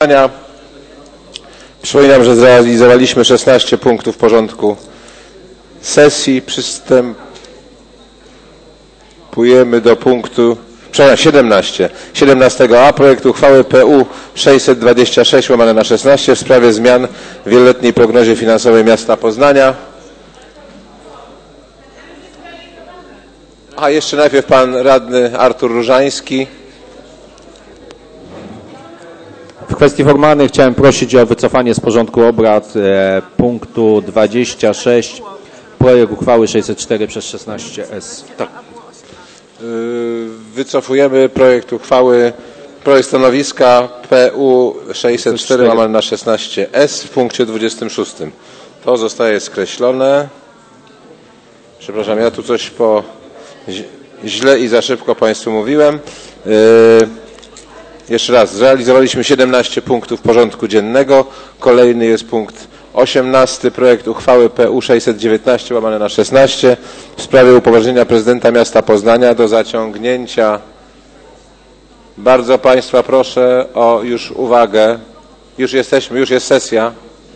Przypominam, że zrealizowaliśmy 16 punktów porządku sesji. Przystępujemy do punktu 17a. Projekt uchwały PU 626/16 w sprawie zmian w wieloletniej prognozie finansowej miasta Poznania. A jeszcze najpierw pan radny Artur Różański. W kwestii formalnej chciałem prosić o wycofanie z porządku obrad punktu 26, projekt uchwały 604/16S. Tak. Wycofujemy projekt uchwały, projekt stanowiska PU 604/16S w punkcie 26. To zostaje skreślone. Przepraszam, ja tu coś źle i za szybko Państwu mówiłem. Jeszcze raz, zrealizowaliśmy 17 punktów porządku dziennego. Kolejny jest punkt 18, projekt uchwały PU 619/16 w sprawie upoważnienia prezydenta miasta Poznania do zaciągnięcia. Bardzo Państwa proszę o już uwagę. Już jest sesja.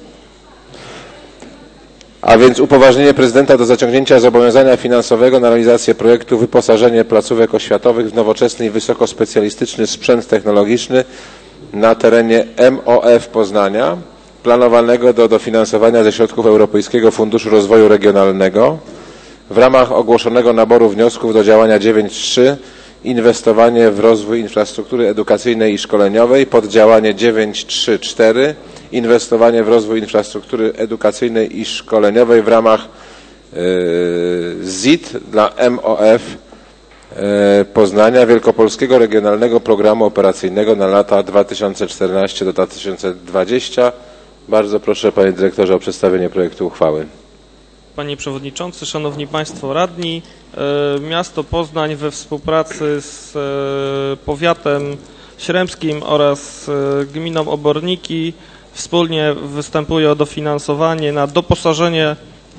A więc upoważnienie prezydenta do zaciągnięcia zobowiązania finansowego na realizację projektu wyposażenie placówek oświatowych w nowoczesny i wysokospecjalistyczny sprzęt technologiczny na terenie MOF Poznania, planowanego do dofinansowania ze środków Europejskiego Funduszu Rozwoju Regionalnego w ramach ogłoszonego naboru wniosków do działania 9.3 inwestowanie w rozwój infrastruktury edukacyjnej i szkoleniowej, poddziałanie 9.3.4 inwestowanie w rozwój infrastruktury edukacyjnej i szkoleniowej w ramach ZIT dla MOF Poznania Wielkopolskiego Regionalnego Programu Operacyjnego na lata 2014 do 2020. Bardzo proszę, panie dyrektorze, o przedstawienie projektu uchwały. Panie Przewodniczący, Szanowni Państwo Radni, miasto Poznań we współpracy z powiatem śremskim oraz gminą Oborniki wspólnie występuje o dofinansowanie na doposażenie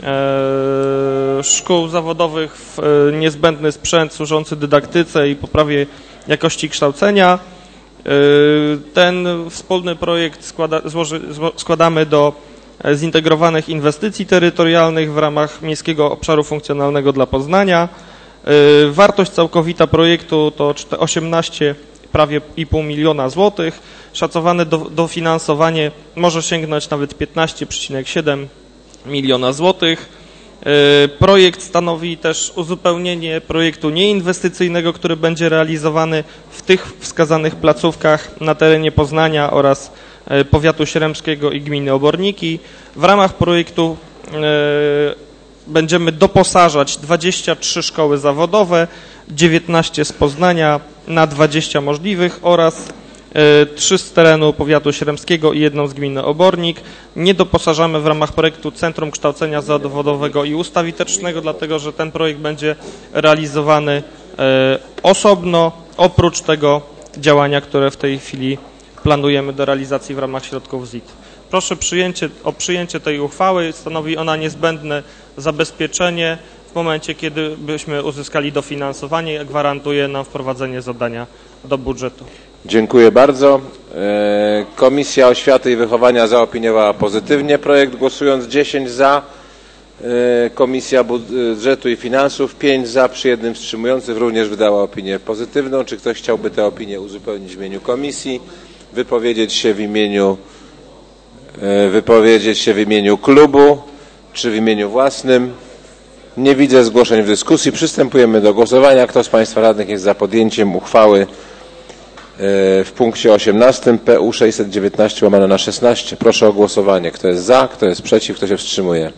szkół zawodowych w niezbędny sprzęt służący dydaktyce i poprawie jakości kształcenia. Ten wspólny projekt składamy do zintegrowanych inwestycji terytorialnych w ramach Miejskiego Obszaru Funkcjonalnego dla Poznania. Wartość całkowita projektu to 18 prawie 0,5 miliona złotych. Szacowane dofinansowanie może sięgnąć nawet 15,7 miliona złotych. Projekt stanowi też uzupełnienie projektu nieinwestycyjnego, który będzie realizowany w tych wskazanych placówkach na terenie Poznania oraz powiatu śremskiego i gminy Oborniki. W ramach projektu będziemy doposażać 23 szkoły zawodowe, 19 z Poznania na 20 możliwych oraz 3 z terenu powiatu śremskiego i 1 z gminy Obornik. Nie doposażamy w ramach projektu Centrum Kształcenia Zawodowego i Ustawitecznego, dlatego że ten projekt będzie realizowany osobno, oprócz tego działania, które w tej chwili planujemy do realizacji w ramach środków ZIT. Proszę o przyjęcie tej uchwały. Stanowi ona niezbędne zabezpieczenie w momencie, kiedy byśmy uzyskali dofinansowanie, gwarantuje nam wprowadzenie zadania do budżetu. Dziękuję bardzo. Komisja Oświaty i Wychowania zaopiniowała pozytywnie projekt, głosując 10 za. Komisja Budżetu i Finansów 5 za, przy 1 wstrzymującym również wydała opinię pozytywną. Czy ktoś chciałby tę opinię uzupełnić w imieniu komisji, wypowiedzieć się w imieniu klubu czy w imieniu własnym? Nie widzę zgłoszeń w dyskusji. Przystępujemy do głosowania. Kto z Państwa radnych jest za podjęciem uchwały w punkcie 18 PU 619/16? Proszę o głosowanie. Kto jest za, kto jest przeciw, kto się wstrzymuje?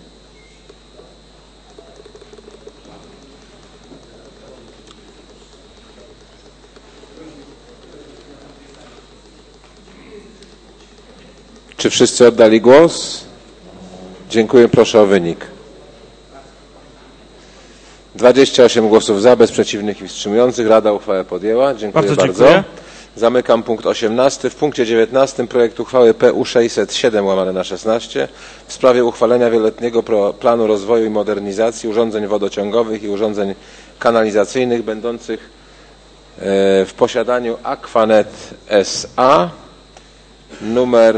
Czy wszyscy oddali głos? Dziękuję. Proszę o wynik. 28 głosów za, bez przeciwnych i wstrzymujących. Rada uchwałę podjęła. Dziękuję bardzo. Zamykam punkt 18. W punkcie 19 projekt uchwały PU 607/16 w sprawie uchwalenia wieloletniego planu rozwoju i modernizacji urządzeń wodociągowych i urządzeń kanalizacyjnych będących w posiadaniu Aquanet S.A. numer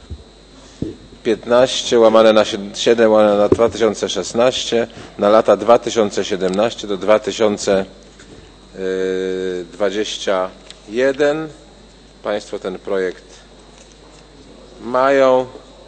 15 łamane na 7 łamane na 2016 na lata 2017 do 2021. Państwo ten projekt mają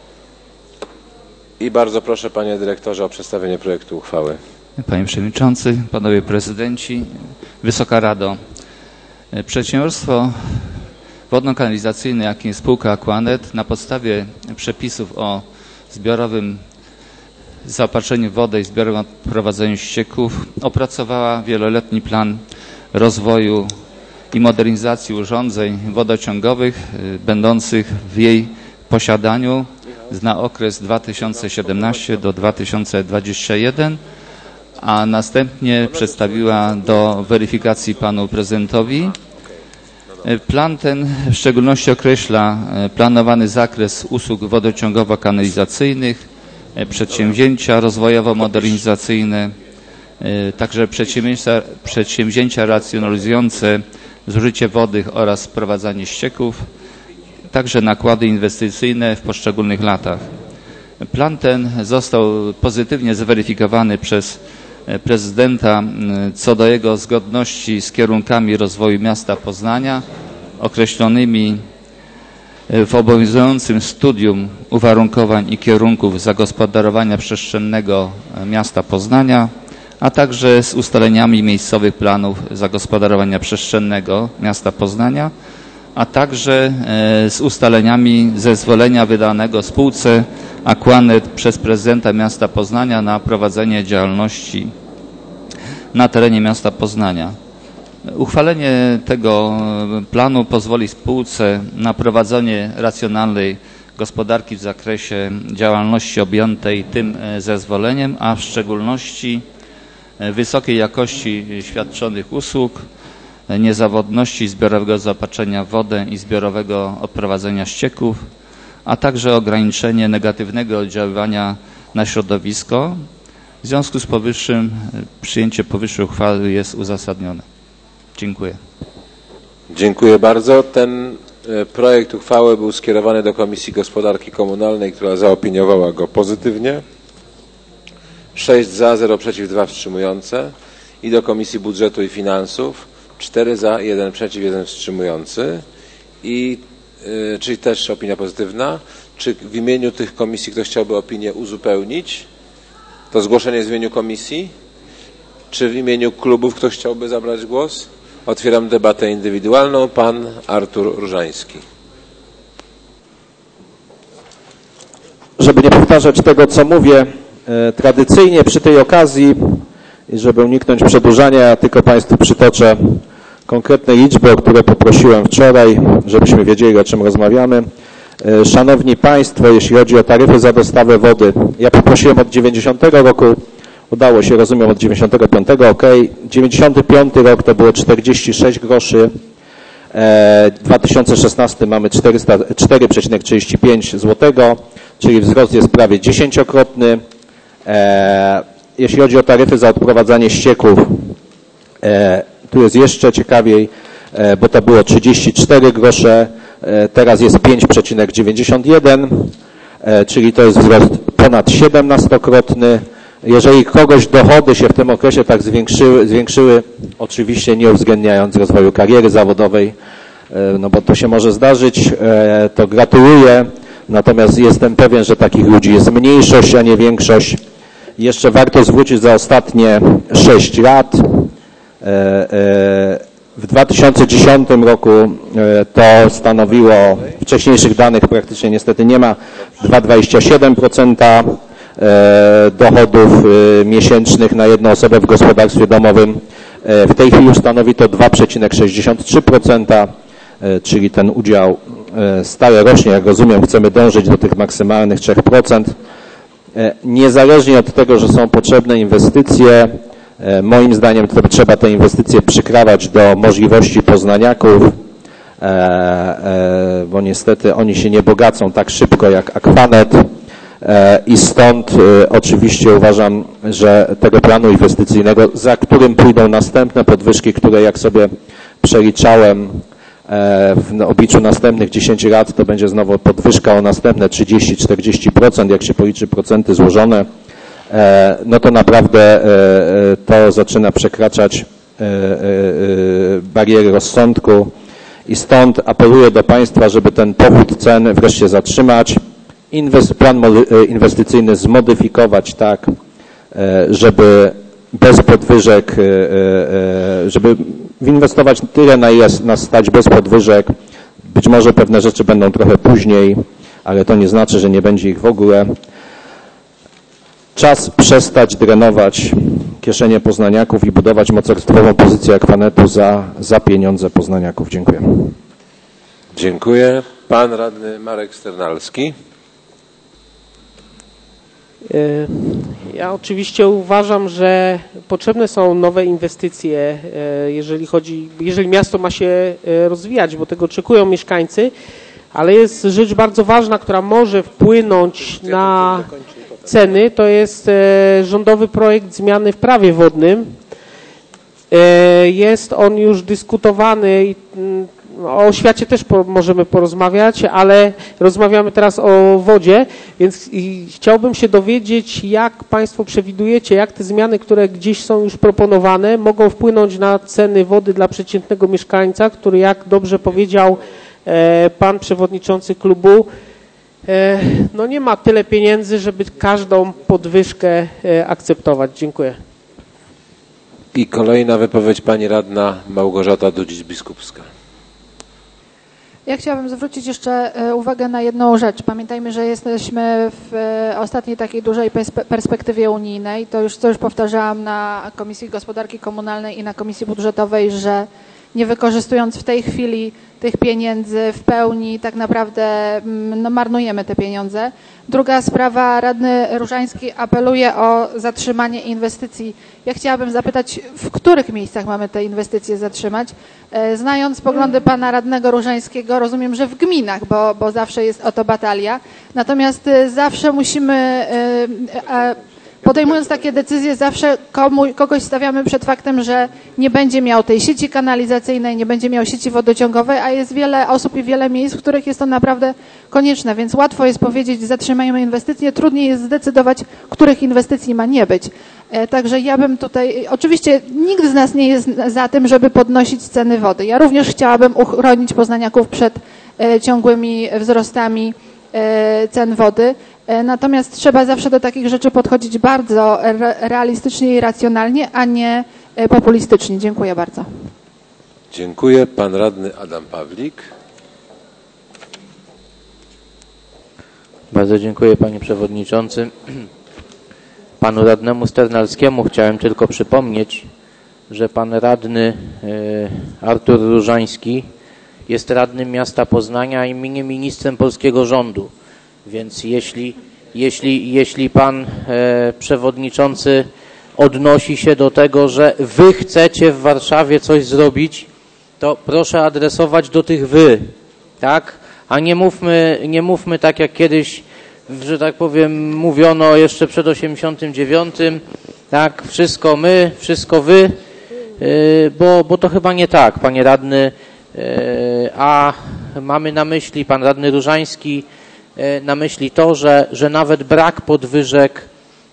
i bardzo proszę, panie dyrektorze, o przedstawienie projektu uchwały. Panie Przewodniczący, Panowie Prezydenci, Wysoka Rado. Przedsiębiorstwo wodno-kanalizacyjne, jakim jest spółka Aquanet, na podstawie przepisów o zbiorowym zaopatrzeniu w wodę i zbiorowym odprowadzeniu ścieków opracowała wieloletni plan rozwoju i modernizacji urządzeń wodociągowych będących w jej posiadaniu na okres 2017 do 2021, a następnie przedstawiła do weryfikacji panu prezydentowi. Plan ten w szczególności określa planowany zakres usług wodociągowo-kanalizacyjnych, przedsięwzięcia rozwojowo-modernizacyjne, także przedsięwzięcia racjonalizujące zużycie wody oraz sprowadzanie ścieków, także nakłady inwestycyjne w poszczególnych latach. Plan ten został pozytywnie zweryfikowany przez prezydenta co do jego zgodności z kierunkami rozwoju miasta Poznania określonymi w obowiązującym studium uwarunkowań i kierunków zagospodarowania przestrzennego miasta Poznania, a także z ustaleniami miejscowych planów zagospodarowania przestrzennego miasta Poznania, a także z ustaleniami zezwolenia wydanego spółce Aquanet przez prezydenta miasta Poznania na prowadzenie działalności na terenie miasta Poznania. Uchwalenie tego planu pozwoli spółce na prowadzenie racjonalnej gospodarki w zakresie działalności objętej tym zezwoleniem, a w szczególności wysokiej jakości świadczonych usług, niezawodności zbiorowego zaopatrzenia w wodę i zbiorowego odprowadzenia ścieków, a także ograniczenie negatywnego oddziaływania na środowisko. W związku z powyższym przyjęcie powyższej uchwały jest uzasadnione. Dziękuję. Dziękuję bardzo. Ten projekt uchwały był skierowany do Komisji Gospodarki Komunalnej, która zaopiniowała go pozytywnie. 6 za, 0 przeciw, 2 wstrzymujące. I do Komisji Budżetu i Finansów 4 za, 1 przeciw, 1 wstrzymujący. Czyli też opinia pozytywna. Czy w imieniu tych komisji ktoś chciałby opinię uzupełnić? To zgłoszenie jest w imieniu komisji? Czy w imieniu klubów ktoś chciałby zabrać głos? Otwieram debatę indywidualną. Pan Artur Różański. Żeby nie powtarzać tego, co mówię, tradycyjnie przy tej okazji i żeby uniknąć przedłużania, ja tylko Państwu przytoczę konkretne liczby, o które poprosiłem wczoraj, żebyśmy wiedzieli, o czym rozmawiamy. Szanowni Państwo, jeśli chodzi o taryfy za dostawę wody, ja poprosiłem od 90 roku, udało się, rozumiem, od 95, ok. 95 rok to było 46 groszy, 2016 mamy 4,35 zł, czyli wzrost jest prawie 10-krotny. Jeśli chodzi o taryfy za odprowadzanie ścieków, tu jest jeszcze ciekawiej, bo to było 34 grosze, teraz jest 5,91, czyli to jest wzrost ponad 17-krotny. Jeżeli kogoś dochody się w tym okresie tak zwiększyły, oczywiście nie uwzględniając rozwoju kariery zawodowej, no bo to się może zdarzyć, to gratuluję, natomiast jestem pewien, że takich ludzi jest mniejszość, a nie większość. Jeszcze warto zwrócić za ostatnie 6 lat. W 2010 roku to stanowiło, wcześniejszych danych praktycznie niestety nie ma, 2,27% dochodów miesięcznych na jedną osobę w gospodarstwie domowym. W tej chwili już stanowi to 2,63%, czyli ten udział stale rośnie. Jak rozumiem, chcemy dążyć do tych maksymalnych 3%. Niezależnie od tego, że są potrzebne inwestycje, moim zdaniem to trzeba te inwestycje przykrawać do możliwości poznaniaków, bo niestety oni się nie bogacą tak szybko jak Aquanet i stąd oczywiście uważam, że tego planu inwestycyjnego, za którym pójdą następne podwyżki, które jak sobie przeliczałem, w obliczu następnych 10 lat to będzie znowu podwyżka o następne 30-40%, jak się policzy procenty złożone, no to naprawdę to zaczyna przekraczać bariery rozsądku i stąd apeluję do Państwa, żeby ten powód cen wreszcie zatrzymać, plan inwestycyjny zmodyfikować tak, żeby bez podwyżek, żeby inwestować tyle, na ile nas stać bez podwyżek. Być może pewne rzeczy będą trochę później, ale to nie znaczy, że nie będzie ich w ogóle. Czas przestać drenować kieszenie poznaniaków i budować mocarstwową pozycję Aquanetu za pieniądze poznaniaków. Dziękuję. Dziękuję. Pan radny Marek Sternalski. Ja oczywiście uważam, że potrzebne są nowe inwestycje, jeżeli miasto ma się rozwijać, bo tego oczekują mieszkańcy, ale jest rzecz bardzo ważna, która może wpłynąć na ceny, to jest rządowy projekt zmiany w prawie wodnym. Jest on już dyskutowany i o oświacie też możemy porozmawiać, ale rozmawiamy teraz o wodzie, więc chciałbym się dowiedzieć, jak Państwo przewidujecie, jak te zmiany, które gdzieś są już proponowane, mogą wpłynąć na ceny wody dla przeciętnego mieszkańca, który, jak dobrze powiedział pan przewodniczący klubu, no nie ma tyle pieniędzy, żeby każdą podwyżkę akceptować. Dziękuję. I kolejna wypowiedź pani radna Małgorzata Dudzic-Biskupska. Ja chciałabym zwrócić jeszcze uwagę na jedną rzecz. Pamiętajmy, że jesteśmy w ostatniej takiej dużej perspektywie unijnej. To już powtarzałam na Komisji Gospodarki Komunalnej i na Komisji Budżetowej, że nie wykorzystując w tej chwili tych pieniędzy w pełni, tak naprawdę no, marnujemy te pieniądze. Druga sprawa, radny Różański apeluje o zatrzymanie inwestycji. Ja chciałabym zapytać, w których miejscach mamy te inwestycje zatrzymać? Znając poglądy pana radnego Różańskiego, rozumiem, że w gminach, bo zawsze jest o to batalia. Natomiast zawsze musimy, podejmując takie decyzje, zawsze kogoś stawiamy przed faktem, że nie będzie miał tej sieci kanalizacyjnej, nie będzie miał sieci wodociągowej, a jest wiele osób i wiele miejsc, w których jest to naprawdę konieczne, więc łatwo jest powiedzieć, zatrzymajmy inwestycje, trudniej jest zdecydować, których inwestycji ma nie być. Także ja bym tutaj, oczywiście nikt z nas nie jest za tym, żeby podnosić ceny wody. Ja również chciałabym uchronić poznaniaków przed ciągłymi wzrostami cen wody. Natomiast trzeba zawsze do takich rzeczy podchodzić bardzo realistycznie i racjonalnie, a nie populistycznie. Dziękuję bardzo. Dziękuję. Pan radny Adam Pawlik. Bardzo dziękuję, panie przewodniczący. Panu radnemu Sternalskiemu chciałem tylko przypomnieć, że pan radny Artur Różański jest radnym miasta Poznania i ministrem polskiego rządu. Więc jeśli pan przewodniczący odnosi się do tego, że wy chcecie w Warszawie coś zrobić, to proszę adresować do tych wy, tak? A nie mówmy tak jak kiedyś, że tak powiem, mówiono jeszcze przed 89, tak? Wszystko my, wszystko wy, bo to chyba nie tak, panie radny, a mamy na myśli, pan radny Różański, na myśli to, że nawet brak podwyżek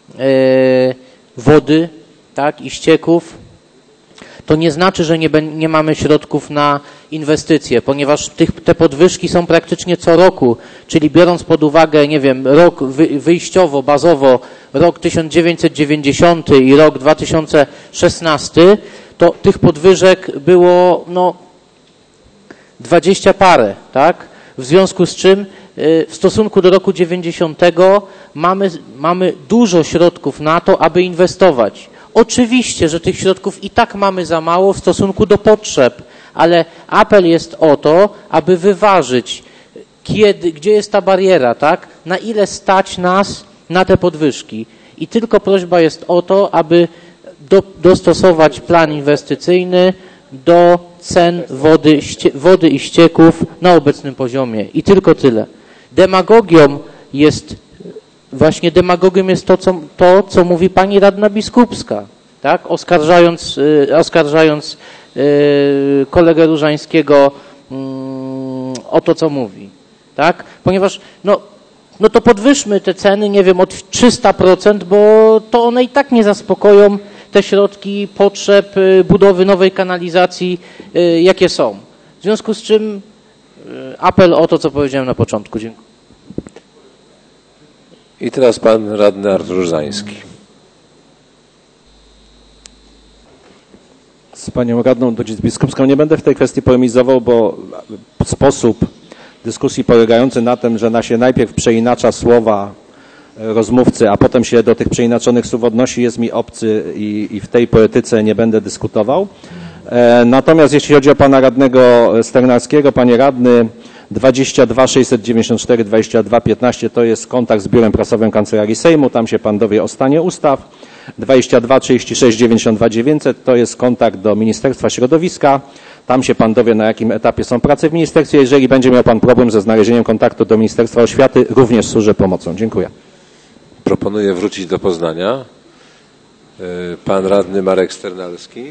wody, tak, i ścieków, to nie znaczy, że nie mamy środków na inwestycje, ponieważ te podwyżki są praktycznie co roku, czyli biorąc pod uwagę, nie wiem, rok wyjściowo, bazowo, rok 1990 i rok 2016, to tych podwyżek było, no, 20 parę, tak? W związku z czym w stosunku do roku 90 mamy dużo środków na to, aby inwestować. Oczywiście, że tych środków i tak mamy za mało w stosunku do potrzeb, ale apel jest o to, aby wyważyć, gdzie jest ta bariera, tak? Na ile stać nas na te podwyżki. I tylko prośba jest o to, aby dostosować plan inwestycyjny do cen wody i ścieków na obecnym poziomie. I tylko tyle. Demagogią jest to, co mówi pani radna Biskupska, tak? Oskarżając kolegę Różańskiego o to, co mówi. Tak? Ponieważ no to podwyższmy te ceny, nie wiem, od 300%, bo to one i tak nie zaspokoją te środki potrzeb budowy nowej kanalizacji, jakie są. W związku z czym apel o to, co powiedziałem na początku. Dziękuję. I teraz pan radny Artur Różański. Z panią radną Dudzic-Biskupską nie będę w tej kwestii polemizował, bo sposób dyskusji polegający na tym, że się najpierw przeinacza słowa rozmówcy, a potem się do tych przeinaczonych słów odnosi, jest mi obcy i w tej poetyce nie będę dyskutował. Natomiast jeśli chodzi o pana radnego Sternalskiego, panie radny, 22 694 22 15 to jest kontakt z biurem prasowym Kancelarii Sejmu, tam się pan dowie o stanie ustaw. 22 36 92 900 to jest kontakt do Ministerstwa Środowiska, tam się pan dowie, na jakim etapie są prace w ministerstwie. Jeżeli będzie miał pan problem ze znalezieniem kontaktu do Ministerstwa Oświaty, również służę pomocą. Dziękuję. Proponuję wrócić do Poznania. Pan radny Marek Sternalski.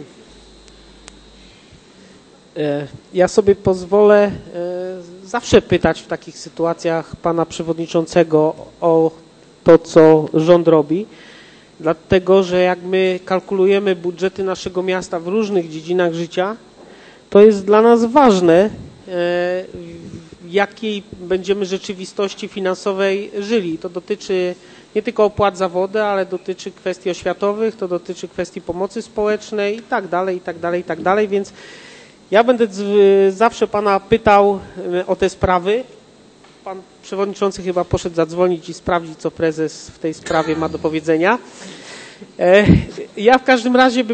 Ja sobie pozwolę zawsze pytać w takich sytuacjach pana przewodniczącego o to, co rząd robi, dlatego że jak my kalkulujemy budżety naszego miasta w różnych dziedzinach życia, to jest dla nas ważne, w jakiej będziemy rzeczywistości finansowej żyli. To dotyczy nie tylko opłat za wodę, ale dotyczy kwestii oświatowych, to dotyczy kwestii pomocy społecznej i tak dalej, i tak dalej, i tak dalej, więc ja będę zawsze pana pytał o te sprawy. Pan przewodniczący chyba poszedł zadzwonić i sprawdzić, co prezes w tej sprawie ma do powiedzenia. Ja w każdym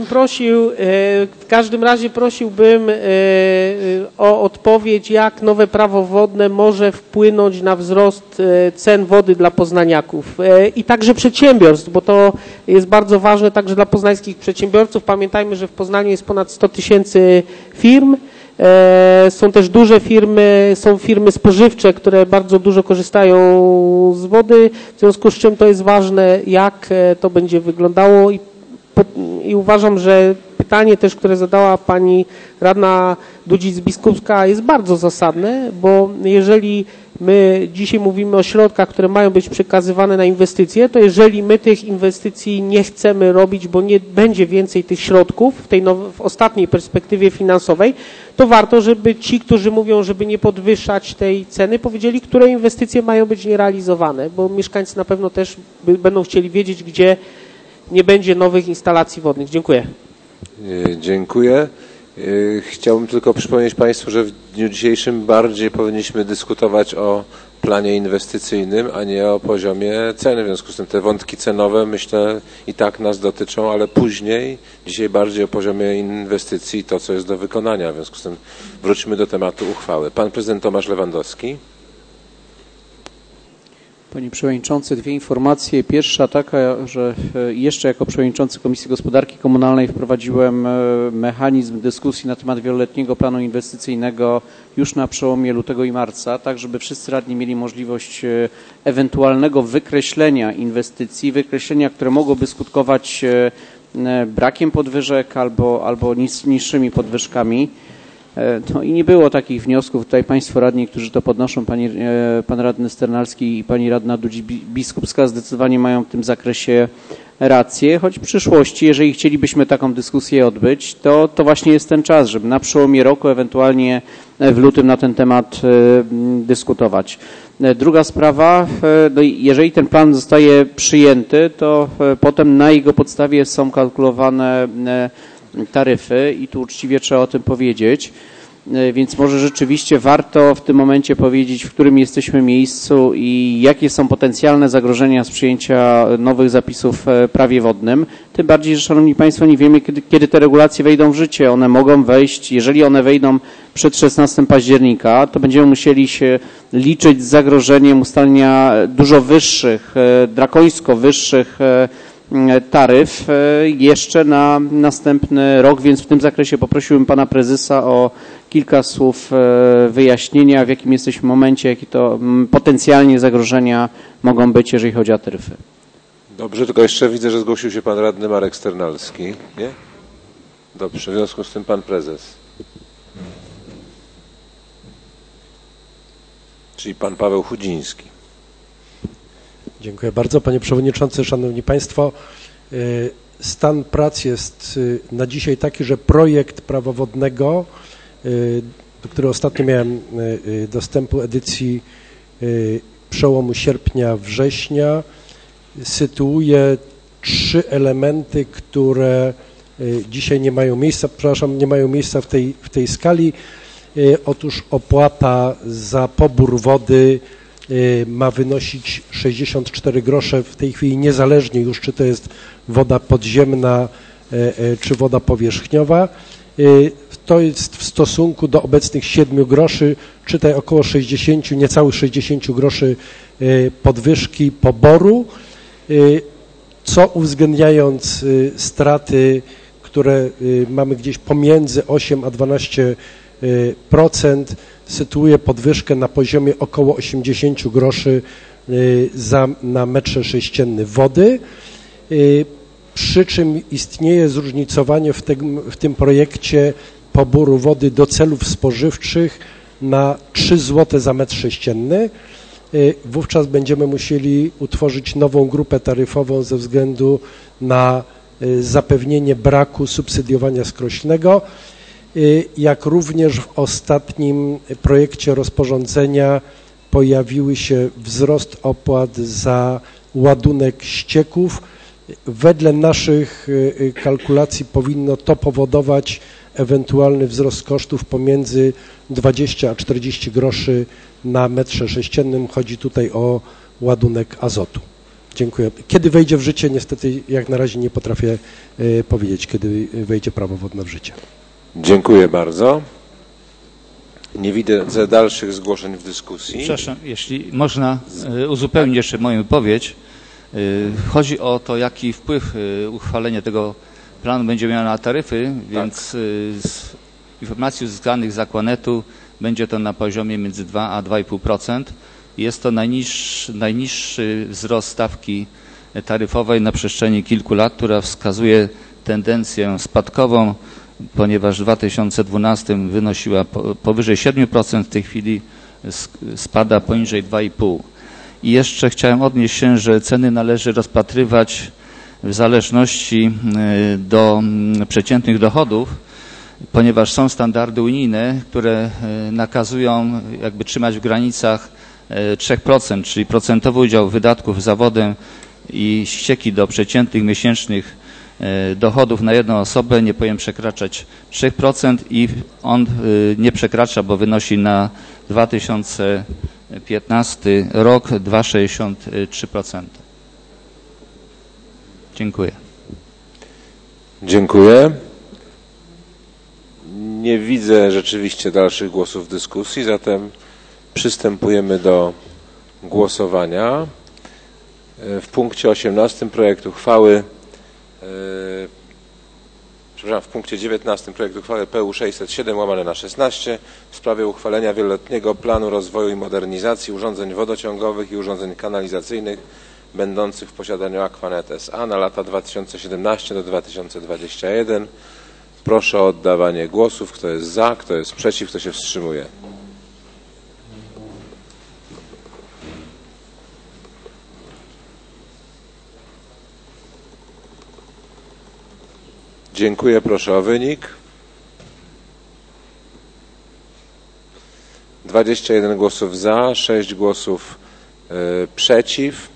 razie prosiłbym o odpowiedź, jak nowe prawo wodne może wpłynąć na wzrost cen wody dla poznaniaków i także przedsiębiorstw, bo to jest bardzo ważne także dla poznańskich przedsiębiorców. Pamiętajmy, że w Poznaniu jest ponad 100 000 firm. Są też duże firmy, są firmy spożywcze, które bardzo dużo korzystają z wody, w związku z czym to jest ważne, jak to będzie wyglądało i uważam, że pytanie też, które zadała pani radna Dudzic-Biskupska jest bardzo zasadne, bo jeżeli my dzisiaj mówimy o środkach, które mają być przekazywane na inwestycje, to jeżeli my tych inwestycji nie chcemy robić, bo nie będzie więcej tych środków w ostatniej perspektywie finansowej, to warto, żeby ci, którzy mówią, żeby nie podwyższać tej ceny, powiedzieli, które inwestycje mają być nierealizowane, bo mieszkańcy na pewno też będą chcieli wiedzieć, gdzie nie będzie nowych instalacji wodnych. Dziękuję. Dziękuję. Chciałbym tylko przypomnieć państwu, że w dniu dzisiejszym bardziej powinniśmy dyskutować o planie inwestycyjnym, a nie o poziomie ceny. W związku z tym te wątki cenowe, myślę, i tak nas dotyczą, ale później, dzisiaj bardziej o poziomie inwestycji i to, co jest do wykonania. W związku z tym wróćmy do tematu uchwały. Pan prezydent Tomasz Lewandowski. Panie Przewodniczący, dwie informacje. Pierwsza taka, że jeszcze jako Przewodniczący Komisji Gospodarki Komunalnej wprowadziłem mechanizm dyskusji na temat wieloletniego planu inwestycyjnego już na przełomie lutego i marca, tak żeby wszyscy radni mieli możliwość ewentualnego wykreślenia inwestycji, wykreślenia, które mogłoby skutkować brakiem podwyżek albo niższymi podwyżkami. No i nie było takich wniosków. Tutaj państwo radni, którzy to podnoszą, pan radny Sternalski i pani radna Dudzic-Biskupska zdecydowanie mają w tym zakresie rację, choć w przyszłości, jeżeli chcielibyśmy taką dyskusję odbyć, to właśnie jest ten czas, żeby na przełomie roku, ewentualnie w lutym na ten temat dyskutować. Druga sprawa, no jeżeli ten plan zostaje przyjęty, to potem na jego podstawie są kalkulowane taryfy i tu uczciwie trzeba o tym powiedzieć, więc może rzeczywiście warto w tym momencie powiedzieć, w którym jesteśmy miejscu i jakie są potencjalne zagrożenia z przyjęcia nowych zapisów w prawie wodnym. Tym bardziej, że Szanowni Państwo, nie wiemy, kiedy te regulacje wejdą w życie. One mogą wejść, jeżeli one wejdą przed 16 października, to będziemy musieli się liczyć z zagrożeniem ustalenia dużo wyższych, drakońsko wyższych taryf jeszcze na następny rok, więc w tym zakresie poprosiłbym pana prezesa o kilka słów wyjaśnienia, w jakim jesteśmy momencie, jakie to potencjalnie zagrożenia mogą być, jeżeli chodzi o taryfy. Dobrze, tylko jeszcze widzę, że zgłosił się pan radny Marek Sternalski. Nie? Dobrze, w związku z tym pan prezes. czyli pan Paweł Chudziński. Dziękuję bardzo. Panie Przewodniczący, Szanowni Państwo, stan prac jest na dzisiaj taki, że projekt prawa wodnego, do którego ostatnio miałem dostępu edycji przełomu sierpnia-września, sytuuje 3 elementy, które dzisiaj nie mają miejsca, nie mają miejsca w tej skali. Otóż opłata za pobór wody ma wynosić 64 grosze w tej chwili, niezależnie już, czy to jest woda podziemna, czy woda powierzchniowa. To jest w stosunku do obecnych 7 groszy, czytaj około 60, niecałych 60 groszy podwyżki poboru, co uwzględniając straty, które mamy gdzieś pomiędzy 8 a 12%, sytuuje podwyżkę na poziomie około 80 groszy na metrze sześcienny wody, przy czym istnieje zróżnicowanie w tym projekcie poboru wody do celów spożywczych na 3 zł za metr sześcienny. Wówczas będziemy musieli utworzyć nową grupę taryfową ze względu na zapewnienie braku subsydiowania skrośnego, jak również w ostatnim projekcie rozporządzenia pojawiły się wzrost opłat za ładunek ścieków. Wedle naszych kalkulacji powinno to powodować ewentualny wzrost kosztów pomiędzy 20 a 40 groszy na metrze sześciennym. Chodzi tutaj o ładunek azotu. Dziękuję. Kiedy wejdzie w życie? Niestety jak na razie nie potrafię powiedzieć, kiedy wejdzie prawo wodne w życie. Dziękuję bardzo. Nie widzę dalszych zgłoszeń w dyskusji. Przepraszam, jeśli można uzupełnić jeszcze moją wypowiedź. Chodzi o to, jaki wpływ uchwalenie tego planu będzie miało na taryfy, więc z informacji uzyskanych z Aquanetu będzie to na poziomie między 2 a 2,5%. Jest to najniższy wzrost stawki taryfowej na przestrzeni kilku lat, która wskazuje tendencję spadkową, ponieważ w 2012 wynosiła powyżej 7%, w tej chwili spada poniżej 2,5%. I jeszcze chciałem odnieść się, że ceny należy rozpatrywać w zależności do przeciętnych dochodów, ponieważ są standardy unijne, które nakazują jakby trzymać w granicach 3%, czyli procentowy udział wydatków za wodę i ścieki do przeciętnych miesięcznych dochodów na jedną osobę nie powinien przekraczać 3% i on nie przekracza, bo wynosi na 2015 rok 2,63%. Dziękuję. Dziękuję. Nie widzę rzeczywiście dalszych głosów w dyskusji, zatem przystępujemy do głosowania. W punkcie 18 projekt uchwały, w punkcie 19 projekt uchwały PU 607/16 w sprawie uchwalenia wieloletniego planu rozwoju i modernizacji urządzeń wodociągowych i urządzeń kanalizacyjnych będących w posiadaniu Aquanet S.A. na lata 2017 do 2021. Proszę o oddawanie głosów. Kto jest za, kto jest przeciw, kto się wstrzymuje. Dziękuję. Proszę o wynik. 21 głosów za, 6 głosów przeciw.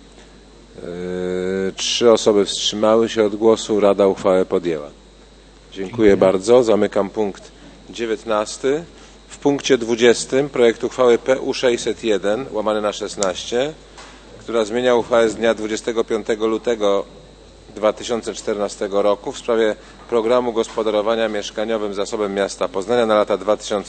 3 osoby wstrzymały się od głosu. Rada uchwałę podjęła. Dziękuję bardzo. Zamykam punkt 19. W punkcie 20 projekt uchwały PU 601/16, która zmienia uchwałę z dnia 25 lutego 2014 roku w sprawie programu gospodarowania mieszkaniowym zasobem miasta Poznania na lata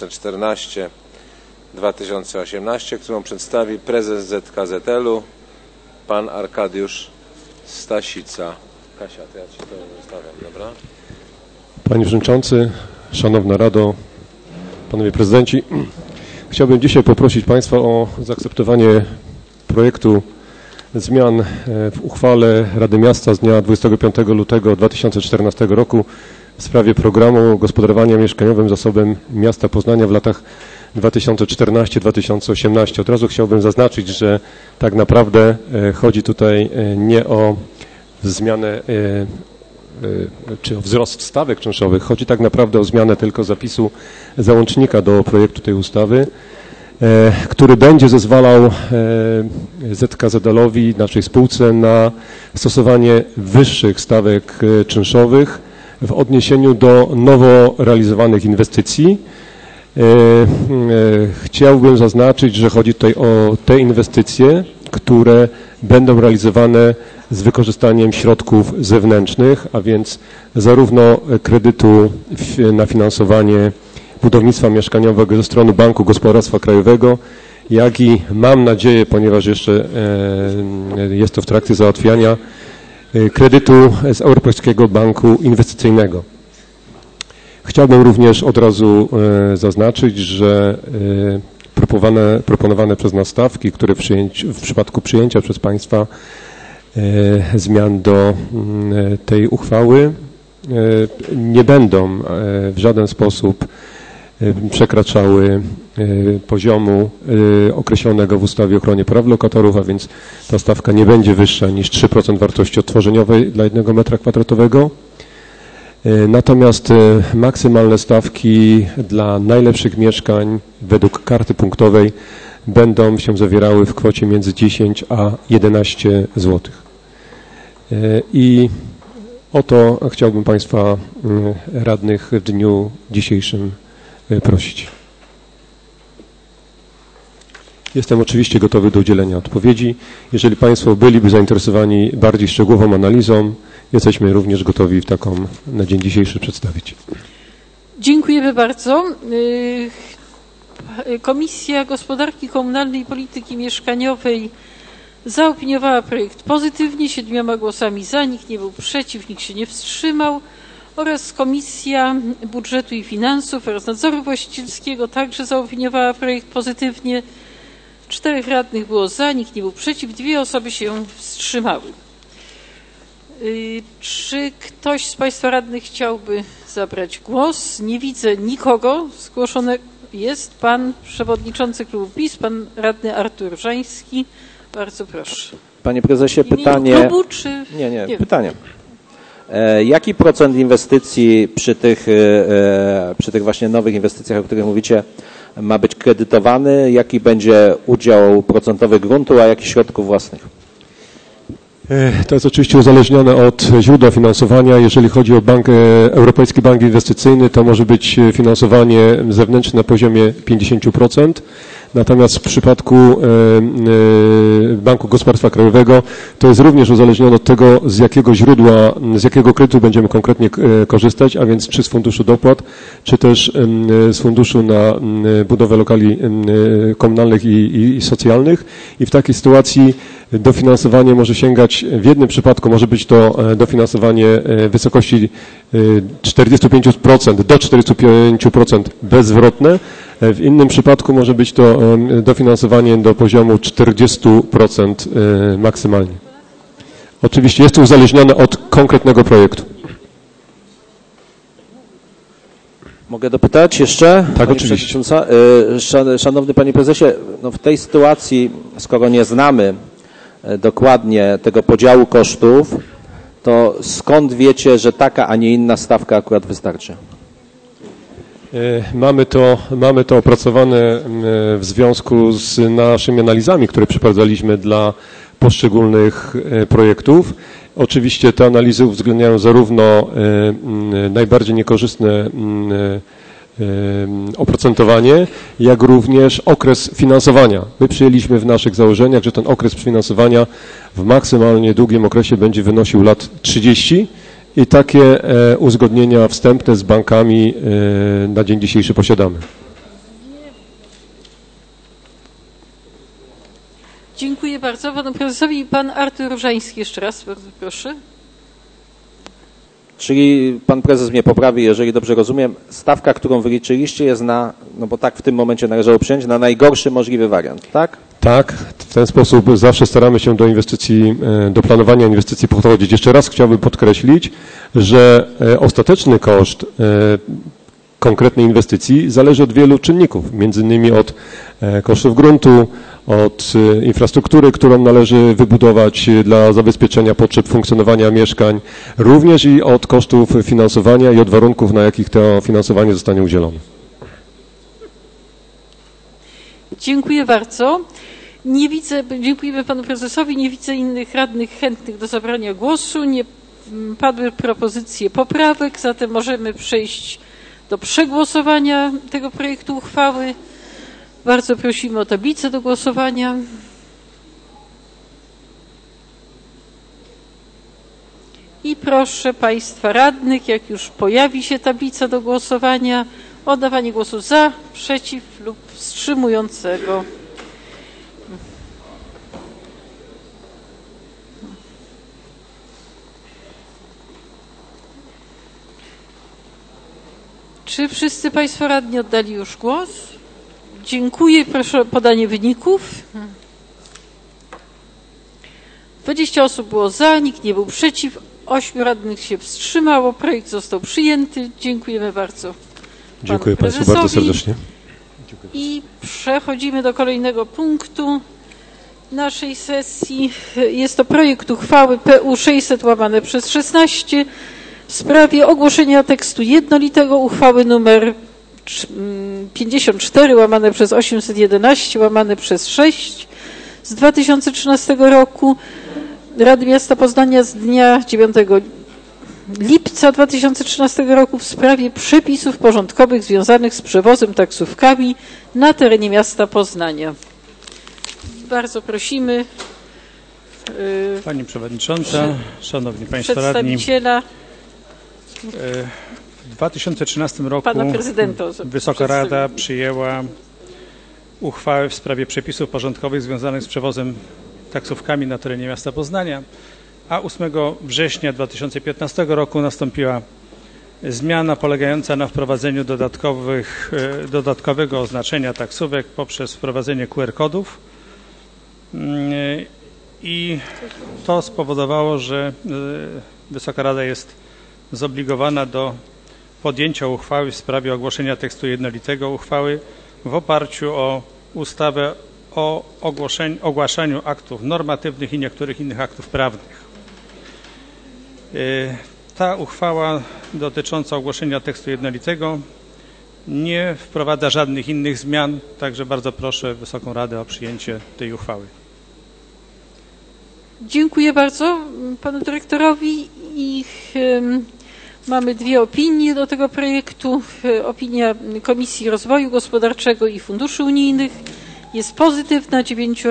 2014-2018, którą przedstawi prezes ZKZL-u, pan Arkadiusz Stasica. Kasia, to ja Ci to zostawiam, dobra? Panie Przewodniczący, Szanowna Rado, Panowie Prezydenci, chciałbym dzisiaj poprosić Państwa o zaakceptowanie projektu zmian w uchwale Rady Miasta z dnia 25 lutego 2014 roku w sprawie programu gospodarowania mieszkaniowym zasobem miasta Poznania w latach 2014-2018. Od razu chciałbym zaznaczyć, że tak naprawdę chodzi tutaj nie o zmianę czy o wzrost stawek czynszowych, chodzi tak naprawdę o zmianę tylko zapisu załącznika do projektu tej ustawy, który będzie zezwalał ZKZL-owi, naszej spółce, na stosowanie wyższych stawek czynszowych w odniesieniu do nowo realizowanych inwestycji. Chciałbym zaznaczyć, że chodzi tutaj o te inwestycje, które będą realizowane z wykorzystaniem środków zewnętrznych, a więc zarówno kredytu na finansowanie budownictwa mieszkaniowego ze strony Banku Gospodarstwa Krajowego, jak i mam nadzieję, ponieważ jeszcze jest to w trakcie załatwiania, kredytu z Europejskiego Banku Inwestycyjnego. Chciałbym również od razu zaznaczyć, że proponowane przez nas stawki, które w przypadku przyjęcia przez Państwa zmian do tej uchwały nie będą w żaden sposób przekraczały poziomu określonego w ustawie o ochronie praw lokatorów, a więc ta stawka nie będzie wyższa niż 3% wartości odtworzeniowej dla 1 metra kwadratowego. Natomiast maksymalne stawki dla najlepszych mieszkań według karty punktowej będą się zawierały w kwocie między 10 a 11 zł. I o to chciałbym Państwa radnych w dniu dzisiejszym prosić. Jestem oczywiście gotowy do udzielenia odpowiedzi. Jeżeli Państwo byliby zainteresowani bardziej szczegółową analizą, jesteśmy również gotowi taką na dzień dzisiejszy przedstawić. Dziękujemy bardzo. Komisja Gospodarki Komunalnej i Polityki Mieszkaniowej zaopiniowała projekt pozytywnie, 7 głosami za, nikt nie był przeciw, nikt się nie wstrzymał, oraz Komisja Budżetu i Finansów oraz Nadzoru Właścicielskiego także zaopiniowała projekt pozytywnie. 4 radnych było za, nikt nie był przeciw, 2 osoby się wstrzymały. Czy ktoś z Państwa radnych chciałby zabrać głos? Nie widzę nikogo. Zgłoszony jest Pan Przewodniczący Klubu PiS, Pan Radny Artur Żański. Bardzo proszę. Panie Prezesie, pytanie... Klubu, czy... Nie, pytanie. Jaki procent inwestycji przy tych właśnie nowych inwestycjach, o których mówicie, ma być kredytowany? Jaki będzie udział procentowy gruntu, a jaki środków własnych? To jest oczywiście uzależnione od źródła finansowania. Jeżeli chodzi o Europejski Bank Inwestycyjny, to może być finansowanie zewnętrzne na poziomie 50%. Natomiast w przypadku Banku Gospodarstwa Krajowego to jest również uzależnione od tego, z jakiego źródła, z jakiego kredytu będziemy konkretnie korzystać, a więc czy z funduszu dopłat, czy też z funduszu na budowę lokali komunalnych i socjalnych. I w takiej sytuacji dofinansowanie może sięgać, w jednym przypadku może być to dofinansowanie w wysokości 45% do 45% bezzwrotne, w innym przypadku może być to dofinansowanie do poziomu 40% maksymalnie. Oczywiście jest to uzależnione od konkretnego projektu. Mogę dopytać jeszcze? Tak, oczywiście. Szanowny Panie Prezesie, no w tej sytuacji, skoro nie znamy dokładnie tego podziału kosztów, to skąd wiecie, że taka, a nie inna stawka akurat wystarczy? Mamy to opracowane w związku z naszymi analizami, które przeprowadzaliśmy dla poszczególnych projektów. Oczywiście te analizy uwzględniają zarówno najbardziej niekorzystne oprocentowanie, jak również okres finansowania. My przyjęliśmy w naszych założeniach, że ten okres finansowania w maksymalnie długim okresie będzie wynosił lat 30 i takie uzgodnienia wstępne z bankami na dzień dzisiejszy posiadamy. Dziękuję bardzo Panu Prezesowi. Pan Artur Różański jeszcze raz, bardzo proszę. Czyli Pan Prezes mnie poprawi, jeżeli dobrze rozumiem, stawka, którą wyliczyliście jest na, no bo tak w tym momencie należało przyjąć, na najgorszy możliwy wariant, tak? Tak, w ten sposób zawsze staramy się do inwestycji, do planowania inwestycji podchodzić. Jeszcze raz chciałbym podkreślić, że ostateczny koszt konkretnej inwestycji zależy od wielu czynników, między innymi od kosztów gruntu, od infrastruktury, którą należy wybudować dla zabezpieczenia potrzeb funkcjonowania mieszkań, również i od kosztów finansowania i od warunków, na jakich to finansowanie zostanie udzielone. Dziękuję bardzo. Nie widzę, dziękujemy panu prezesowi, nie widzę innych radnych chętnych do zabrania głosu. Nie padły propozycje poprawek, zatem możemy przejść do przegłosowania tego projektu uchwały. Bardzo prosimy o tablicę do głosowania. I proszę państwa radnych, jak już pojawi się tablica do głosowania, o oddawanie głosu za, przeciw lub wstrzymującego. Czy wszyscy państwo radni oddali już głos? Dziękuję. Proszę o podanie wyników. 20 osób było za, nikt nie był przeciw, 8 radnych się wstrzymało. Projekt został przyjęty. Dziękujemy bardzo. Dziękuję państwu bardzo serdecznie. I przechodzimy do kolejnego punktu naszej sesji. Jest to projekt uchwały PU 600/16 w sprawie ogłoszenia tekstu jednolitego uchwały nr 54/811/6 z 2013 roku Rady Miasta Poznania z dnia 9 lipca 2013 roku w sprawie przepisów porządkowych związanych z przewozem taksówkami na terenie miasta Poznania. Bardzo prosimy Pani Przewodnicząca, Szanowni Państwo Radni. Przedstawiciela W 2013 roku Pana prezydenta Wysoka Rada przyjęła uchwałę w sprawie przepisów porządkowych związanych z przewozem taksówkami na terenie miasta Poznania, a 8 września 2015 roku nastąpiła zmiana polegająca na wprowadzeniu dodatkowego oznaczenia taksówek poprzez wprowadzenie QR-kodów i to spowodowało, że Wysoka Rada jest zobligowana do podjęcia uchwały w sprawie ogłoszenia tekstu jednolitego uchwały w oparciu o ustawę o ogłaszaniu aktów normatywnych i niektórych innych aktów prawnych. Ta uchwała dotycząca ogłoszenia tekstu jednolitego nie wprowadza żadnych innych zmian, także bardzo proszę Wysoką Radę o przyjęcie tej uchwały. Dziękuję bardzo panu dyrektorowi. Mamy dwie opinie do tego projektu. Opinia Komisji Rozwoju Gospodarczego i Funduszy Unijnych jest pozytywna. 9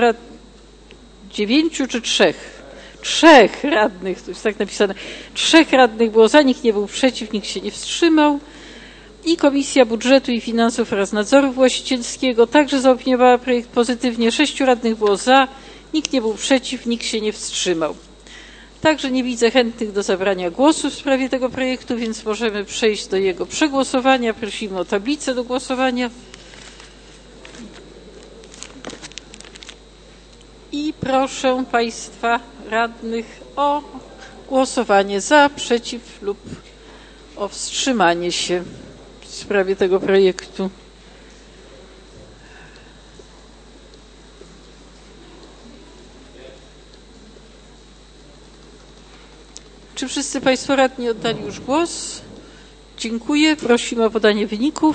czy 3? 3 radnych, to jest tak napisane. 3 radnych było za, nikt nie był przeciw, nikt się nie wstrzymał. I Komisja Budżetu i Finansów oraz Nadzoru Właścicielskiego także zaopiniowała projekt pozytywnie. 6 radnych było za, nikt nie był przeciw, nikt się nie wstrzymał. Także nie widzę chętnych do zabrania głosu w sprawie tego projektu, więc możemy przejść do jego przegłosowania. Prosimy o tablicę do głosowania. I proszę państwa radnych o głosowanie za, przeciw lub o wstrzymanie się w sprawie tego projektu. Czy wszyscy państwo radni oddali już głos? Dziękuję. Prosimy o podanie wyników.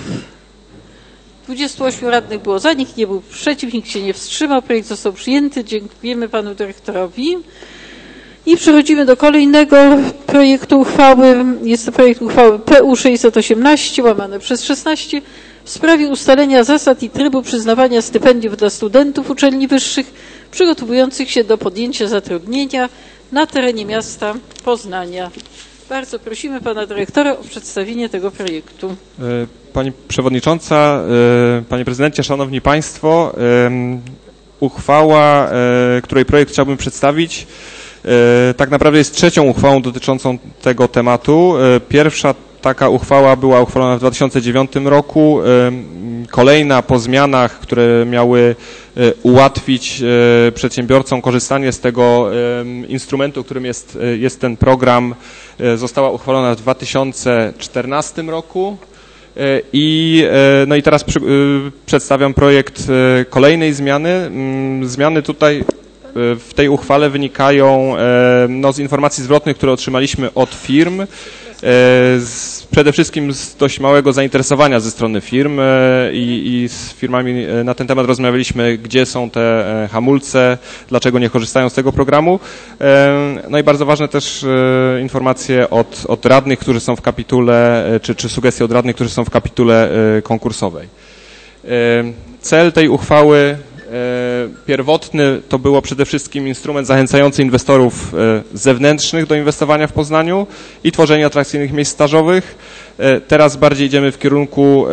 28 radnych było za, nikt nie był przeciw, nikt się nie wstrzymał. Projekt został przyjęty. Dziękujemy panu dyrektorowi. I przechodzimy do kolejnego projektu uchwały. Jest to projekt uchwały PU 618/16 w sprawie ustalenia zasad i trybu przyznawania stypendiów dla studentów uczelni wyższych przygotowujących się do podjęcia zatrudnienia na terenie miasta Poznania. Bardzo prosimy pana dyrektora o przedstawienie tego projektu. Pani Przewodnicząca, Panie Prezydencie, Szanowni Państwo, uchwała, której projekt chciałbym przedstawić, tak naprawdę jest trzecią uchwałą dotyczącą tego tematu. Pierwsza taka uchwała była uchwalona w 2009 roku. Kolejna po zmianach, które miały ułatwić przedsiębiorcom korzystanie z tego instrumentu, którym jest ten program, została uchwalona w 2014 roku. No i teraz przedstawiam projekt kolejnej zmiany. Zmiany tutaj w tej uchwale wynikają z informacji zwrotnych, które otrzymaliśmy od firm, przede wszystkim z dość małego zainteresowania ze strony firm i z firmami na ten temat rozmawialiśmy, gdzie są te hamulce, dlaczego nie korzystają z tego programu. No i bardzo ważne też informacje od radnych, którzy są w kapitule, czy sugestie od radnych, którzy są w kapitule konkursowej. Cel tej uchwały pierwotny to było przede wszystkim instrument zachęcający inwestorów zewnętrznych do inwestowania w Poznaniu i tworzenia atrakcyjnych miejsc stażowych. Teraz bardziej idziemy w kierunku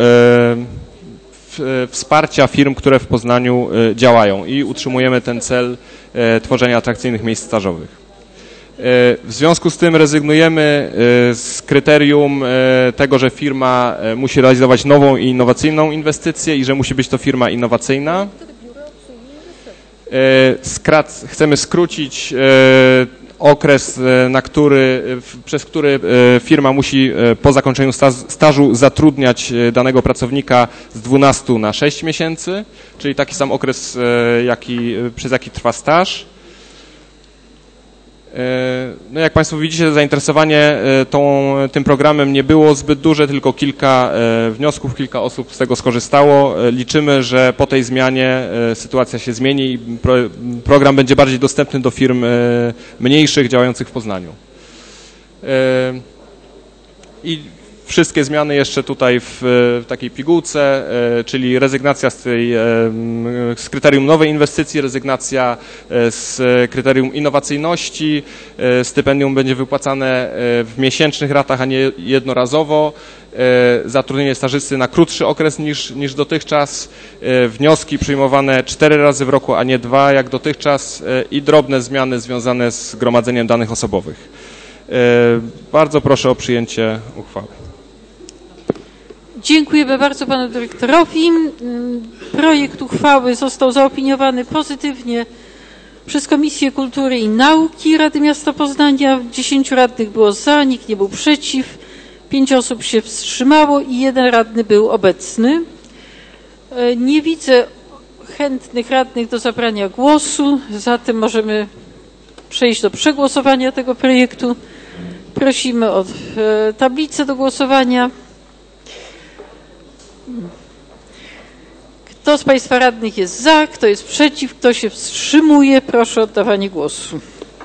wsparcia firm, które w Poznaniu działają i utrzymujemy ten cel tworzenia atrakcyjnych miejsc stażowych. W związku z tym rezygnujemy z kryterium tego, że firma musi realizować nową i innowacyjną inwestycję i że musi być to firma innowacyjna. Chcemy skrócić okres, przez który firma musi po zakończeniu stażu zatrudniać danego pracownika z 12 na 6 miesięcy, czyli taki sam okres, przez jaki trwa staż. No jak Państwo widzicie, zainteresowanie tym programem nie było zbyt duże, tylko kilka wniosków, kilka osób z tego skorzystało. Liczymy, że po tej zmianie sytuacja się zmieni i program będzie bardziej dostępny do firm mniejszych działających w Poznaniu. I wszystkie zmiany jeszcze tutaj w takiej pigułce, czyli rezygnacja z kryterium nowej inwestycji, rezygnacja z kryterium innowacyjności, stypendium będzie wypłacane w miesięcznych ratach, a nie jednorazowo, zatrudnienie stażysty na krótszy okres niż dotychczas, wnioski przyjmowane 4 razy w roku, a nie 2 jak dotychczas i drobne zmiany związane z gromadzeniem danych osobowych. Bardzo proszę o przyjęcie uchwały. Dziękujemy bardzo panu dyrektorowi. Projekt uchwały został zaopiniowany pozytywnie przez Komisję Kultury i Nauki Rady Miasta Poznania. 10 radnych było za, nikt nie był przeciw, 5 osób się wstrzymało i 1 radny był obecny. Nie widzę chętnych radnych do zabrania głosu, zatem możemy przejść do przegłosowania tego projektu. Prosimy o tablicę do głosowania. Kto z Państwa radnych jest za, kto jest przeciw, kto się wstrzymuje? Proszę o oddawanie głosu.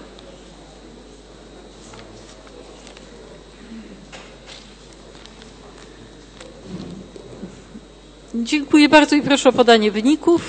Dziękuję bardzo i proszę o podanie wyników.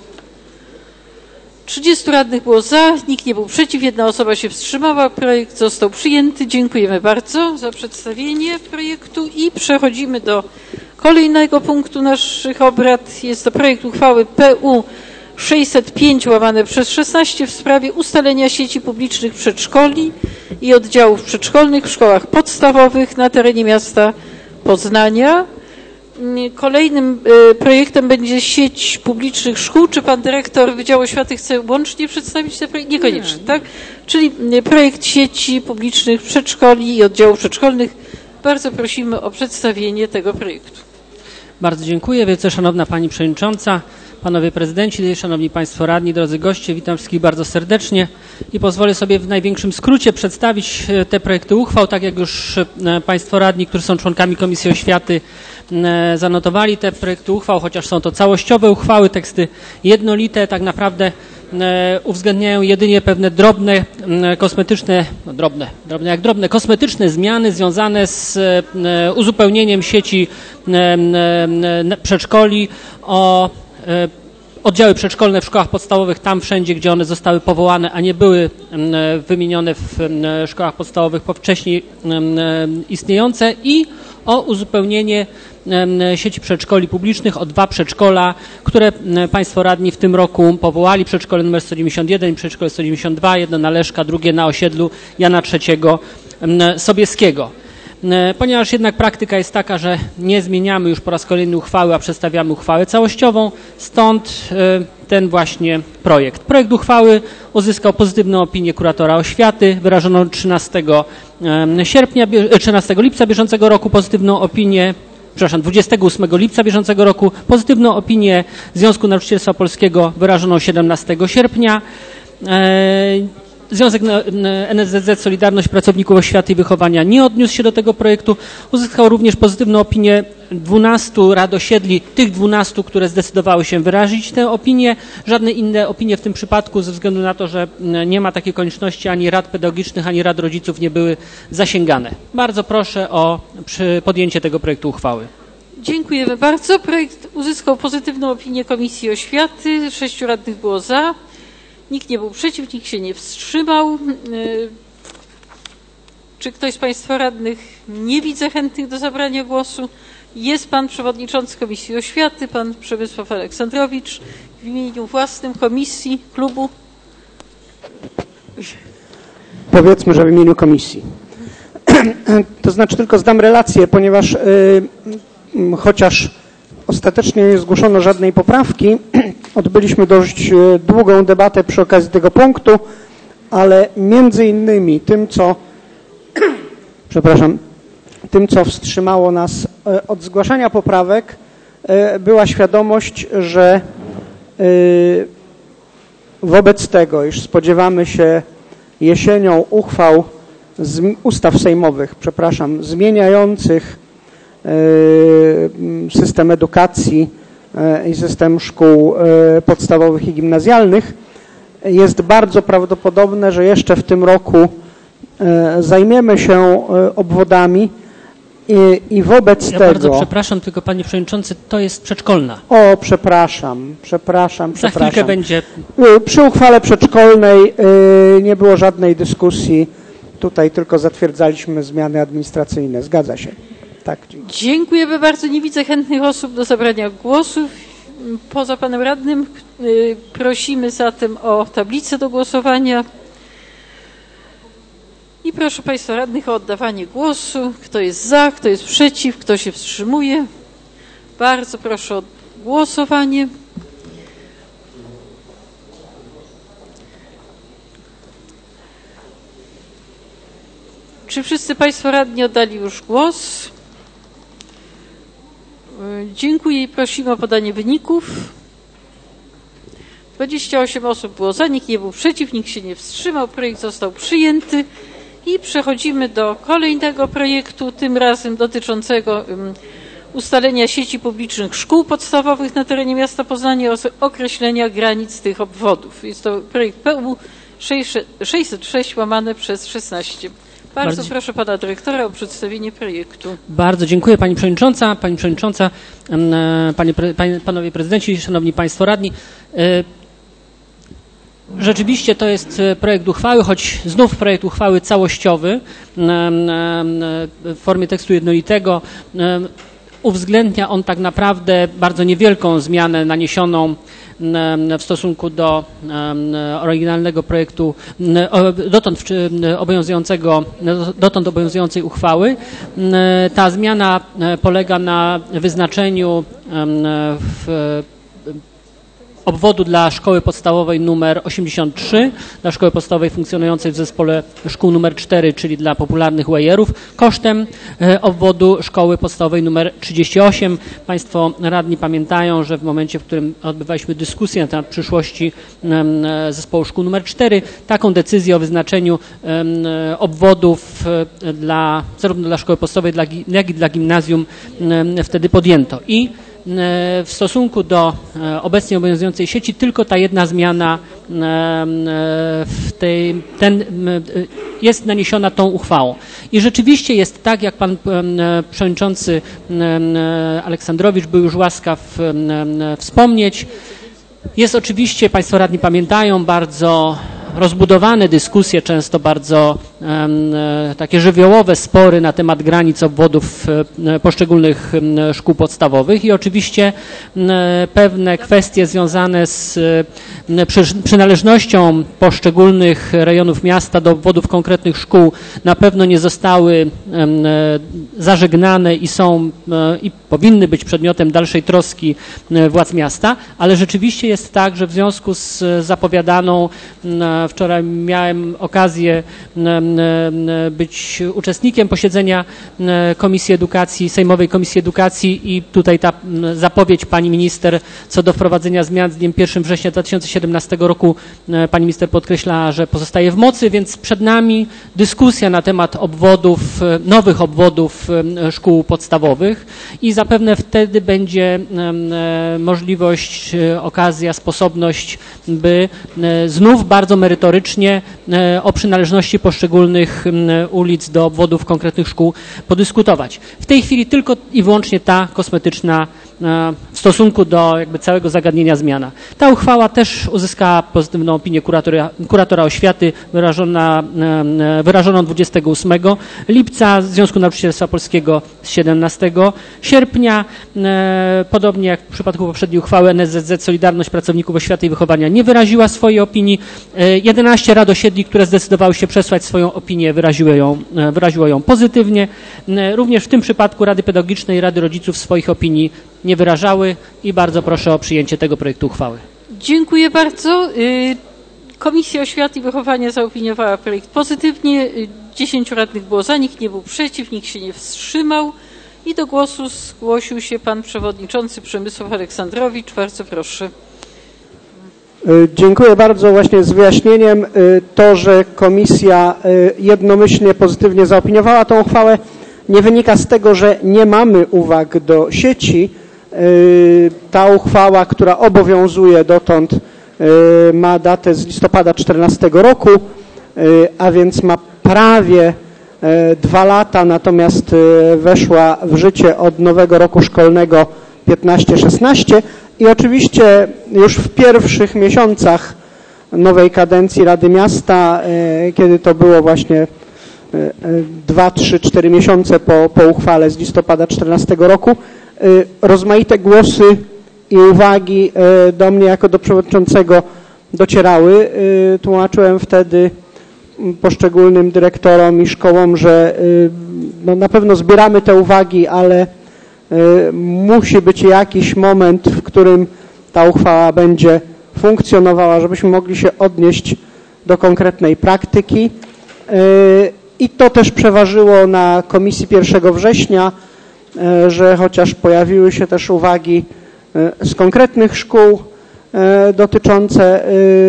30 radnych było za, nikt nie był przeciw, 1 osoba się wstrzymała. Projekt został przyjęty. Dziękujemy bardzo za przedstawienie projektu i przechodzimy do kolejnego punktu naszych obrad. Jest to projekt uchwały PU 605/16 w sprawie ustalenia sieci publicznych przedszkoli i oddziałów przedszkolnych w szkołach podstawowych na terenie miasta Poznania. Kolejnym projektem będzie sieć publicznych szkół. Czy pan dyrektor Wydziału Oświaty chce łącznie przedstawić ten projekt? Niekoniecznie, tak? Czyli projekt sieci publicznych przedszkoli i oddziałów przedszkolnych. Bardzo prosimy o przedstawienie tego projektu. Bardzo dziękuję. Wielce szanowna pani przewodnicząca, panowie prezydenci, szanowni państwo radni, drodzy goście, witam wszystkich bardzo serdecznie i pozwolę sobie w największym skrócie przedstawić te projekty uchwał, tak jak już państwo radni, którzy są członkami Komisji Oświaty, zanotowali te projekty uchwał, chociaż są to całościowe uchwały, teksty jednolite, tak naprawdę uwzględniają jedynie pewne drobne, kosmetyczne, kosmetyczne zmiany związane z uzupełnieniem sieci przedszkoli o oddziały przedszkolne w szkołach podstawowych, tam wszędzie, gdzie one zostały powołane, a nie były wymienione w szkołach podstawowych wcześniej istniejące i o uzupełnienie sieci przedszkoli publicznych o 2 przedszkola, które państwo radni w tym roku powołali. Przedszkole nr 191 i przedszkole 192, jedno na Leszka, drugie na osiedlu Jana III Sobieskiego. Ponieważ jednak praktyka jest taka, że nie zmieniamy już po raz kolejny uchwały, a przedstawiamy uchwałę całościową, stąd ten właśnie projekt. Projekt uchwały uzyskał pozytywną opinię kuratora oświaty, wyrażoną 13 lipca bieżącego roku, pozytywną opinię 28 lipca bieżącego roku, pozytywną opinię Związku Nauczycielstwa Polskiego wyrażoną 17 sierpnia. Związek NSZZ Solidarność Pracowników Oświaty i Wychowania nie odniósł się do tego projektu. Uzyskał również pozytywną opinię 12 rad osiedli, tych 12, które zdecydowały się wyrazić tę opinię. Żadne inne opinie w tym przypadku, ze względu na to, że nie ma takiej konieczności, ani rad pedagogicznych, ani rad rodziców nie były zasięgane. Bardzo proszę o podjęcie tego projektu uchwały. Dziękujemy bardzo. Projekt uzyskał pozytywną opinię Komisji Oświaty. 6 radnych było za. Nikt nie był przeciw, nikt się nie wstrzymał. Czy ktoś z Państwa radnych nie widzę chętnych do zabrania głosu? Jest Pan Przewodniczący Komisji Oświaty, Pan Przemysław Aleksandrowicz. W imieniu własnym Komisji, klubu. Powiedzmy, że w imieniu Komisji. To znaczy tylko zdam relację, ponieważ chociaż ostatecznie nie zgłoszono żadnej poprawki, odbyliśmy dość długą debatę przy okazji tego punktu, ale między innymi tym, co wstrzymało nas od zgłaszania poprawek, była świadomość, że wobec tego, iż spodziewamy się jesienią ustaw sejmowych, zmieniających system edukacji i system szkół podstawowych i gimnazjalnych, jest bardzo prawdopodobne, że jeszcze w tym roku zajmiemy się obwodami i wobec tego... Ja bardzo przepraszam, tylko Panie Przewodniczący, to jest przedszkolna. O, przepraszam. Za chwilkę będzie... Przy uchwale przedszkolnej nie było żadnej dyskusji. Tutaj tylko zatwierdzaliśmy zmiany administracyjne. Zgadza się. Tak. Dziękujemy bardzo. Nie widzę chętnych osób do zabrania głosu. Poza Panem Radnym prosimy zatem o tablicę do głosowania. I proszę Państwa Radnych o oddawanie głosu. Kto jest za, kto jest przeciw, kto się wstrzymuje. Bardzo proszę o głosowanie. Czy wszyscy Państwo radni oddali już głos? Dziękuję i prosimy o podanie wyników. 28 osób było za, nikt nie był przeciw, nikt się nie wstrzymał. Projekt został przyjęty i przechodzimy do kolejnego projektu, tym razem dotyczącego ustalenia sieci publicznych szkół podstawowych na terenie miasta Poznania oraz określenia granic tych obwodów. Jest to projekt PU 606/16. Bardzo proszę Pana Dyrektora o przedstawienie projektu. Bardzo dziękuję Pani Przewodnicząca, Panowie Prezydenci, Szanowni Państwo Radni. Rzeczywiście to jest projekt uchwały, choć znów projekt uchwały całościowy w formie tekstu jednolitego. Uwzględnia on tak naprawdę bardzo niewielką zmianę naniesioną w stosunku do oryginalnego projektu dotąd obowiązującej uchwały. Ta zmiana polega na wyznaczeniu obwodu dla szkoły podstawowej numer 83, dla szkoły podstawowej funkcjonującej w zespole szkół numer 4, czyli dla popularnych wejerów, kosztem obwodu szkoły podstawowej numer 38. Państwo radni pamiętają, że w momencie, w którym odbywaliśmy dyskusję na temat przyszłości zespołu szkół numer 4, taką decyzję o wyznaczeniu obwodów zarówno dla szkoły podstawowej, jak i dla gimnazjum wtedy podjęto. I w stosunku do obecnie obowiązującej sieci tylko ta jedna zmiana jest naniesiona tą uchwałą. I rzeczywiście jest tak, jak Pan Przewodniczący Aleksandrowicz był już łaskaw wspomnieć. Jest oczywiście, Państwo radni pamiętają, bardzo rozbudowane dyskusje, często bardzo takie żywiołowe spory na temat granic obwodów poszczególnych szkół podstawowych i oczywiście pewne kwestie związane z przynależnością poszczególnych rejonów miasta do obwodów konkretnych szkół na pewno nie zostały zażegnane i są i powinny być przedmiotem dalszej troski władz miasta, ale rzeczywiście jest tak, że w związku z zapowiadaną Wczoraj miałem okazję być uczestnikiem posiedzenia Komisji Edukacji, Sejmowej Komisji Edukacji i tutaj ta zapowiedź pani minister co do wprowadzenia zmian z dniem 1 września 2017 roku pani minister podkreśla, że pozostaje w mocy, więc przed nami dyskusja na temat obwodów, nowych obwodów szkół podstawowych i zapewne wtedy będzie możliwość, okazja, sposobność, by znów bardzo merytorycznie o przynależności poszczególnych ulic do obwodów konkretnych szkół podyskutować. W tej chwili tylko i wyłącznie ta kosmetyczna w stosunku do jakby całego zagadnienia zmiana. Ta uchwała też uzyskała pozytywną opinię kuratora oświaty wyrażoną 28 lipca Związku Nauczycielstwa Polskiego z 17 sierpnia. Podobnie jak w przypadku poprzedniej uchwały NSZZ Solidarność Pracowników Oświaty i Wychowania nie wyraziła swojej opinii. 11 rad osiedli, które zdecydowały się przesłać swoją opinię, wyraziło ją pozytywnie. Również w tym przypadku Rady Pedagogiczne i Rady Rodziców swoich opinii nie wyrażały i bardzo proszę o przyjęcie tego projektu uchwały. Dziękuję bardzo. Komisja Oświaty i Wychowania zaopiniowała projekt pozytywnie. 10 radnych było za, nikt nie był przeciw, nikt się nie wstrzymał. I do głosu zgłosił się pan przewodniczący Przemysław Aleksandrowicz. Bardzo proszę. Dziękuję bardzo. Właśnie z wyjaśnieniem to, że komisja jednomyślnie pozytywnie zaopiniowała tę uchwałę, nie wynika z tego, że nie mamy uwag do sieci. Ta uchwała, która obowiązuje dotąd, ma datę z listopada 2014 roku, a więc ma prawie 2 lata, natomiast weszła w życie od nowego roku szkolnego 15-16 i oczywiście już w pierwszych miesiącach nowej kadencji Rady Miasta, kiedy to było właśnie 2, 3, 4 miesiące po uchwale z listopada 2014 roku, rozmaite głosy i uwagi do mnie jako do przewodniczącego docierały. Tłumaczyłem wtedy poszczególnym dyrektorom i szkołom, że no na pewno zbieramy te uwagi, ale musi być jakiś moment, w którym ta uchwała będzie funkcjonowała, żebyśmy mogli się odnieść do konkretnej praktyki. I to też przeważyło na komisji 1 września, że chociaż pojawiły się też uwagi z konkretnych szkół dotyczące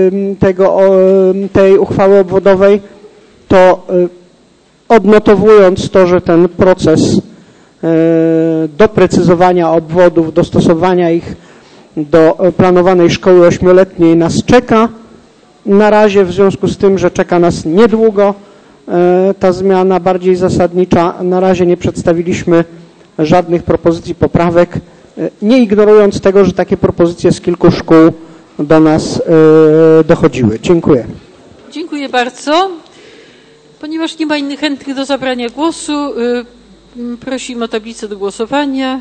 tej uchwały obwodowej, to odnotowując to, że ten proces doprecyzowania obwodów, dostosowania ich do planowanej szkoły 8-letniej nas czeka. Na razie w związku z tym, że czeka nas niedługo ta zmiana bardziej zasadnicza, na razie nie przedstawiliśmy żadnych propozycji poprawek, nie ignorując tego, że takie propozycje z kilku szkół do nas dochodziły. Dziękuję. Dziękuję bardzo. Ponieważ nie ma innych chętnych do zabrania głosu, prosimy o tablicę do głosowania.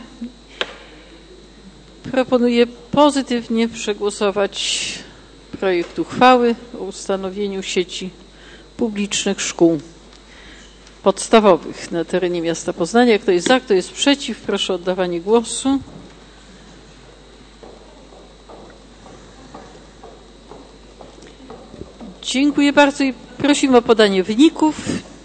Proponuję pozytywnie przegłosować projekt uchwały o ustanowieniu sieci publicznych szkół podstawowych na terenie miasta Poznania. Kto jest za, kto jest przeciw, proszę o oddawanie głosu. Dziękuję bardzo i prosimy o podanie wyników.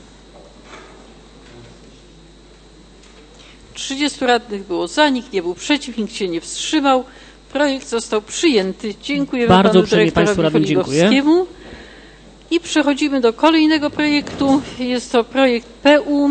30 radnych było za, nikt nie był przeciw, nikt się nie wstrzymał. Projekt został przyjęty. Dziękujemy panu dyrektorowi Foligowskiemu. I przechodzimy do kolejnego projektu. Jest to projekt PU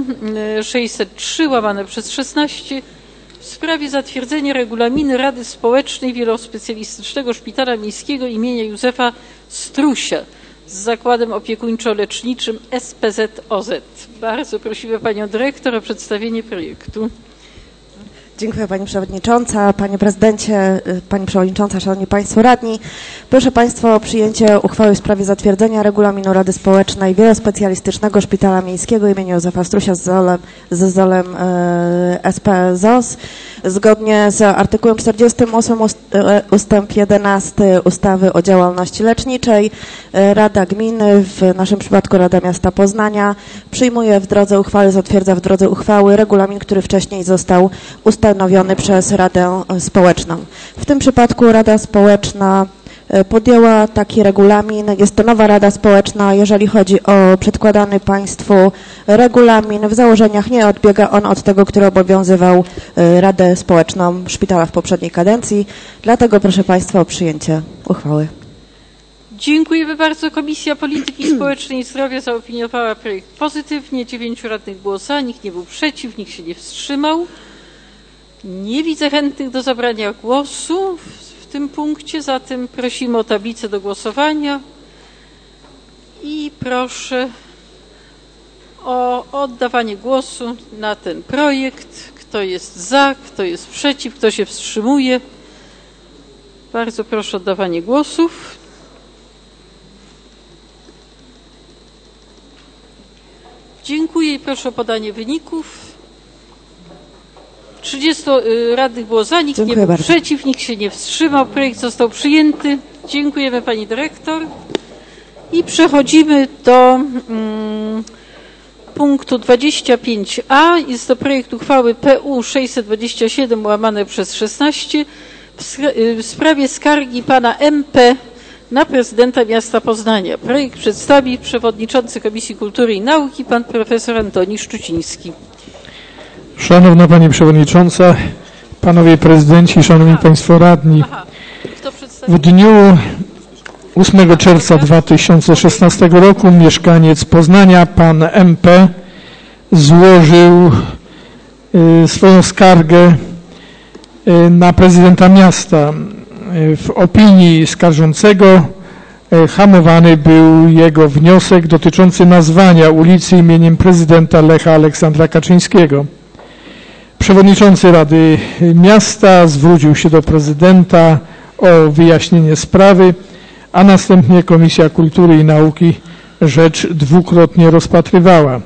603/16 w sprawie zatwierdzenia regulaminu Rady Społecznej Wielospecjalistycznego Szpitala Miejskiego imienia Józefa Strusia z Zakładem Opiekuńczo-Leczniczym SPZ-OZ. Bardzo prosimy panią dyrektor o przedstawienie projektu. Dziękuję Pani Przewodnicząca, Panie Prezydencie, Pani Przewodnicząca, Szanowni Państwo Radni. Proszę Państwa o przyjęcie uchwały w sprawie zatwierdzenia regulaminu Rady Społecznej Wielospecjalistycznego Szpitala Miejskiego im. Józefa Strusia z ZOL-em SP-ZOS. Zgodnie z artykułem 48 ustęp 11 ustawy o działalności leczniczej Rada Gminy, w naszym przypadku Rada Miasta Poznania, przyjmuje w drodze uchwały, zatwierdza w drodze uchwały regulamin, który wcześniej został ustanowiony przez Radę Społeczną. W tym przypadku Rada Społeczna podjęła taki regulamin. Jest to nowa Rada Społeczna. Jeżeli chodzi o przedkładany Państwu regulamin, w założeniach nie odbiega on od tego, który obowiązywał Radę Społeczną Szpitala w poprzedniej kadencji. Dlatego proszę Państwa o przyjęcie uchwały. Dziękujemy bardzo. Komisja Polityki Społecznej i Zdrowia zaopiniowała projekt pozytywnie. 9 radnych było za, nikt nie był przeciw, nikt się nie wstrzymał. Nie widzę chętnych do zabrania głosu w tym punkcie, zatem prosimy o tablicę do głosowania i proszę o oddawanie głosu na ten projekt. Kto jest za, kto jest przeciw, kto się wstrzymuje. Bardzo proszę o oddawanie głosów. Dziękuję i proszę o podanie wyników. 30 radnych było za, nikt nie był przeciw, nikt się nie wstrzymał. Projekt został przyjęty. Dziękujemy Pani Dyrektor. I przechodzimy do punktu 25a. Jest to projekt uchwały PU 627/16 w sprawie skargi Pana MP na prezydenta miasta Poznania. Projekt przedstawi przewodniczący Komisji Kultury i Nauki, pan profesor Antoni Szczuciński. Szanowna Pani Przewodnicząca, Panowie Prezydenci, Szanowni Państwo Radni. W dniu 8 czerwca 2016 roku mieszkaniec Poznania, pan MP, złożył swoją skargę na prezydenta miasta. W opinii skarżącego hamowany był jego wniosek dotyczący nazwania ulicy imieniem prezydenta Lecha Aleksandra Kaczyńskiego. Przewodniczący Rady Miasta zwrócił się do prezydenta o wyjaśnienie sprawy, a następnie Komisja Kultury i Nauki rzecz dwukrotnie rozpatrywała.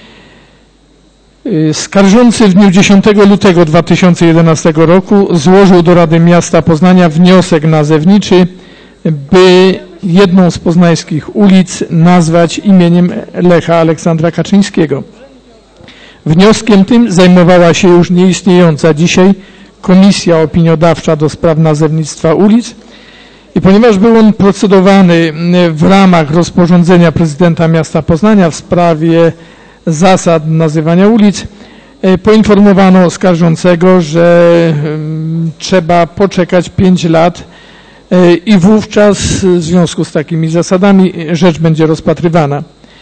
Skarżący w dniu 10 lutego 2011 roku złożył do Rady Miasta Poznania wniosek nazewniczy, by jedną z poznańskich ulic nazwać imieniem Lecha Aleksandra Kaczyńskiego. Wnioskiem tym zajmowała się już nieistniejąca dzisiaj Komisja Opiniodawcza do spraw nazewnictwa ulic i ponieważ był on procedowany w ramach rozporządzenia prezydenta miasta Poznania w sprawie zasad nazywania ulic, poinformowano skarżącego, że trzeba poczekać 5 lat i wówczas w związku z takimi zasadami rzecz będzie rozpatrywana.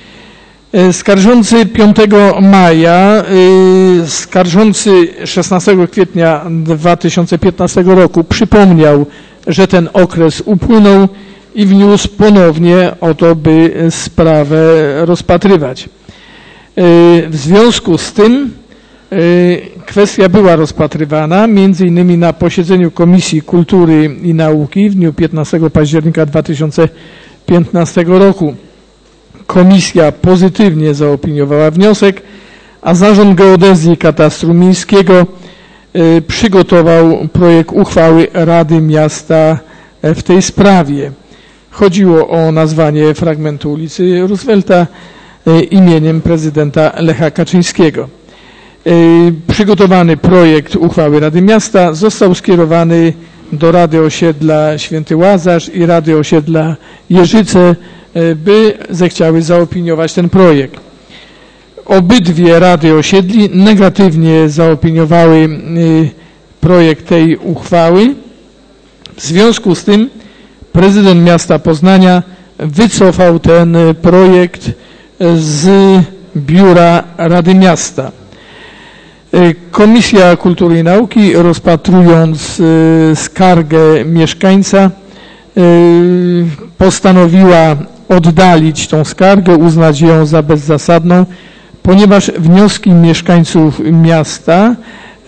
Skarżący 5 maja, skarżący 16 kwietnia 2015 roku przypomniał, że ten okres upłynął i wniósł ponownie o to, by sprawę rozpatrywać. W związku z tym kwestia była rozpatrywana między innymi na posiedzeniu Komisji Kultury i Nauki w dniu 15 października 2015 roku. Komisja pozytywnie zaopiniowała wniosek, a Zarząd Geodezji i Katastru Miejskiego przygotował projekt uchwały Rady Miasta w tej sprawie. Chodziło o nazwanie fragmentu ulicy Roosevelta imieniem prezydenta Lecha Kaczyńskiego. Przygotowany projekt uchwały Rady Miasta został skierowany do Rady Osiedla Święty Łazarz i Rady Osiedla Jeżyce, by zechciały zaopiniować ten projekt. Obydwie Rady Osiedli negatywnie zaopiniowały projekt tej uchwały. W związku z tym prezydent miasta Poznania wycofał ten projekt z biura Rady Miasta. Komisja Kultury i Nauki, rozpatrując skargę mieszkańca, postanowiła oddalić tą skargę, uznać ją za bezzasadną, ponieważ wnioski mieszkańców miasta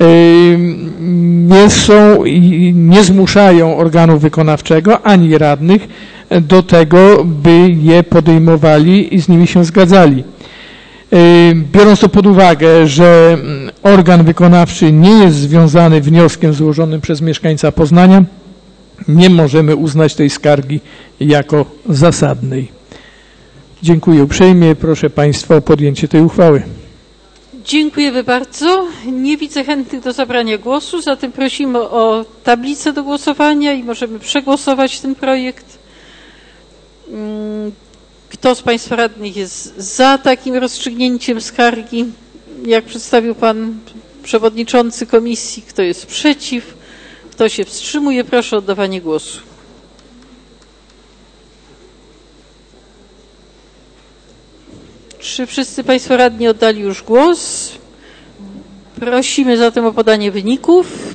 nie zmuszają organu wykonawczego ani radnych do tego, by je podejmowali i z nimi się zgadzali. Biorąc to pod uwagę, że organ wykonawczy nie jest związany wnioskiem złożonym przez mieszkańca Poznania, nie możemy uznać tej skargi jako zasadnej. Dziękuję uprzejmie. Proszę Państwa o podjęcie tej uchwały. Dziękujemy bardzo. Nie widzę chętnych do zabrania głosu, zatem prosimy o tablicę do głosowania i możemy przegłosować ten projekt. Kto z Państwa radnych jest za takim rozstrzygnięciem skargi, jak przedstawił Pan Przewodniczący Komisji? Kto jest przeciw? Kto się wstrzymuje? Proszę o oddawanie głosu. Czy wszyscy Państwo radni oddali już głos? Prosimy zatem o podanie wyników.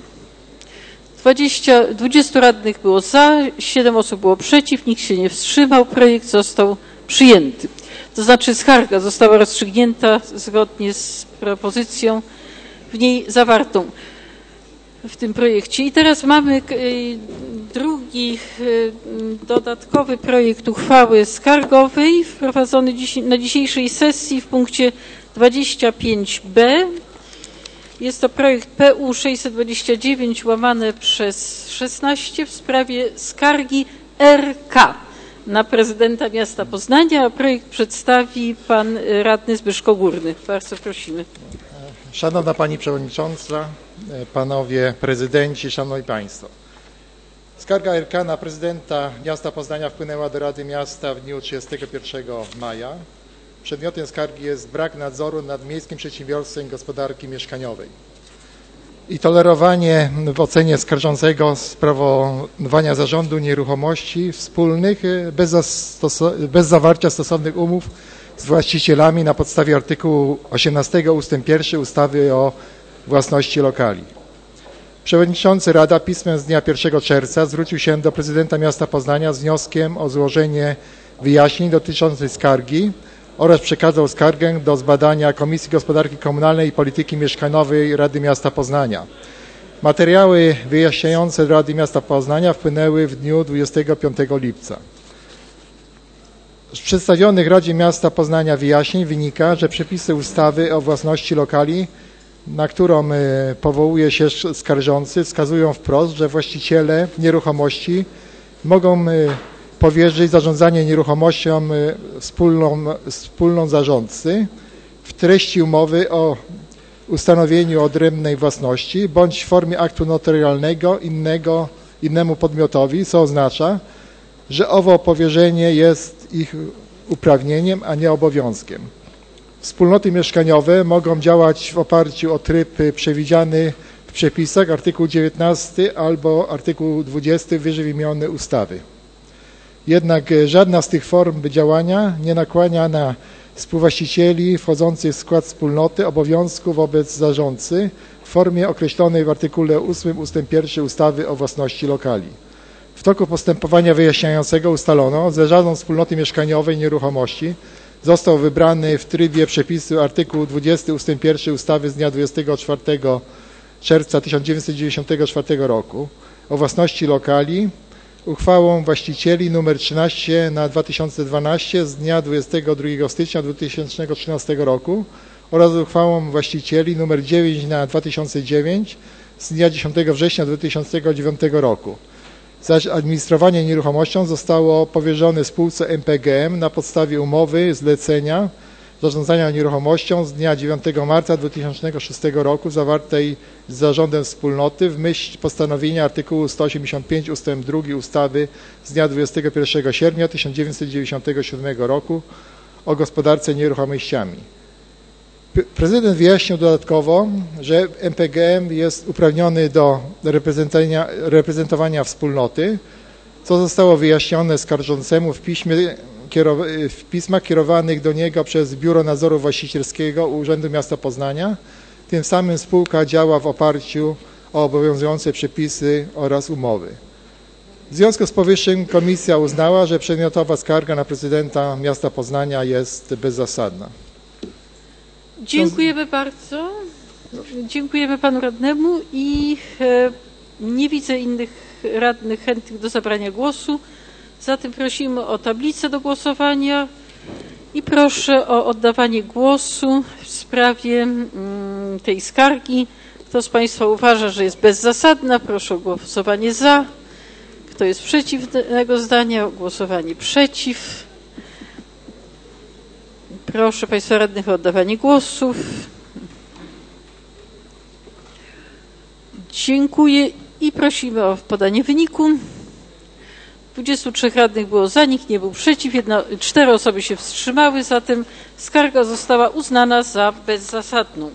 20 radnych było za, 7 osób było przeciw, nikt się nie wstrzymał. Projekt został przyjęty. To znaczy skarga została rozstrzygnięta zgodnie z propozycją w niej zawartą w tym projekcie. I teraz mamy drugi dodatkowy projekt uchwały skargowej wprowadzony na dzisiejszej sesji w punkcie 25b. Jest to projekt PU 629/16 w sprawie skargi RK na prezydenta miasta Poznania. Projekt przedstawi pan radny Zbyszko Górny. Bardzo prosimy. Szanowna Pani Przewodnicząca, Panowie Prezydenci, Szanowni Państwo. Skarga RK na prezydenta miasta Poznania wpłynęła do Rady Miasta w dniu 31 maja. Przedmiotem skargi jest brak nadzoru nad Miejskim Przedsiębiorstwem Gospodarki Mieszkaniowej i tolerowanie w ocenie skarżącego sprawowania zarządu nieruchomości wspólnych bez zawarcia stosownych umów z właścicielami na podstawie artykułu 18 ust. 1 ustawy o własności lokali. Przewodniczący Rada pismem z dnia 1 czerwca zwrócił się do prezydenta miasta Poznania z wnioskiem o złożenie wyjaśnień dotyczących skargi oraz przekazał skargę do zbadania Komisji Gospodarki Komunalnej i Polityki Mieszkaniowej Rady Miasta Poznania. Materiały wyjaśniające Rady Miasta Poznania wpłynęły w dniu 25 lipca. Z przedstawionych Radzie Miasta Poznania wyjaśnień wynika, że przepisy ustawy o własności lokali, na którą powołuje się skarżący, wskazują wprost, że właściciele nieruchomości mogą powierzyć zarządzanie nieruchomością wspólną zarządcy w treści umowy o ustanowieniu odrębnej własności bądź w formie aktu notarialnego innemu podmiotowi, co oznacza, że owo powierzenie jest ich uprawnieniem, a nie obowiązkiem. Wspólnoty mieszkaniowe mogą działać w oparciu o tryb przewidziany w przepisach artykuł 19 albo artykuł 20 wyżej wymienionej ustawy. Jednak żadna z tych form działania nie nakłania na współwłaścicieli wchodzących w skład wspólnoty obowiązku wobec zarządcy w formie określonej w artykule 8 ust. 1 ustawy o własności lokali. W toku postępowania wyjaśniającego ustalono, że zarząd wspólnoty mieszkaniowej nieruchomości został wybrany w trybie przepisu artykuł 20 ust. 1 ustawy z dnia 24 czerwca 1994 roku o własności lokali uchwałą właścicieli nr 13 na 2012 z dnia 22 stycznia 2013 roku oraz uchwałą właścicieli nr 9 na 2009 z dnia 10 września 2009 roku. Zaś administrowanie nieruchomością zostało powierzone spółce MPGM na podstawie umowy zlecenia zarządzania nieruchomością z dnia 9 marca 2006 roku zawartej z zarządem wspólnoty w myśl postanowienia artykułu 185 ust. 2 ustawy z dnia 21 sierpnia 1997 roku o gospodarce nieruchomościami. Prezydent wyjaśnił dodatkowo, że MPGM jest uprawniony do reprezentowania wspólnoty, co zostało wyjaśnione skarżącemu w pismach kierowanych do niego przez Biuro Nadzoru Właścicielskiego Urzędu Miasta Poznania. Tym samym spółka działa w oparciu o obowiązujące przepisy oraz umowy. W związku z powyższym komisja uznała, że przedmiotowa skarga na prezydenta miasta Poznania jest bezzasadna. Dziękujemy bardzo. Dziękujemy panu radnemu i nie widzę innych radnych chętnych do zabrania głosu. Zatem prosimy o tablicę do głosowania i proszę o oddawanie głosu w sprawie tej skargi. Kto z Państwa uważa, że jest bezzasadna, proszę o głosowanie za. Kto jest przeciwnego zdania, o głosowanie przeciw. Proszę Państwa radnych o oddawanie głosów. Dziękuję i prosimy o podanie wyniku. 23 radnych było za, nikt nie był przeciw, 4 osoby się wstrzymały, zatem skarga została uznana za bezzasadną.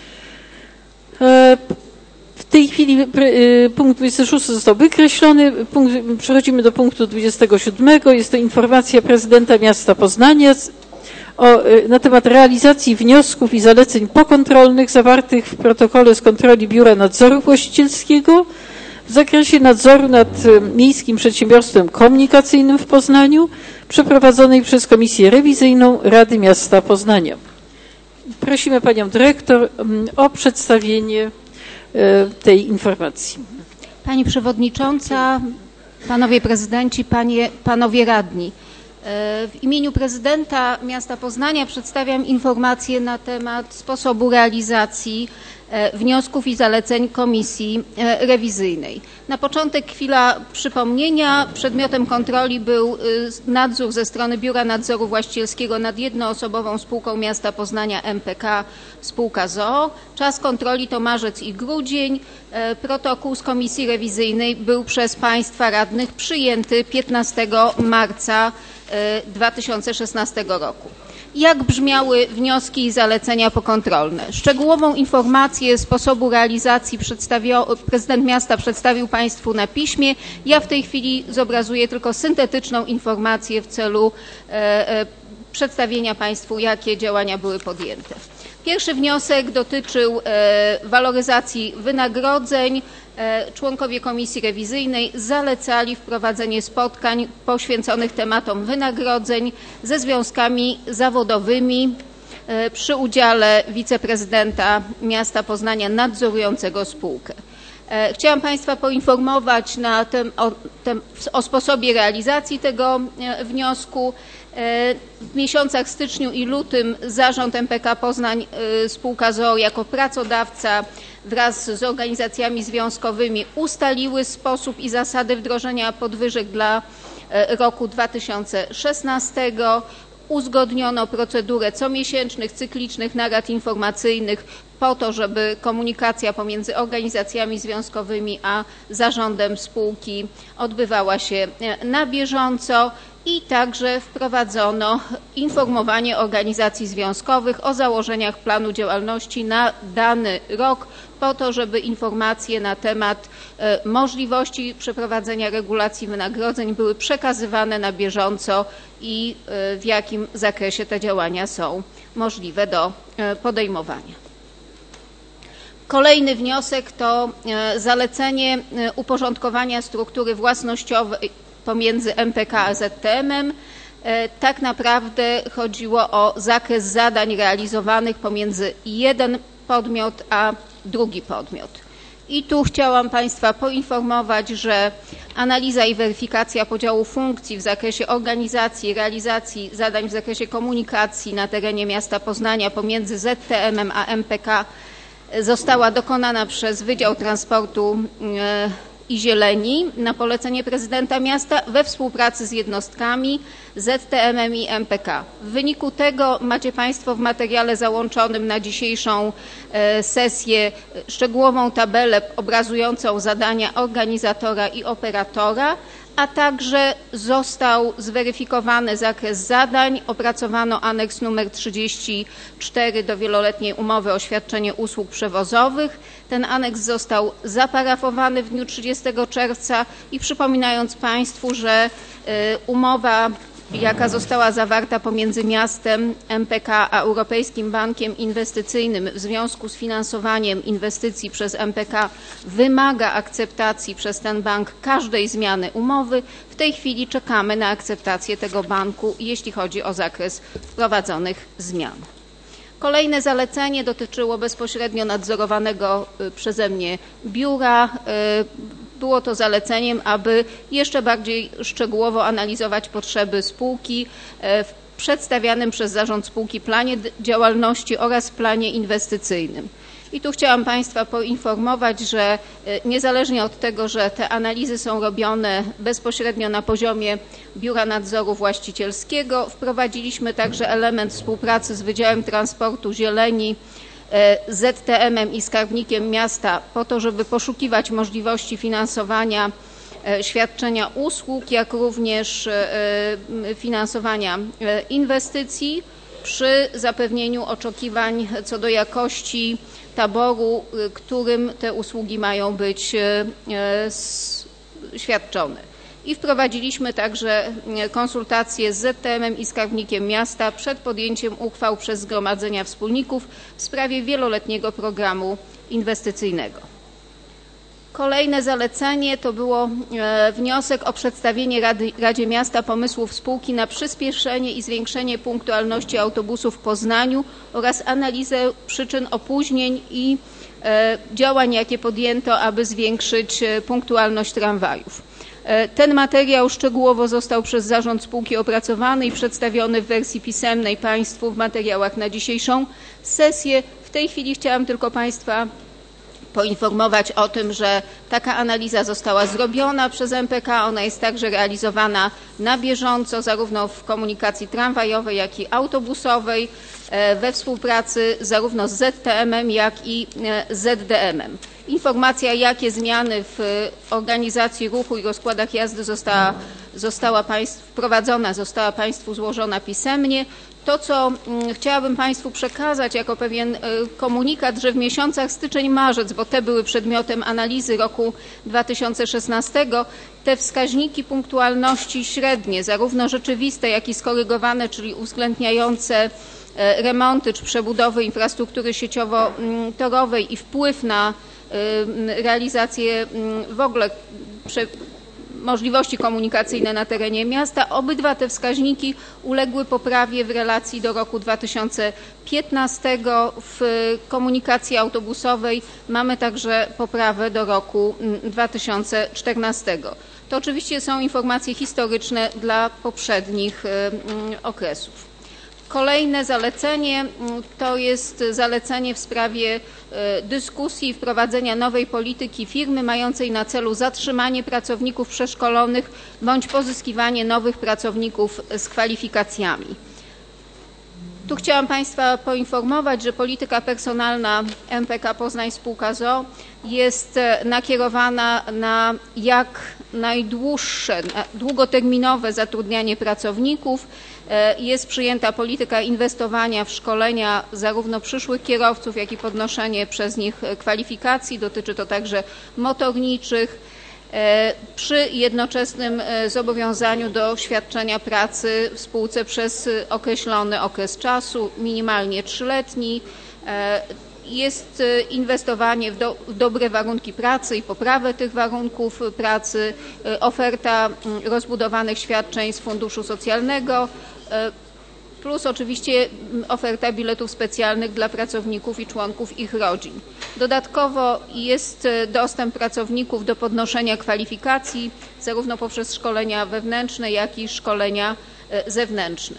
W tej chwili punkt 26 został wykreślony. Przechodzimy do punktu 27. Jest to informacja prezydenta miasta Poznania na temat realizacji wniosków i zaleceń pokontrolnych zawartych w protokole z kontroli Biura Nadzoru Właścicielskiego w zakresie nadzoru nad Miejskim Przedsiębiorstwem Komunikacyjnym w Poznaniu, przeprowadzonej przez Komisję Rewizyjną Rady Miasta Poznania. Prosimy Panią Dyrektor o przedstawienie tej informacji. Pani Przewodnicząca, Panowie Prezydenci, Panowie Radni. W imieniu Prezydenta Miasta Poznania przedstawiam informację na temat sposobu realizacji wniosków i zaleceń Komisji Rewizyjnej. Na początek chwila przypomnienia. Przedmiotem kontroli był nadzór ze strony Biura Nadzoru Właścicielskiego nad jednoosobową spółką Miasta Poznania MPK spółka z.o.o. Czas kontroli to marzec i grudzień. Protokół z Komisji Rewizyjnej był przez Państwa radnych przyjęty 15 marca 2016 roku. Jak brzmiały wnioski i zalecenia pokontrolne? Szczegółową informację sposobu realizacji prezydent miasta przedstawił Państwu na piśmie. Ja w tej chwili zobrazuję tylko syntetyczną informację w celu przedstawienia Państwu, jakie działania były podjęte. Pierwszy wniosek dotyczył waloryzacji wynagrodzeń. Członkowie Komisji Rewizyjnej zalecali wprowadzenie spotkań poświęconych tematom wynagrodzeń ze związkami zawodowymi przy udziale wiceprezydenta miasta Poznania nadzorującego spółkę. Chciałam Państwa poinformować o sposobie realizacji tego wniosku. W miesiącach styczniu i lutym Zarząd MPK Poznań spółka z.o.o. jako pracodawca wraz z organizacjami związkowymi ustaliły sposób i zasady wdrożenia podwyżek dla roku 2016. Uzgodniono procedurę comiesięcznych, cyklicznych narad informacyjnych po to, żeby komunikacja pomiędzy organizacjami związkowymi a zarządem spółki odbywała się na bieżąco i także wprowadzono informowanie organizacji związkowych o założeniach planu działalności na dany rok po to, żeby informacje na temat możliwości przeprowadzenia regulacji wynagrodzeń były przekazywane na bieżąco i w jakim zakresie te działania są możliwe do podejmowania. Kolejny wniosek to zalecenie uporządkowania struktury własnościowej pomiędzy MPK a ZTM-em. Tak naprawdę chodziło o zakres zadań realizowanych pomiędzy jeden podmiot a drugi podmiot. I tu chciałam Państwa poinformować, że analiza i weryfikacja podziału funkcji w zakresie organizacji, realizacji zadań w zakresie komunikacji na terenie miasta Poznania pomiędzy ZTM-em a MPK została dokonana przez Wydział Transportu i Zieleni na polecenie prezydenta miasta we współpracy z jednostkami, ZTM-em i MPK. W wyniku tego macie Państwo w materiale załączonym na dzisiejszą sesję szczegółową tabelę obrazującą zadania organizatora i operatora, a także został zweryfikowany zakres zadań, opracowano aneks numer 34 do wieloletniej umowy o świadczenie usług przewozowych. Ten aneks został zaparafowany w dniu 30 czerwca i przypominając Państwu, że umowa, jaka została zawarta pomiędzy miastem MPK a Europejskim Bankiem Inwestycyjnym w związku z finansowaniem inwestycji przez MPK wymaga akceptacji przez ten bank każdej zmiany umowy. W tej chwili czekamy na akceptację tego banku, jeśli chodzi o zakres wprowadzonych zmian. Kolejne zalecenie dotyczyło bezpośrednio nadzorowanego przeze mnie biura. Było to zaleceniem, aby jeszcze bardziej szczegółowo analizować potrzeby spółki w przedstawianym przez zarząd spółki planie działalności oraz planie inwestycyjnym. I tu chciałam Państwa poinformować, że niezależnie od tego, że te analizy są robione bezpośrednio na poziomie Biura Nadzoru Właścicielskiego, wprowadziliśmy także element współpracy z Wydziałem Transportu Zieleni ZTM-em i skarbnikiem miasta po to, żeby poszukiwać możliwości finansowania świadczenia usług, jak również finansowania inwestycji przy zapewnieniu oczekiwań co do jakości taboru, którym te usługi mają być świadczone. I wprowadziliśmy także konsultacje z ZTM-em i skarbnikiem miasta przed podjęciem uchwał przez zgromadzenia wspólników w sprawie wieloletniego programu inwestycyjnego. Kolejne zalecenie to było wniosek o przedstawienie Radzie Miasta pomysłów spółki na przyspieszenie i zwiększenie punktualności autobusów w Poznaniu oraz analizę przyczyn opóźnień i działań, jakie podjęto, aby zwiększyć punktualność tramwajów. Ten materiał szczegółowo został przez zarząd spółki opracowany i przedstawiony w wersji pisemnej Państwu w materiałach na dzisiejszą sesję. W tej chwili chciałam tylko Państwa poinformować o tym, że taka analiza została zrobiona przez MPK. Ona jest także realizowana na bieżąco, zarówno w komunikacji tramwajowej, jak i autobusowej, we współpracy zarówno z ZTM-em, jak i ZDM-em. Informacja, jakie zmiany w organizacji ruchu i rozkładach jazdy została Państwu złożona pisemnie. To, co chciałabym Państwu przekazać jako pewien komunikat, że w miesiącach styczeń-marzec, bo te były przedmiotem analizy roku 2016, te wskaźniki punktualności średnie, zarówno rzeczywiste, jak i skorygowane, czyli uwzględniające remonty czy przebudowy infrastruktury sieciowo-torowej i wpływ na realizację w ogóle możliwości komunikacyjne na terenie miasta. Obydwa te wskaźniki uległy poprawie w relacji do roku 2015. W komunikacji autobusowej mamy także poprawę do roku 2014. To oczywiście są informacje historyczne dla poprzednich okresów. Kolejne zalecenie to jest zalecenie w sprawie dyskusji i wprowadzenia nowej polityki firmy mającej na celu zatrzymanie pracowników przeszkolonych bądź pozyskiwanie nowych pracowników z kwalifikacjami. Tu chciałam Państwa poinformować, że polityka personalna MPK Poznań Spółka z o.o. jest nakierowana na jak najdłuższe, długoterminowe zatrudnianie pracowników. Jest przyjęta polityka inwestowania w szkolenia zarówno przyszłych kierowców, jak i podnoszenie przez nich kwalifikacji. Dotyczy to także motorniczych, przy jednoczesnym zobowiązaniu do świadczenia pracy w spółce przez określony okres czasu, minimalnie 3-letni. Jest inwestowanie w dobre warunki pracy i poprawę tych warunków pracy, oferta rozbudowanych świadczeń z funduszu socjalnego, plus oczywiście oferta biletów specjalnych dla pracowników i członków ich rodzin. Dodatkowo jest dostęp pracowników do podnoszenia kwalifikacji, zarówno poprzez szkolenia wewnętrzne, jak i szkolenia zewnętrzne.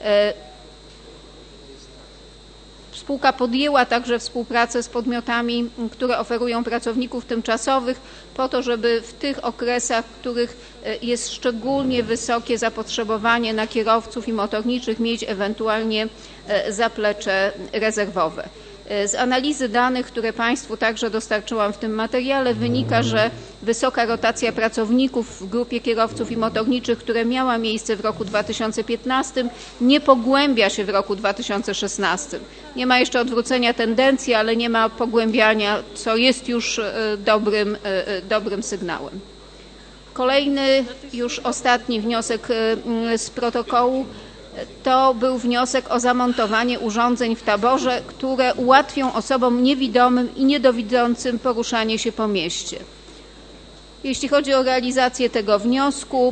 Spółka podjęła także współpracę z podmiotami, które oferują pracowników tymczasowych po to, żeby w tych okresach, w których jest szczególnie wysokie zapotrzebowanie na kierowców i motorniczych, mieć ewentualnie zaplecze rezerwowe. Z analizy danych, które Państwu także dostarczyłam w tym materiale, wynika, że wysoka rotacja pracowników w grupie kierowców i motorniczych, które miała miejsce w roku 2015, nie pogłębia się w roku 2016. Nie ma jeszcze odwrócenia tendencji, ale nie ma pogłębiania, co jest już dobrym sygnałem. Kolejny, już ostatni wniosek z protokołu to był wniosek o zamontowanie urządzeń w taborze, które ułatwią osobom niewidomym i niedowidzącym poruszanie się po mieście. Jeśli chodzi o realizację tego wniosku,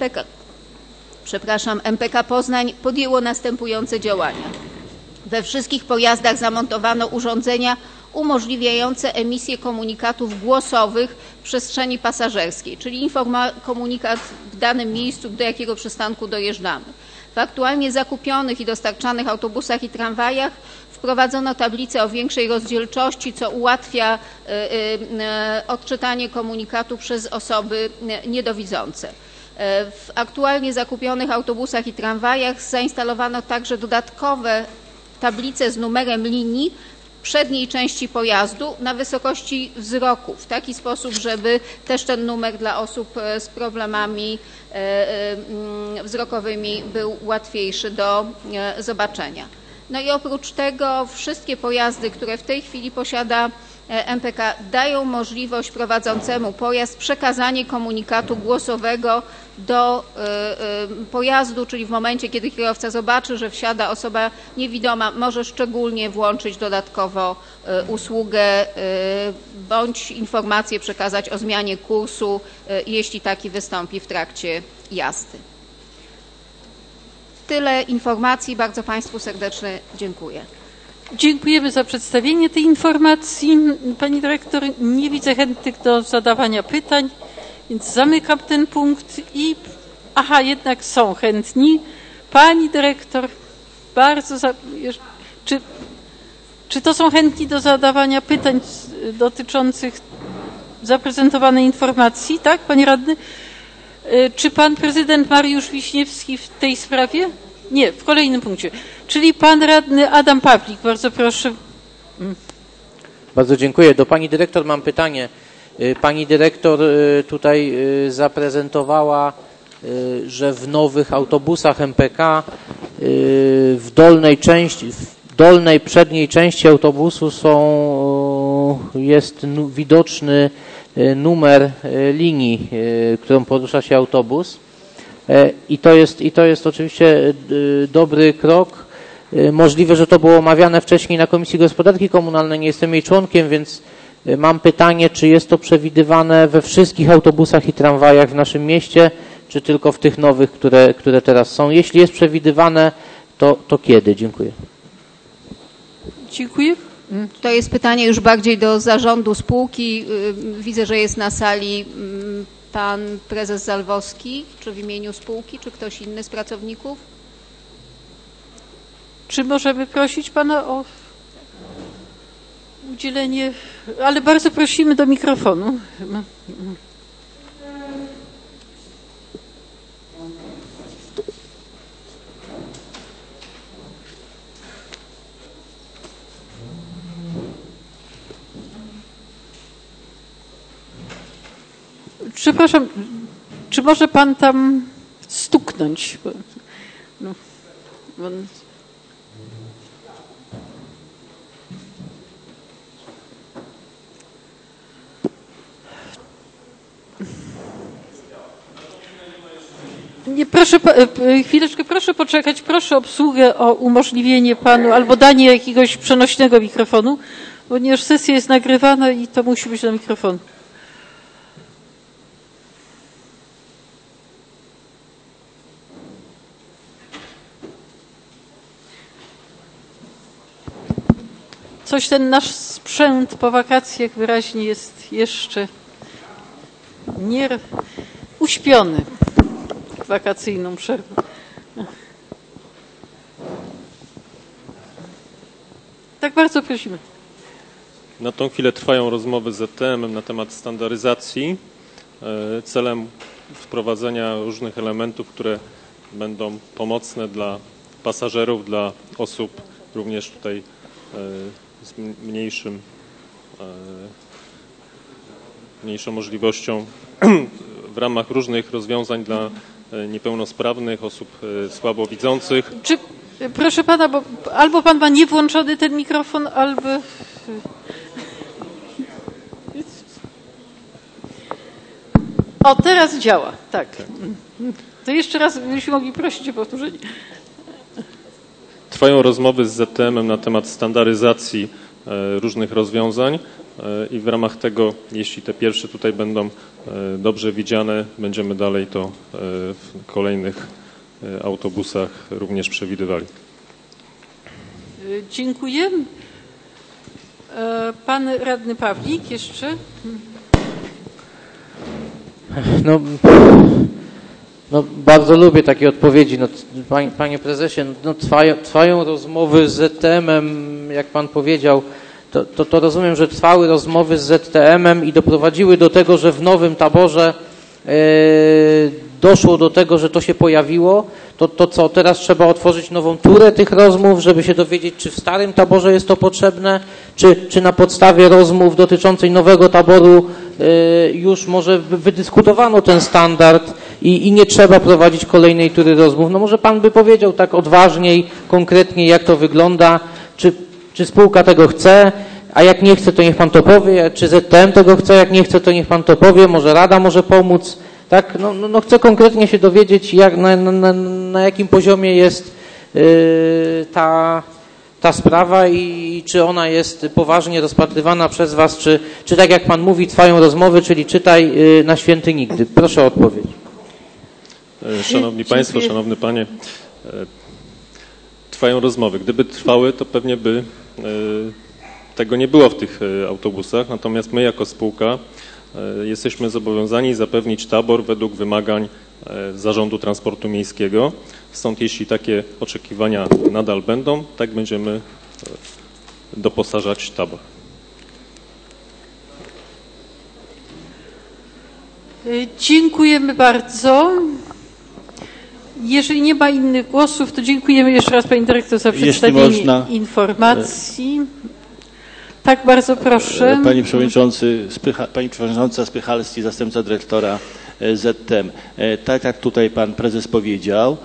MPK Poznań podjęło następujące działania. We wszystkich pojazdach zamontowano urządzenia umożliwiające emisję komunikatów głosowych w przestrzeni pasażerskiej, czyli komunikat w danym miejscu, do jakiego przystanku dojeżdżamy. W aktualnie zakupionych i dostarczanych autobusach i tramwajach wprowadzono tablicę o większej rozdzielczości, co ułatwia odczytanie komunikatu przez osoby niedowidzące. W aktualnie zakupionych autobusach i tramwajach zainstalowano także dodatkowe tablice z numerem linii przedniej części pojazdu na wysokości wzroku, w taki sposób, żeby też ten numer dla osób z problemami wzrokowymi był łatwiejszy do zobaczenia. No i oprócz tego wszystkie pojazdy, które w tej chwili posiada MPK, dają możliwość prowadzącemu pojazd przekazanie komunikatu głosowego do pojazdu, czyli w momencie, kiedy kierowca zobaczy, że wsiada osoba niewidoma, może szczególnie włączyć dodatkowo usługę bądź informację przekazać o zmianie kursu, jeśli taki wystąpi w trakcie jazdy. Tyle informacji. Bardzo Państwu serdecznie dziękuję. Dziękujemy za przedstawienie tej informacji. Pani dyrektor, nie widzę chętnych do zadawania pytań, więc zamykam ten punkt i... Aha, jednak są chętni. Pani dyrektor, czy to są chętni do zadawania pytań dotyczących zaprezentowanej informacji? Tak, panie radny? Czy pan prezydent Mariusz Wiśniewski w tej sprawie? Nie, w kolejnym punkcie. Czyli pan radny Adam Pawlik, bardzo proszę. Bardzo dziękuję. Do pani dyrektor mam pytanie. Pani dyrektor tutaj zaprezentowała, że w nowych autobusach MPK w dolnej przedniej części autobusu jest widoczny numer linii, którą porusza się autobus. I to jest oczywiście dobry krok. Możliwe, że to było omawiane wcześniej na Komisji Gospodarki Komunalnej, nie jestem jej członkiem, więc mam pytanie, czy jest to przewidywane we wszystkich autobusach i tramwajach w naszym mieście, czy tylko w tych nowych, które teraz są. Jeśli jest przewidywane, to kiedy? Dziękuję. Dziękuję. To jest pytanie już bardziej do zarządu spółki. Widzę, że jest na sali pan prezes Zalwowski, czy w imieniu spółki, czy ktoś inny z pracowników? Czy możemy prosić pana o udzielenie, ale bardzo prosimy do mikrofonu. Przepraszam, czy może pan tam stuknąć? Nie, proszę, chwileczkę, proszę poczekać, proszę obsługę o umożliwienie panu albo danie jakiegoś przenośnego mikrofonu, ponieważ sesja jest nagrywana i to musi być do mikrofonu. Coś ten nasz sprzęt po wakacjach wyraźnie jest jeszcze nie uśpiony w wakacyjną przerwę. Tak bardzo prosimy. Na tą chwilę trwają rozmowy z ZTM na temat standaryzacji celem wprowadzenia różnych elementów, które będą pomocne dla pasażerów, dla osób również tutaj z mniejszą możliwością w ramach różnych rozwiązań dla niepełnosprawnych, osób słabowidzących. Czy, proszę pana, bo albo pan ma niewłączony ten mikrofon, albo... O, teraz działa, tak. To jeszcze raz byśmy mogli prosić o powtórzenie. Trwają rozmowy z ZTM na temat standaryzacji różnych rozwiązań i w ramach tego, jeśli te pierwsze tutaj będą dobrze widziane, będziemy dalej to w kolejnych autobusach również przewidywali. Dziękuję. Pan radny Pawlik jeszcze. No, bardzo lubię takie odpowiedzi. No, panie prezesie, no, trwają rozmowy z ZTM-em, jak pan powiedział. To rozumiem, że trwały rozmowy z ZTM-em i doprowadziły do tego, że w Nowym Taborze doszło do tego, że to się pojawiło, to co, teraz trzeba otworzyć nową turę tych rozmów, żeby się dowiedzieć, czy w starym taborze jest to potrzebne, czy na podstawie rozmów dotyczącej nowego taboru już może wydyskutowano ten standard i nie trzeba prowadzić kolejnej tury rozmów. No może pan by powiedział tak odważniej, konkretnie, jak to wygląda, czy spółka tego chce, a jak nie chce, to niech pan to powie, czy ZTM tego chce, jak nie chce, to niech pan to powie, może Rada może pomóc. Tak, no chcę konkretnie się dowiedzieć, jak, na jakim poziomie jest ta sprawa i czy ona jest poważnie rozpatrywana przez was, czy tak jak pan mówi, trwają rozmowy, czyli czytaj na święty nigdy. Proszę o odpowiedź. Szanowni Państwo, Szanowny Panie, trwają rozmowy. Gdyby trwały, to pewnie by tego nie było w tych autobusach, natomiast my jako spółka jesteśmy zobowiązani zapewnić tabor według wymagań Zarządu Transportu Miejskiego. Stąd jeśli takie oczekiwania nadal będą, tak będziemy doposażać tabor. Dziękujemy bardzo. Jeżeli nie ma innych głosów, to dziękujemy jeszcze raz Pani Dyrektor za przedstawienie informacji. Tak, bardzo proszę. Panie Przewodniczący, Pani Przewodnicząca Spychalski, zastępca dyrektora ZTM. Tak jak tutaj Pan Prezes powiedział,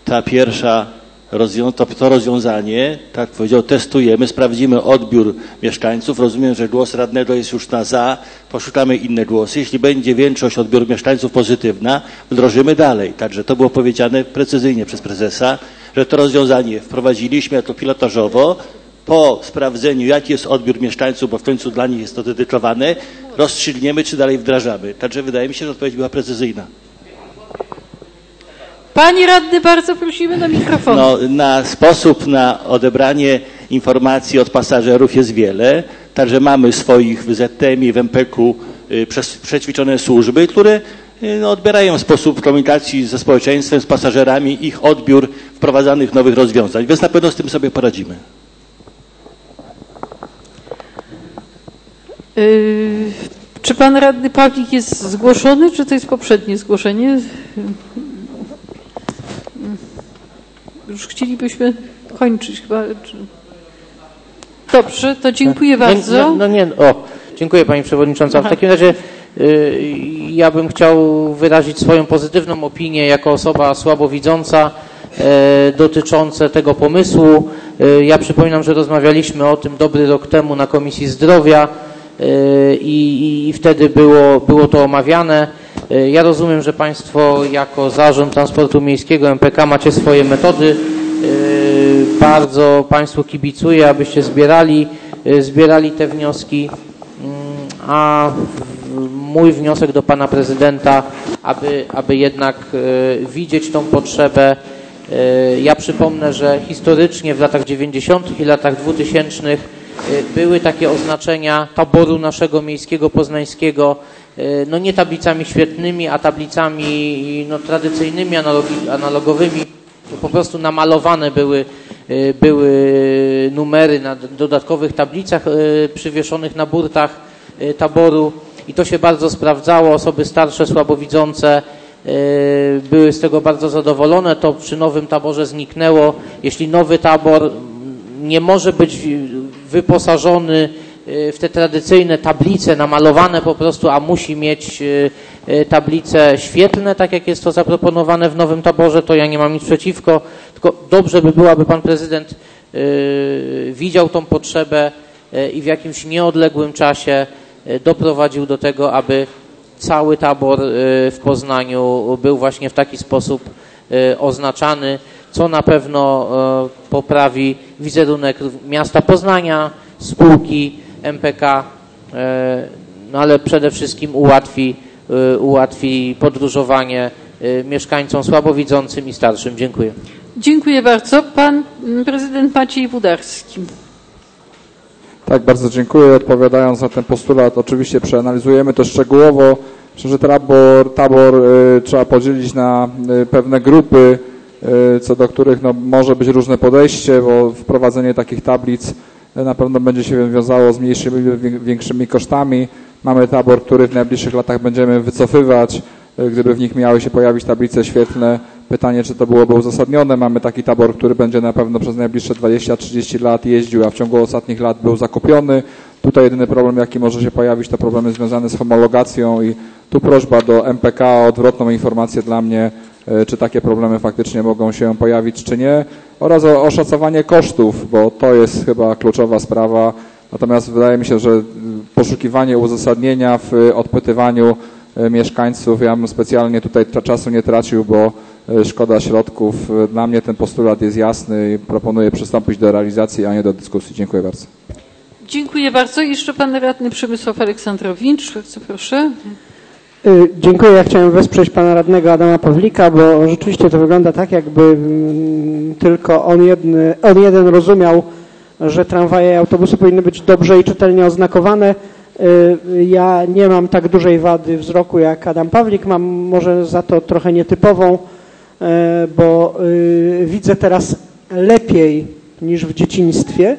to rozwiązanie, tak powiedział, testujemy, sprawdzimy odbiór mieszkańców. Rozumiem, że głos radnego jest już na za, poszukamy inne głosy. Jeśli będzie większość odbioru mieszkańców pozytywna, wdrożymy dalej. Także to było powiedziane precyzyjnie przez prezesa, że to rozwiązanie wprowadziliśmy jako pilotażowo. Po sprawdzeniu, jaki jest odbiór mieszkańców, bo w końcu dla nich jest to dedykowane, rozstrzygniemy, czy dalej wdrażamy. Także wydaje mi się, że odpowiedź była precyzyjna. Panie radny, bardzo prosimy na mikrofon. No, na sposób na odebranie informacji od pasażerów jest wiele. Także mamy swoich w ZTM-ie, w MPK-u przećwiczone służby, które odbierają sposób komunikacji ze społeczeństwem, z pasażerami, ich odbiór wprowadzanych nowych rozwiązań. Więc na pewno z tym sobie poradzimy. Czy pan radny Pawlik jest zgłoszony, czy to jest poprzednie zgłoszenie? Już chcielibyśmy kończyć chyba. Dobrze, to dziękuję bardzo. Dziękuję Pani Przewodnicząca. W takim razie ja bym chciał wyrazić swoją pozytywną opinię jako osoba słabowidząca dotyczące tego pomysłu. Ja przypominam, że rozmawialiśmy o tym dobry rok temu na Komisji Zdrowia i wtedy było to omawiane. Ja rozumiem, że Państwo jako Zarząd Transportu Miejskiego MPK macie swoje metody. Bardzo Państwu kibicuję, abyście zbierali te wnioski, a mój wniosek do Pana Prezydenta, aby jednak widzieć tą potrzebę. Ja przypomnę, że historycznie w latach 90. i latach 2000 były takie oznaczenia taboru naszego miejskiego, poznańskiego, no nie tablicami świetnymi, a tablicami tradycyjnymi, analogowymi. Po prostu namalowane były numery na dodatkowych tablicach przywieszonych na burtach taboru i to się bardzo sprawdzało. Osoby starsze, słabowidzące były z tego bardzo zadowolone. To przy nowym taborze zniknęło. Jeśli nowy tabor nie może być wyposażony w te tradycyjne tablice namalowane po prostu, a musi mieć tablice świetlne, tak jak jest to zaproponowane w nowym taborze, to ja nie mam nic przeciwko, tylko dobrze by było, aby Pan Prezydent widział tą potrzebę i w jakimś nieodległym czasie doprowadził do tego, aby cały tabor w Poznaniu był właśnie w taki sposób oznaczany, co na pewno poprawi wizerunek miasta Poznania, spółki MPK, no ale przede wszystkim ułatwi podróżowanie mieszkańcom słabowidzącym i starszym. Dziękuję. Dziękuję bardzo. Pan prezydent Maciej Budarski. Tak, bardzo dziękuję. Odpowiadając na ten postulat, oczywiście przeanalizujemy to szczegółowo. Myślę, że tabor trzeba podzielić na pewne grupy, co do których może być różne podejście, bo wprowadzenie takich tablic na pewno będzie się wiązało z mniejszymi, większymi kosztami. Mamy tabor, który w najbliższych latach będziemy wycofywać. gdyby w nich miały się pojawić tablice świetlne. Pytanie, czy to byłoby uzasadnione. Mamy taki tabor, który będzie na pewno przez najbliższe 20-30 lat jeździł, a w ciągu ostatnich lat był zakupiony. Tutaj jedyny problem, jaki może się pojawić, to problemy związane z homologacją i tu prośba do MPK o odwrotną informację dla mnie, czy takie problemy faktycznie mogą się pojawić, czy nie, oraz o oszacowanie kosztów, bo to jest chyba kluczowa sprawa. Natomiast wydaje mi się, że poszukiwanie uzasadnienia w odpytywaniu mieszkańców, ja bym specjalnie tutaj czasu nie tracił, bo szkoda środków. Dla mnie ten postulat jest jasny i proponuję przystąpić do realizacji, a nie do dyskusji. Dziękuję bardzo. Dziękuję bardzo. Jeszcze pan radny Przemysław Aleksandrowicz. Bardzo proszę. Dziękuję. Ja chciałem wesprzeć pana radnego Adama Pawlika, bo rzeczywiście to wygląda tak, jakby tylko on jeden rozumiał, że tramwaje i autobusy powinny być dobrze i czytelnie oznakowane. Ja nie mam tak dużej wady wzroku jak Adam Pawlik, mam może za to trochę nietypową, bo widzę teraz lepiej niż w dzieciństwie.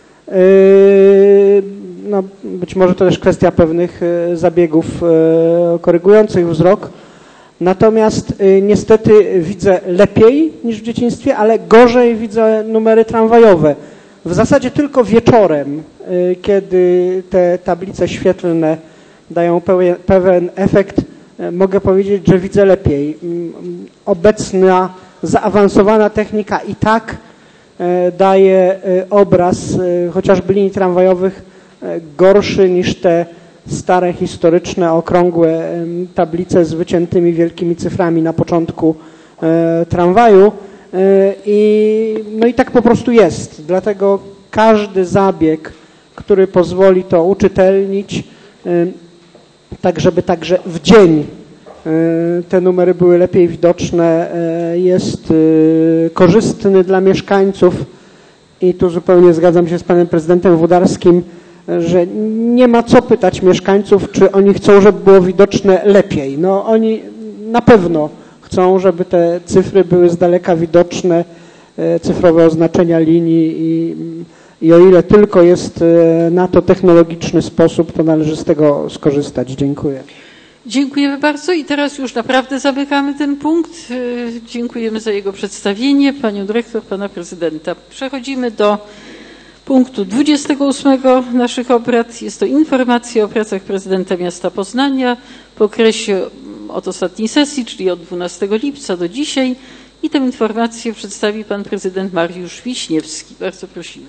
No, być może to też kwestia pewnych zabiegów korygujących wzrok. Natomiast niestety widzę lepiej niż w dzieciństwie, ale gorzej widzę numery tramwajowe. W zasadzie tylko wieczorem, kiedy te tablice świetlne dają pewien efekt, mogę powiedzieć, że widzę lepiej. Obecna zaawansowana technika i tak daje obraz chociażby linii tramwajowych gorszy niż te stare, historyczne, okrągłe tablice z wyciętymi wielkimi cyframi na początku tramwaju. No i tak po prostu jest. Dlatego każdy zabieg, który pozwoli to uczytelnić, tak żeby także w dzień te numery były lepiej widoczne, jest korzystny dla mieszkańców i tu zupełnie zgadzam się z panem prezydentem Włodarskim, że nie ma co pytać mieszkańców, czy oni chcą, żeby było widoczne lepiej. No oni na pewno chcą, żeby te cyfry były z daleka widoczne, cyfrowe oznaczenia linii i o ile tylko jest na to technologiczny sposób, to należy z tego skorzystać. Dziękuję. Dziękujemy bardzo i teraz już naprawdę zamykamy ten punkt. Dziękujemy za jego przedstawienie, panią dyrektor, pana prezydenta. Przechodzimy do punktu 28 naszych obrad. Jest to informacja o pracach prezydenta miasta Poznania w okresie od ostatniej sesji, czyli od 12 lipca do dzisiaj. I tę informację przedstawi pan prezydent Mariusz Wiśniewski. Bardzo prosimy.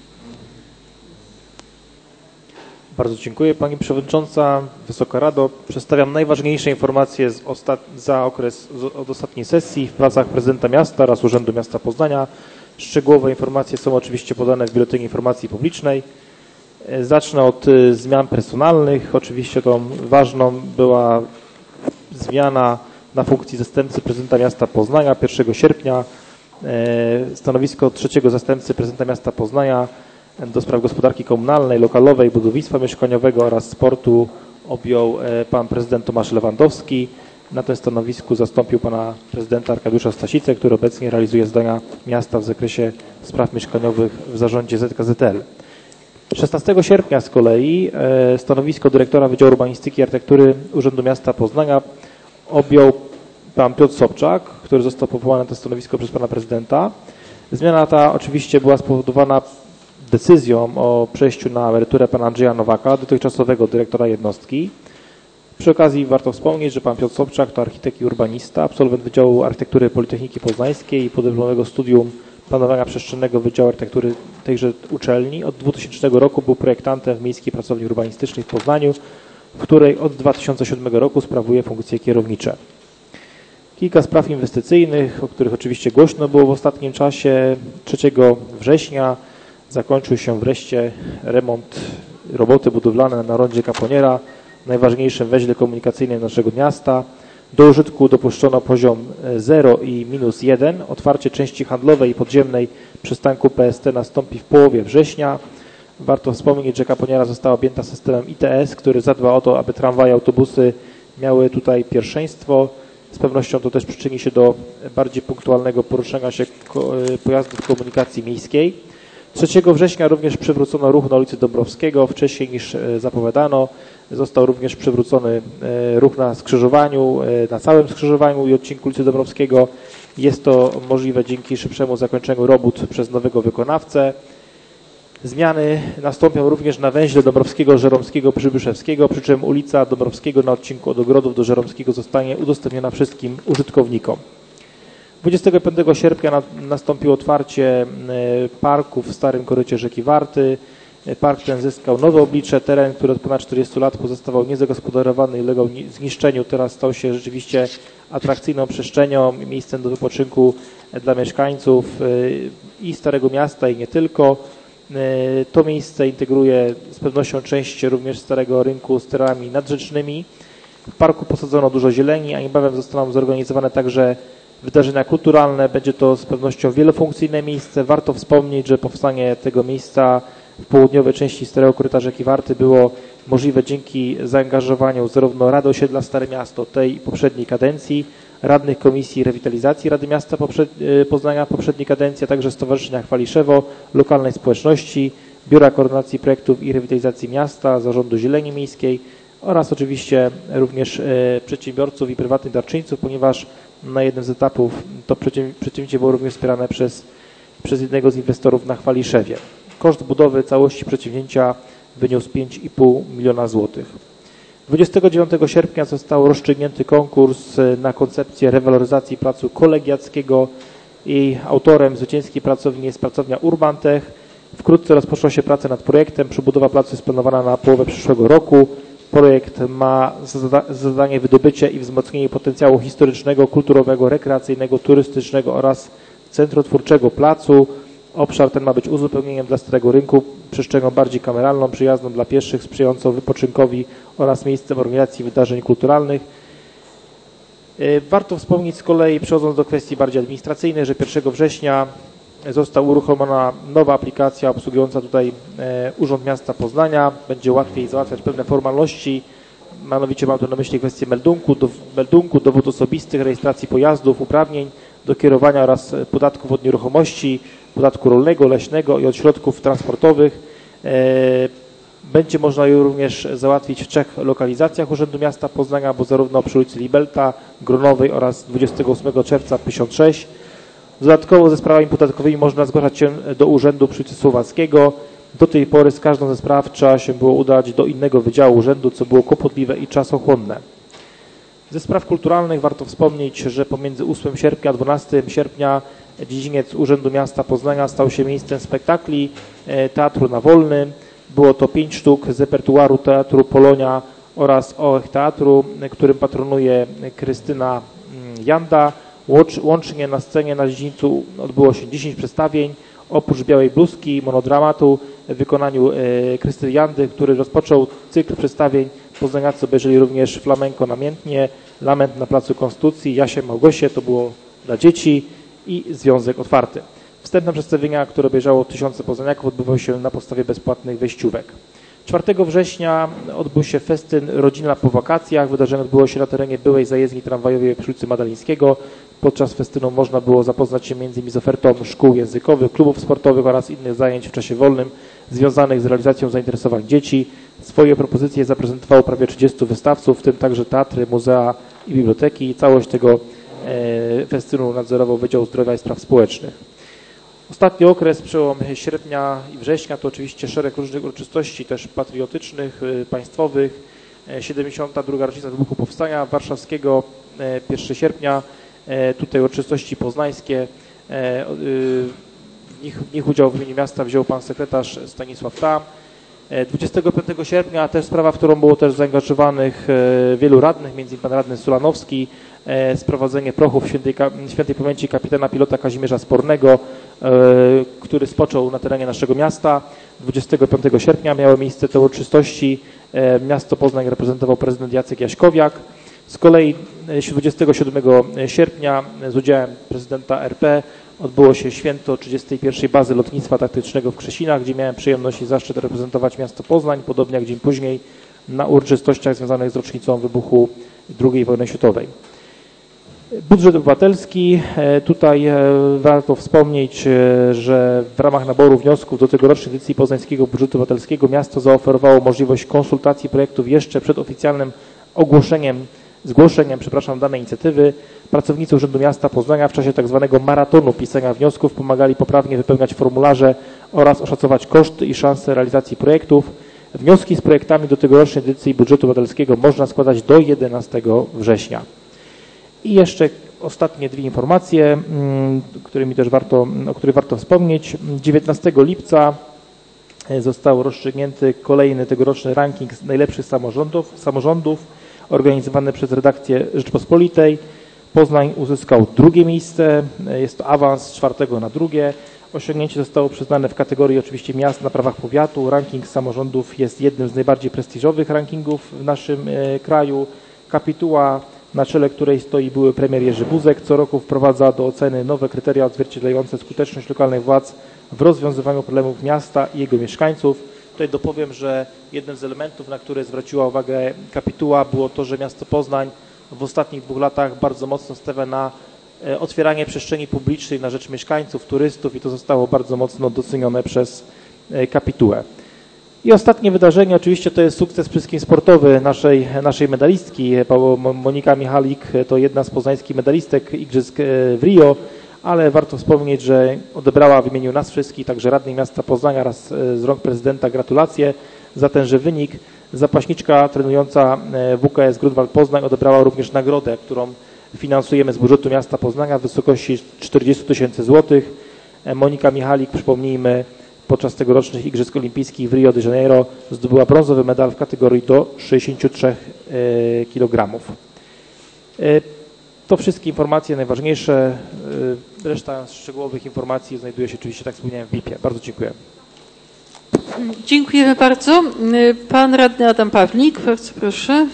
Bardzo dziękuję Pani Przewodnicząca, Wysoka Rado. Przedstawiam najważniejsze informacje od ostatniej sesji w pracach prezydenta miasta oraz Urzędu Miasta Poznania. Szczegółowe informacje są oczywiście podane w Biuletynie Informacji Publicznej. Zacznę od zmian personalnych. Oczywiście tą ważną była zmiana na funkcji zastępcy prezydenta miasta Poznania 1 sierpnia. Stanowisko trzeciego zastępcy prezydenta miasta Poznania do spraw gospodarki komunalnej, lokalowej, budownictwa mieszkaniowego oraz sportu objął pan prezydent Tomasz Lewandowski. Na tym stanowisku zastąpił pana prezydenta Arkadiusza Stasicę, który obecnie realizuje zadania miasta w zakresie spraw mieszkaniowych w zarządzie ZKZL. 16 sierpnia z kolei stanowisko dyrektora Wydziału Urbanistyki i Architektury Urzędu Miasta Poznania objął pan Piotr Sobczak, który został powołany na to stanowisko przez pana prezydenta. Zmiana ta oczywiście była spowodowana decyzją o przejściu na emeryturę pana Andrzeja Nowaka, dotychczasowego dyrektora jednostki. Przy okazji warto wspomnieć, że pan Piotr Sobczak to architekt i urbanista, absolwent Wydziału Architektury Politechniki Poznańskiej i podyplomowego studium planowania przestrzennego Wydziału Architektury tejże uczelni. Od 2000 roku był projektantem w Miejskiej Pracowni Urbanistycznej w Poznaniu, w której od 2007 roku sprawuje funkcje kierownicze. Kilka spraw inwestycyjnych, o których oczywiście głośno było w ostatnim czasie. 3 września zakończył się wreszcie remont, roboty budowlane na rondzie Kaponiera, najważniejszym węźle komunikacyjnym naszego miasta. Do użytku dopuszczono poziom 0 i -1. Otwarcie części handlowej i podziemnej przystanku PST nastąpi w połowie września. Warto wspomnieć, że Kaponiera została objęta systemem ITS, który zadba o to, aby tramwaje, autobusy miały tutaj pierwszeństwo. Z pewnością to też przyczyni się do bardziej punktualnego poruszania się pojazdów komunikacji miejskiej. 3 września również przywrócono ruch na ulicy Dąbrowskiego. Wcześniej niż zapowiadano został również przywrócony ruch na skrzyżowaniu, na całym skrzyżowaniu i odcinku ulicy Dąbrowskiego. Jest to możliwe dzięki szybszemu zakończeniu robót przez nowego wykonawcę. Zmiany nastąpią również na węźle Dąbrowskiego, Żeromskiego, Przybyszewskiego, przy czym ulica Dąbrowskiego na odcinku od Ogrodów do Żeromskiego zostanie udostępniona wszystkim użytkownikom. 25 sierpnia nastąpiło otwarcie parku w starym korycie rzeki Warty. Park ten zyskał nowe oblicze. Teren, który od ponad 40 lat pozostawał niezagospodarowany i ulegał zniszczeniu, teraz stał się rzeczywiście atrakcyjną przestrzenią, miejscem do wypoczynku dla mieszkańców i Starego Miasta, i nie tylko. To miejsce integruje z pewnością część również Starego Rynku z terenami nadrzecznymi. W parku posadzono dużo zieleni, a niebawem zostaną zorganizowane także wydarzenia kulturalne. Będzie to z pewnością wielofunkcyjne miejsce. Warto wspomnieć, że powstanie tego miejsca w południowej części Starego Koryta rzeki Warty było możliwe dzięki zaangażowaniu zarówno Rady Osiedla Stare Miasto tej i poprzedniej kadencji, radnych Komisji Rewitalizacji Rady Miasta Poznania poprzedniej kadencji, a także Stowarzyszenia Chwaliszewo, lokalnej społeczności, Biura Koordynacji Projektów i Rewitalizacji Miasta, Zarządu Zieleni Miejskiej oraz oczywiście również przedsiębiorców i prywatnych darczyńców, ponieważ na jednym z etapów to przedsięwzięcie było również wspierane przez jednego z inwestorów na Chwaliszewie. Koszt budowy całości przedsięwzięcia wyniósł 5,5 miliona złotych. 29 sierpnia został rozstrzygnięty konkurs na koncepcję rewaloryzacji placu Kolegiackiego i autorem zwycięskiej pracowni jest pracownia Urbantech. Wkrótce rozpoczną się prace nad projektem. Przebudowa placu jest planowana na połowę przyszłego roku. Projekt ma za zadanie wydobycie i wzmocnienie potencjału historycznego, kulturowego, rekreacyjnego, turystycznego oraz centrotwórczego placu. Obszar ten ma być uzupełnieniem dla Starego Rynku, przestrzenią bardziej kameralną, przyjazną dla pieszych, sprzyjającą wypoczynkowi oraz miejscem organizacji wydarzeń kulturalnych. Warto wspomnieć z kolei, przechodząc do kwestii bardziej administracyjnej, że 1 września została uruchomiona nowa aplikacja obsługująca tutaj Urząd Miasta Poznania. Będzie łatwiej załatwiać pewne formalności, mianowicie mam tu na myśli kwestię meldunku, dowód osobistych, rejestracji pojazdów, uprawnień do kierowania oraz podatków od nieruchomości, podatku rolnego, leśnego i od środków transportowych. Będzie można ją również załatwić w 3 lokalizacjach Urzędu Miasta Poznania, bo zarówno przy ulicy Libelta, Gronowej oraz 28 czerwca 1006. Dodatkowo ze sprawami podatkowymi można zgłaszać się do urzędu przy ulicy Słowackiego. Do tej pory z każdą ze spraw trzeba się było udać do innego wydziału urzędu, co było kłopotliwe i czasochłonne. Ze spraw kulturalnych warto wspomnieć, że pomiędzy 8 sierpnia a 12 sierpnia dziedziniec Urzędu Miasta Poznania stał się miejscem spektakli Teatru na Wolnym. Było to 5 sztuk z repertuaru Teatru Polonia oraz OEH Teatru, którym patronuje Krystyna Janda. Łącznie na scenie na dziedzińcu odbyło się 10 przedstawień. Oprócz Białej Bluzki, monodramatu w wykonaniu Krystyny Jandy, który rozpoczął cykl przedstawień, poznaniacy obejrzeli również flamenko namiętnie, lament na Placu Konstytucji, Jasie Małgosie, to było dla dzieci, i Związek Otwarty. Wstępne przedstawienia, które obejrzało tysiące poznaniaków, odbywały się na podstawie bezpłatnych wejściówek. 4 września odbył się festyn Rodzina po wakacjach. Wydarzenie odbyło się na terenie byłej zajezdni tramwajowej przy ulicy Madalińskiego. Podczas festynu można było zapoznać się m.in. z ofertą szkół językowych, klubów sportowych oraz innych zajęć w czasie wolnym związanych z realizacją zainteresowań dzieci. Swoje propozycje zaprezentowało prawie 30 wystawców, w tym także teatry, muzea i biblioteki. Całość tego festynu nadzorował Wydział Zdrowia i Spraw Społecznych. Ostatni okres, przełom sierpnia i września, to oczywiście szereg różnych uroczystości, też patriotycznych, państwowych. 72. rocznica wybuchu Powstania Warszawskiego, 1 sierpnia, tutaj uroczystości poznańskie. W nich udział w imieniu miasta wziął pan sekretarz Stanisław Tam. 25 sierpnia też sprawa, w którą było też zaangażowanych wielu radnych, m.in. pan radny Sulanowski, sprowadzenie prochów świętej pamięci kapitana pilota Kazimierza Spornego, który spoczął na terenie naszego miasta. 25 sierpnia miały miejsce te uroczystości. Miasto Poznań reprezentował prezydent Jacek Jaśkowiak. Z kolei 27 sierpnia z udziałem prezydenta RP odbyło się święto 31. Bazy Lotnictwa Taktycznego w Krzesinach, gdzie miałem przyjemność i zaszczyt reprezentować miasto Poznań, podobnie jak dzień później na uroczystościach związanych z rocznicą wybuchu II wojny światowej. Budżet obywatelski. Tutaj warto wspomnieć, że w ramach naboru wniosków do tegorocznej edycji poznańskiego budżetu obywatelskiego miasto zaoferowało możliwość konsultacji projektów jeszcze przed oficjalnym zgłoszeniem danej inicjatywy. Pracownicy Urzędu Miasta Poznania w czasie tzw. maratonu pisania wniosków pomagali poprawnie wypełniać formularze oraz oszacować koszty i szanse realizacji projektów. Wnioski z projektami do tegorocznej edycji budżetu obywatelskiego można składać do 11 września. I jeszcze ostatnie dwie informacje, o których warto wspomnieć. 19 lipca został rozstrzygnięty kolejny tegoroczny ranking najlepszych samorządów organizowany przez redakcję Rzeczpospolitej. Poznań uzyskał drugie miejsce, jest to awans z 4. na 2. Osiągnięcie zostało przyznane w kategorii oczywiście miast na prawach powiatu. Ranking samorządów jest jednym z najbardziej prestiżowych rankingów w naszym kraju. Kapituła, na czele której stoi były premier Jerzy Buzek, co roku wprowadza do oceny nowe kryteria odzwierciedlające skuteczność lokalnych władz w rozwiązywaniu problemów miasta i jego mieszkańców. Tutaj dopowiem, że jednym z elementów, na które zwróciła uwagę kapituła, było to, że miasto Poznań w ostatnich 2 latach bardzo mocno stawia na otwieranie przestrzeni publicznej na rzecz mieszkańców, turystów i to zostało bardzo mocno docenione przez kapitułę. I ostatnie wydarzenie, oczywiście to jest sukces przede wszystkim sportowy naszej medalistki. Monika Michalik to jedna z poznańskich medalistek Igrzysk w Rio, ale warto wspomnieć, że odebrała w imieniu nas wszystkich, także radnej miasta Poznania oraz z rąk prezydenta gratulacje za tenże wynik. Zapaśniczka trenująca WKS Grunwald Poznań odebrała również nagrodę, którą finansujemy z budżetu miasta Poznania w wysokości 40 000 złotych. Monika Michalik, przypomnijmy, podczas tegorocznych Igrzysk Olimpijskich w Rio de Janeiro zdobyła brązowy medal w kategorii do 63 kg. To wszystkie informacje najważniejsze. Reszta szczegółowych informacji znajduje się oczywiście, tak jak wspomniałem, w BIP-ie. Bardzo dziękuję. Dziękujemy bardzo. Pan radny Adam Pawlik, bardzo proszę.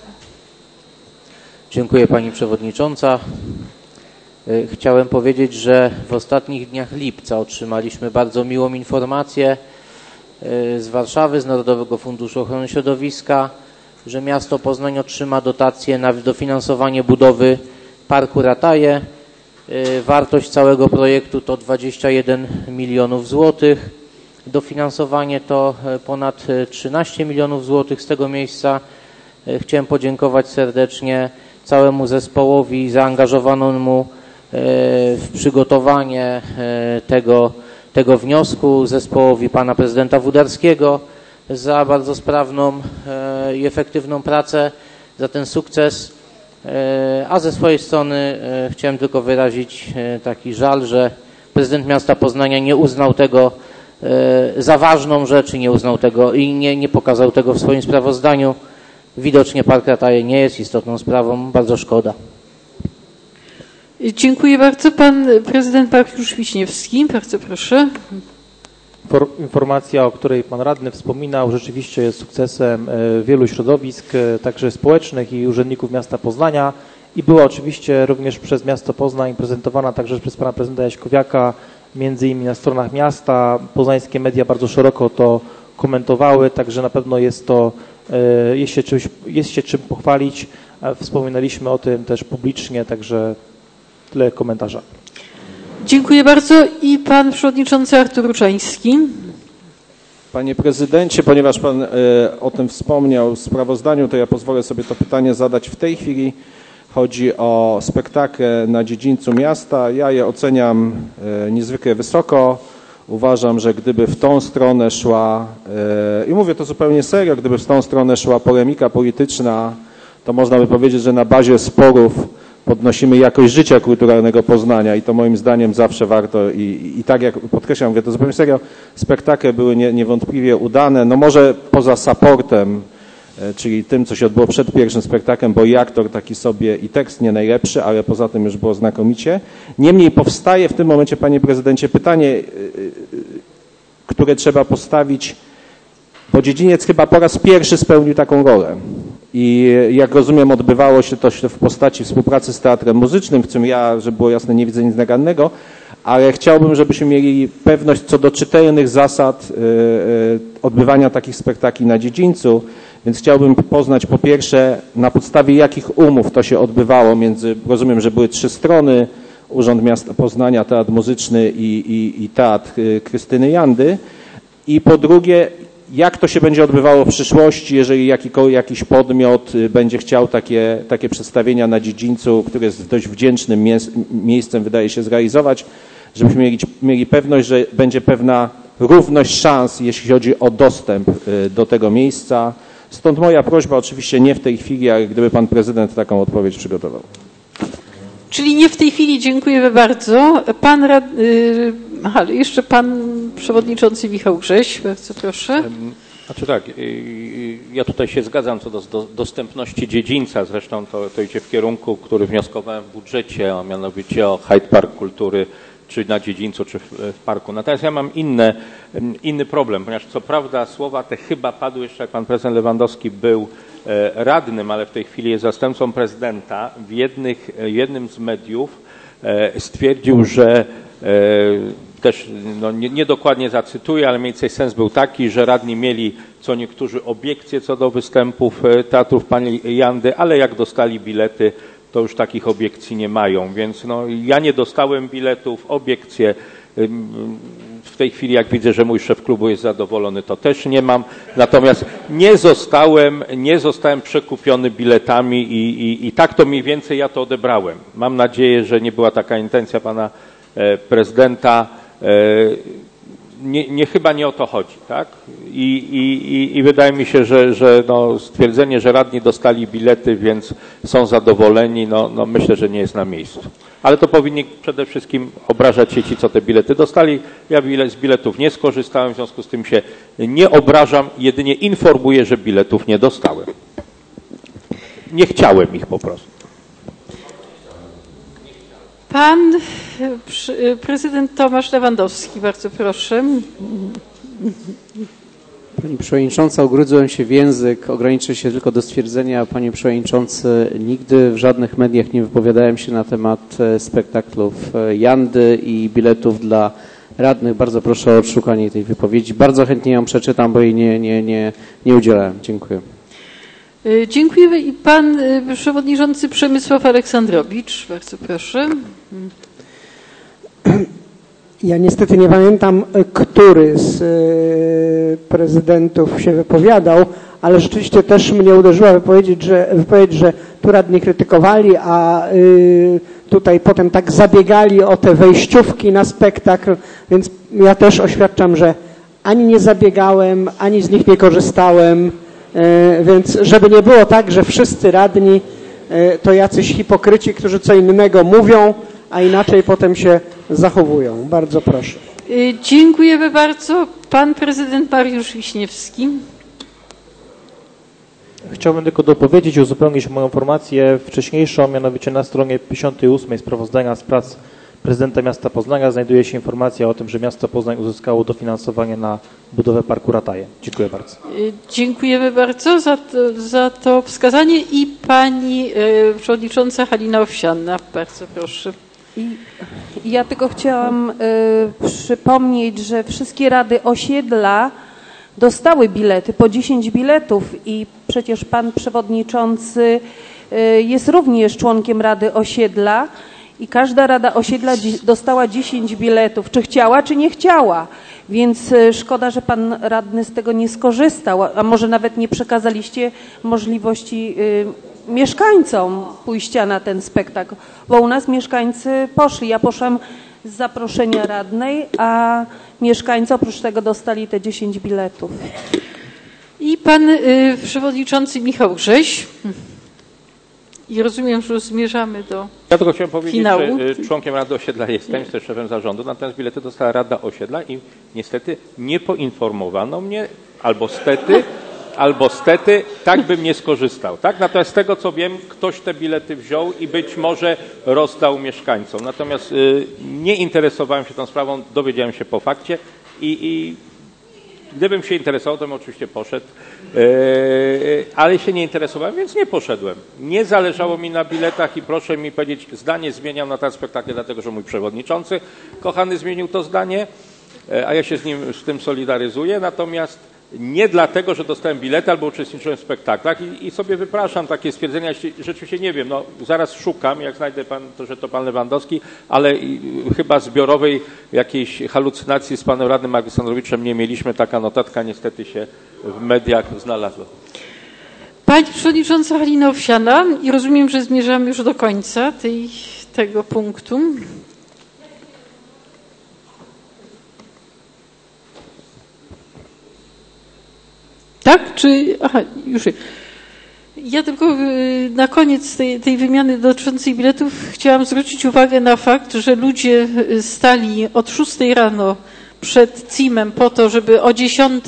Dziękuję Pani Przewodnicząca. Chciałem powiedzieć, że w ostatnich dniach lipca otrzymaliśmy bardzo miłą informację z Warszawy, z Narodowego Funduszu Ochrony Środowiska, że miasto Poznań otrzyma dotację na dofinansowanie budowy Parku Rataje. Wartość całego projektu to 21 milionów złotych. Dofinansowanie to ponad 13 milionów złotych. Z tego miejsca chciałem podziękować serdecznie całemu zespołowi zaangażowanemu w przygotowanie tego wniosku, zespołowi pana prezydenta Wudarskiego za bardzo sprawną i efektywną pracę, za ten sukces, a ze swojej strony chciałem tylko wyrazić taki żal, że prezydent miasta Poznania nie uznał tego za ważną rzecz i nie uznał tego i nie pokazał tego w swoim sprawozdaniu. Widocznie Park Rataje nie jest istotną sprawą, bardzo szkoda. Dziękuję bardzo. Pan prezydent Mariusz Wiśniewski, bardzo proszę. Informacja, o której pan radny wspominał, rzeczywiście jest sukcesem wielu środowisk, także społecznych i urzędników miasta Poznania i była oczywiście również przez miasto Poznań prezentowana także przez pana prezydenta Jaśkowiaka, między innymi na stronach miasta. Poznańskie media bardzo szeroko to komentowały, także na pewno jest się czym pochwalić. Wspominaliśmy o tym też publicznie, także tyle komentarza. Dziękuję bardzo. I pan przewodniczący Artur Ruczański. Panie prezydencie, ponieważ pan o tym wspomniał w sprawozdaniu, to ja pozwolę sobie to pytanie zadać w tej chwili. Chodzi o spektakl na dziedzińcu miasta. Ja je oceniam niezwykle wysoko. Uważam, że gdyby w tą stronę szła, i mówię to zupełnie serio, gdyby w tą stronę szła polemika polityczna, to można by powiedzieć, że na bazie sporów podnosimy jakość życia kulturalnego Poznania i to moim zdaniem zawsze warto i tak jak podkreślam, mówię to zupełnie serio, spektakle były niewątpliwie udane, no może poza supportem, czyli tym, co się odbyło przed pierwszym spektaklem, bo i aktor taki sobie i tekst nie najlepszy, ale poza tym już było znakomicie. Niemniej powstaje w tym momencie, panie prezydencie, pytanie, które trzeba postawić, bo dziedziniec chyba po raz pierwszy spełnił taką rolę. I jak rozumiem, odbywało się to w postaci współpracy z Teatrem Muzycznym, w czym ja, żeby było jasne, nie widzę nic nagannego, ale chciałbym, żebyśmy mieli pewność co do czytelnych zasad odbywania takich spektakli na dziedzińcu, więc chciałbym poznać po pierwsze, na podstawie jakich umów to się odbywało rozumiem, że były 3 strony, Urząd Miasta Poznania, Teatr Muzyczny i Teatr Krystyny Jandy, i po drugie, jak to się będzie odbywało w przyszłości, jeżeli jakiś podmiot będzie chciał takie przedstawienia na dziedzińcu, które jest dość wdzięcznym miejscem, wydaje się, zrealizować, żebyśmy mieli pewność, że będzie pewna równość szans, jeśli chodzi o dostęp do tego miejsca. Stąd moja prośba, oczywiście nie w tej chwili, ale gdyby pan prezydent taką odpowiedź przygotował. Czyli nie w tej chwili, dziękujemy bardzo. Jeszcze pan przewodniczący Michał Grześ, bardzo proszę. Znaczy tak, ja tutaj się zgadzam co do dostępności dziedzińca, zresztą to idzie w kierunku, który wnioskowałem w budżecie, a mianowicie o Hyde Park Kultury, czy na dziedzińcu, czy w parku. Natomiast ja mam inny problem, ponieważ co prawda słowa te chyba padły jeszcze, jak pan prezydent Lewandowski był radnym, ale w tej chwili jest zastępcą prezydenta. W jednym z mediów stwierdził, że też niedokładnie zacytuję, ale mniej więcej sens był taki, że radni mieli co niektórzy obiekcje co do występów teatrów pani Jandy, ale jak dostali bilety, to już takich obiekcji nie mają. Więc ja nie dostałem biletów, obiekcje. W tej chwili, jak widzę, że mój szef klubu jest zadowolony, to też nie mam. Natomiast nie zostałem przekupiony biletami i tak to mniej więcej ja to odebrałem. Mam nadzieję, że nie była taka intencja pana prezydenta. Chyba nie o to chodzi, tak? I wydaje mi się, że stwierdzenie, że radni dostali bilety, więc są zadowoleni, myślę, że nie jest na miejscu. Ale to powinni przede wszystkim obrażać się ci, co te bilety dostali. Ja z biletów nie skorzystałem, w związku z tym się nie obrażam, jedynie informuję, że biletów nie dostałem. Nie chciałem ich po prostu. Pan prezydent Tomasz Lewandowski, bardzo proszę. Pani Przewodnicząca, ugryzłem się w język, ograniczę się tylko do stwierdzenia, Panie Przewodniczący, nigdy w żadnych mediach nie wypowiadałem się na temat spektaklów Jandy i biletów dla radnych. Bardzo proszę o odszukanie tej wypowiedzi. Bardzo chętnie ją przeczytam, bo jej nie udzielałem. Dziękuję. Dziękujemy. I pan przewodniczący Przemysław Aleksandrowicz, bardzo proszę. Ja niestety nie pamiętam, który z prezydentów się wypowiadał, ale rzeczywiście też mnie uderzyła wypowiedź, że tu radni krytykowali, a tutaj potem tak zabiegali o te wejściówki na spektakl, więc ja też oświadczam, że ani nie zabiegałem, ani z nich nie korzystałem, więc żeby nie było tak, że wszyscy radni to jacyś hipokryci, którzy co innego mówią, a inaczej potem się zachowują. Bardzo proszę. Dziękujemy bardzo. Pan prezydent Mariusz Wiśniewski. Chciałbym tylko dopowiedzieć, uzupełnić moją informację wcześniejszą, mianowicie na stronie 58 sprawozdania z prac prezydenta miasta Poznania znajduje się informacja o tym, że miasto Poznań uzyskało dofinansowanie na budowę parku Rataje. Dziękuję bardzo. Dziękujemy bardzo za to wskazanie i pani przewodnicząca Halina Owsianna. Bardzo proszę. Ja tylko chciałam przypomnieć, że wszystkie rady osiedla dostały bilety, po 10 biletów i przecież pan przewodniczący jest również członkiem Rady Osiedla i każda Rada Osiedla dostała 10 biletów, czy chciała, czy nie chciała. Więc szkoda, że pan radny z tego nie skorzystał, a może nawet nie przekazaliście możliwości mieszkańcom pójścia na ten spektakl, bo u nas mieszkańcy poszli. Ja poszłam z zaproszenia radnej, a mieszkańcy oprócz tego dostali te 10 biletów. I pan przewodniczący Michał Grześ. I rozumiem, że już zmierzamy do Ja tylko chciałem powiedzieć, finału. że członkiem Rady Osiedla jestem, jestem szefem zarządu, natomiast bilety dostała Rada Osiedla i niestety nie poinformowano mnie, albo stety, tak bym nie skorzystał. Tak? Natomiast z tego, co wiem, ktoś te bilety wziął i być może rozdał mieszkańcom. Natomiast nie interesowałem się tą sprawą, dowiedziałem się po fakcie i Gdybym się interesował, to bym oczywiście poszedł, ale się nie interesowałem, więc nie poszedłem. Nie zależało mi na biletach i proszę mi powiedzieć, zdanie zmieniam na ten spektakl, dlatego że mój przewodniczący kochany zmienił to zdanie, a ja się z tym solidaryzuję, natomiast nie dlatego, że dostałem bilety albo uczestniczyłem w spektaklach i sobie wypraszam takie stwierdzenia, jeśli rzeczywiście nie wiem, no zaraz szukam, jak znajdę że to pan Lewandowski, ale chyba zbiorowej jakiejś halucynacji z panem radnym Aleksandrowiczem nie mieliśmy, taka notatka niestety się w mediach znalazła. Pani przewodnicząca Halina Owsiana i rozumiem, że zmierzamy już do końca tego punktu. Tak? Czy... Aha, już. Ja tylko na koniec tej wymiany dotyczącej biletów chciałam zwrócić uwagę na fakt, że ludzie stali od 6 rano przed CIM-em po to, żeby o 10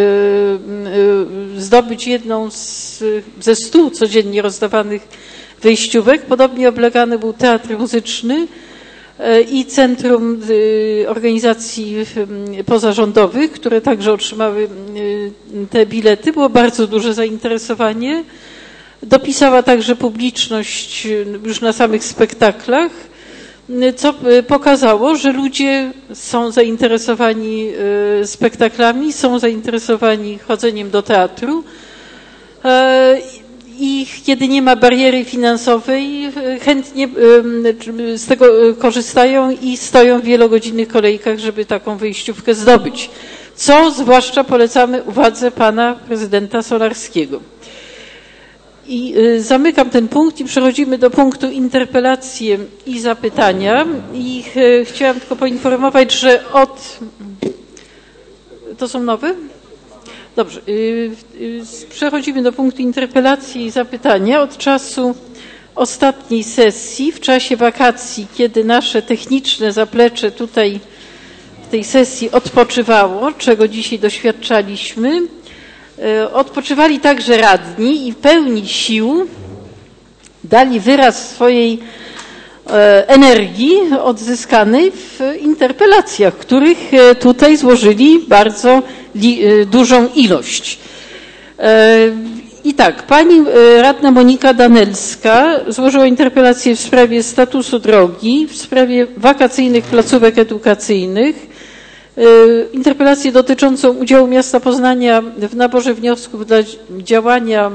zdobyć jedną ze 100 codziennie rozdawanych wejściówek. Podobnie oblegany był teatr muzyczny i Centrum Organizacji Pozarządowych, które także otrzymały te bilety. Było bardzo duże zainteresowanie. Dopisała także publiczność już na samych spektaklach, co pokazało, że ludzie są zainteresowani spektaklami, są zainteresowani chodzeniem do teatru i kiedy nie ma bariery finansowej, chętnie z tego korzystają i stoją w wielogodzinnych kolejkach, żeby taką wyjściówkę zdobyć. Co zwłaszcza polecamy uwadze pana prezydenta Solarskiego. I zamykam ten punkt i przechodzimy do punktu interpelacje i zapytania. I chciałam tylko poinformować, że to są nowe? Dobrze. Przechodzimy do punktu interpelacji i zapytania. Od czasu ostatniej sesji, w czasie wakacji, kiedy nasze techniczne zaplecze tutaj w tej sesji odpoczywało, czego dzisiaj doświadczaliśmy, odpoczywali także radni i w pełni sił dali wyraz swojej energii odzyskanej w interpelacjach, których tutaj złożyli bardzo dużą ilość. I tak, pani radna Monika Danelska złożyła interpelację w sprawie statusu drogi, w sprawie wakacyjnych placówek edukacyjnych, interpelację dotyczącą udziału miasta Poznania w naborze wniosków dla działania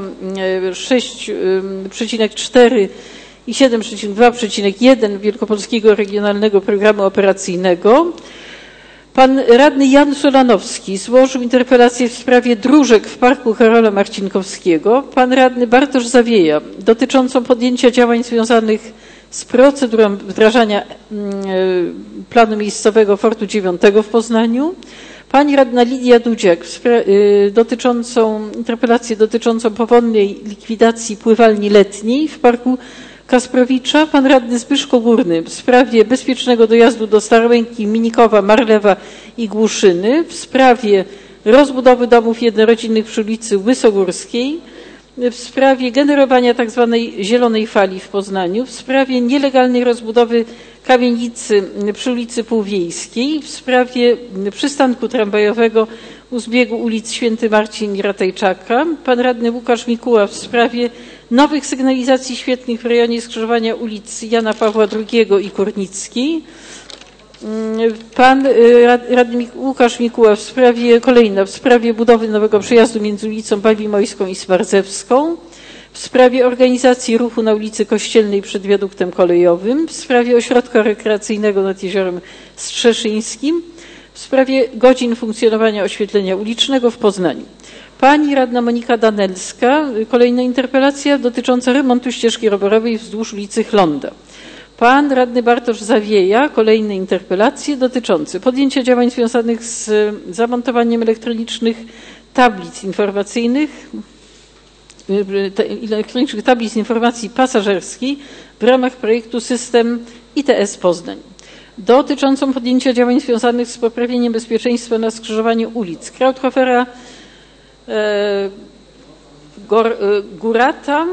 6,4 i 7,2,1 Wielkopolskiego Regionalnego Programu Operacyjnego. Pan radny Jan Solanowski złożył interpelację w sprawie dróżek w Parku Karola Marcinkowskiego. Pan radny Bartosz Zawieja dotyczącą podjęcia działań związanych z procedurą wdrażania planu miejscowego Fortu 9 w Poznaniu. Pani radna Lidia Dudziak interpelację dotyczącą powolnej likwidacji pływalni letniej w Parku Kasprowicza. Pan radny Zbyszko Górny w sprawie bezpiecznego dojazdu do Starołęki, Minikowa, Marlewa i Głuszyny, w sprawie rozbudowy domów jednorodzinnych przy ulicy Łysogórskiej, w sprawie generowania tzw. zielonej fali w Poznaniu, w sprawie nielegalnej rozbudowy kamienicy przy ulicy Półwiejskiej, w sprawie przystanku tramwajowego u zbiegu ulic Święty Marcin i Ratajczaka, pan radny Łukasz Mikuła w sprawie nowych sygnalizacji świetlnych w rejonie skrzyżowania ulic Jana Pawła II i Kurnickiej, pan radny Łukasz Mikuła w sprawie budowy nowego przejazdu między ulicą Bawimojską i Swarzewską, w sprawie organizacji ruchu na ulicy Kościelnej przed wiaduktem kolejowym, w sprawie ośrodka rekreacyjnego nad Jeziorem Strzeszyńskim, w sprawie godzin funkcjonowania oświetlenia ulicznego w Poznaniu. Pani radna Monika Danelska, kolejna interpelacja dotycząca remontu ścieżki rowerowej wzdłuż ulicy Chlonda. Pan radny Bartosz Zawieja, kolejne interpelacje dotyczące podjęcia działań związanych z zamontowaniem elektronicznych tablic informacji pasażerskiej w ramach projektu System ITS Poznań. Dotyczącą podjęcia działań związanych z poprawieniem bezpieczeństwa na skrzyżowaniu ulic Krauthofera, Gurata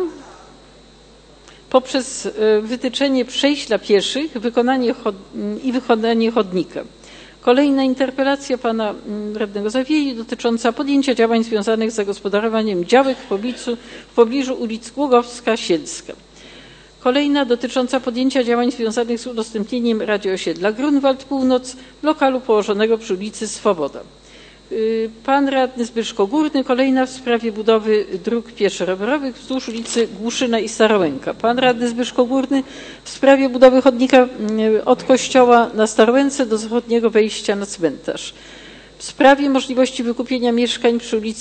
poprzez wytyczenie przejść dla pieszych wykonanie chodnika. Kolejna interpelacja pana radnego Zawiei dotycząca podjęcia działań związanych z zagospodarowaniem działek w pobliżu ulic Głogowska-Sielska. Kolejna dotycząca podjęcia działań związanych z udostępnieniem radioosiedla Grunwald Północ, lokalu położonego przy ulicy Swoboda. Pan radny Zbyszko Górny, kolejna w sprawie budowy dróg pieszo-rowerowych wzdłuż ulicy Głuszyna i Starołęka. Pan radny Zbyszko Górny w sprawie budowy chodnika od kościoła na Starołęce do zachodniego wejścia na cmentarz. W sprawie możliwości wykupienia mieszkań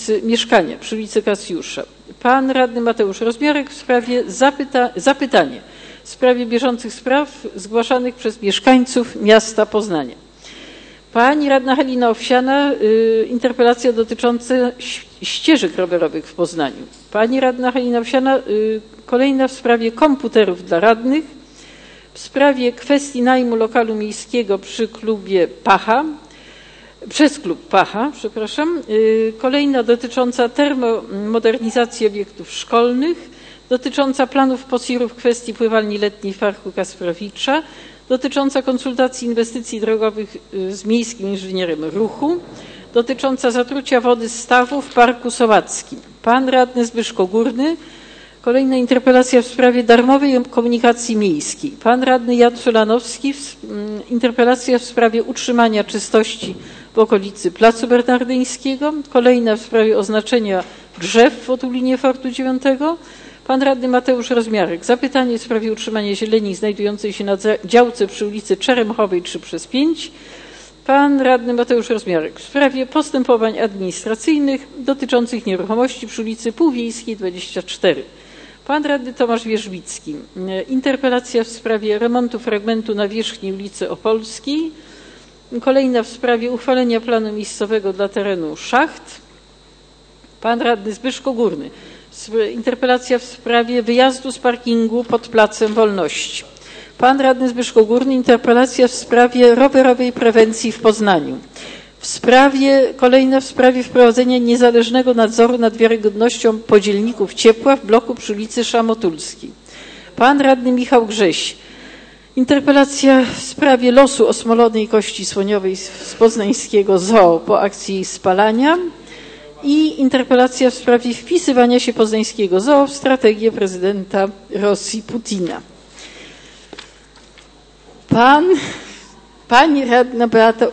przy ulicy Kasjusza. Pan radny Mateusz Rozmiarek w sprawie zapytanie w sprawie bieżących spraw zgłaszanych przez mieszkańców miasta Poznania. Pani radna Halina Owsiana, interpelacja dotycząca ścieżek rowerowych w Poznaniu. Pani radna Halina Owsiana, kolejna w sprawie komputerów dla radnych, w sprawie kwestii najmu lokalu miejskiego przy klubie Pacha, przez klub Pacha, przepraszam. Kolejna dotycząca termomodernizacji obiektów szkolnych, dotycząca planów POSIR-u w kwestii pływalni letniej w Parku Kasprowicza, dotycząca konsultacji inwestycji drogowych z miejskim inżynierem ruchu, dotycząca zatrucia wody z stawu w Parku Sołackim. Pan radny Zbyszko Górny, kolejna interpelacja w sprawie darmowej komunikacji miejskiej. Pan radny Jan Solanowski, interpelacja w sprawie utrzymania czystości w okolicy Placu Bernardyńskiego. Kolejna w sprawie oznaczenia drzew w otulinie Fortu 9. Pan radny Mateusz Rozmiarek, zapytanie w sprawie utrzymania zieleni znajdującej się na działce przy ulicy Czeremchowej 3/5. Pan radny Mateusz Rozmiarek w sprawie postępowań administracyjnych dotyczących nieruchomości przy ulicy Półwiejskiej 24. Pan radny Tomasz Wierzbicki, interpelacja w sprawie remontu fragmentu nawierzchni ulicy Opolskiej. Kolejna w sprawie uchwalenia planu miejscowego dla terenu szacht. Pan radny Zbyszko Górny, interpelacja w sprawie wyjazdu z parkingu pod Placem Wolności. Pan radny Zbyszko Górny, interpelacja w sprawie rowerowej prewencji w Poznaniu. Kolejna w sprawie wprowadzenia niezależnego nadzoru nad wiarygodnością podzielników ciepła w bloku przy ulicy Szamotulskiej. Pan radny Michał Grześ, interpelacja w sprawie losu osmolonej kości słoniowej z poznańskiego zoo po akcji spalania. I interpelacja w sprawie wpisywania się poznańskiego zoo w strategię prezydenta Rosji Putina. Pani radna Beata...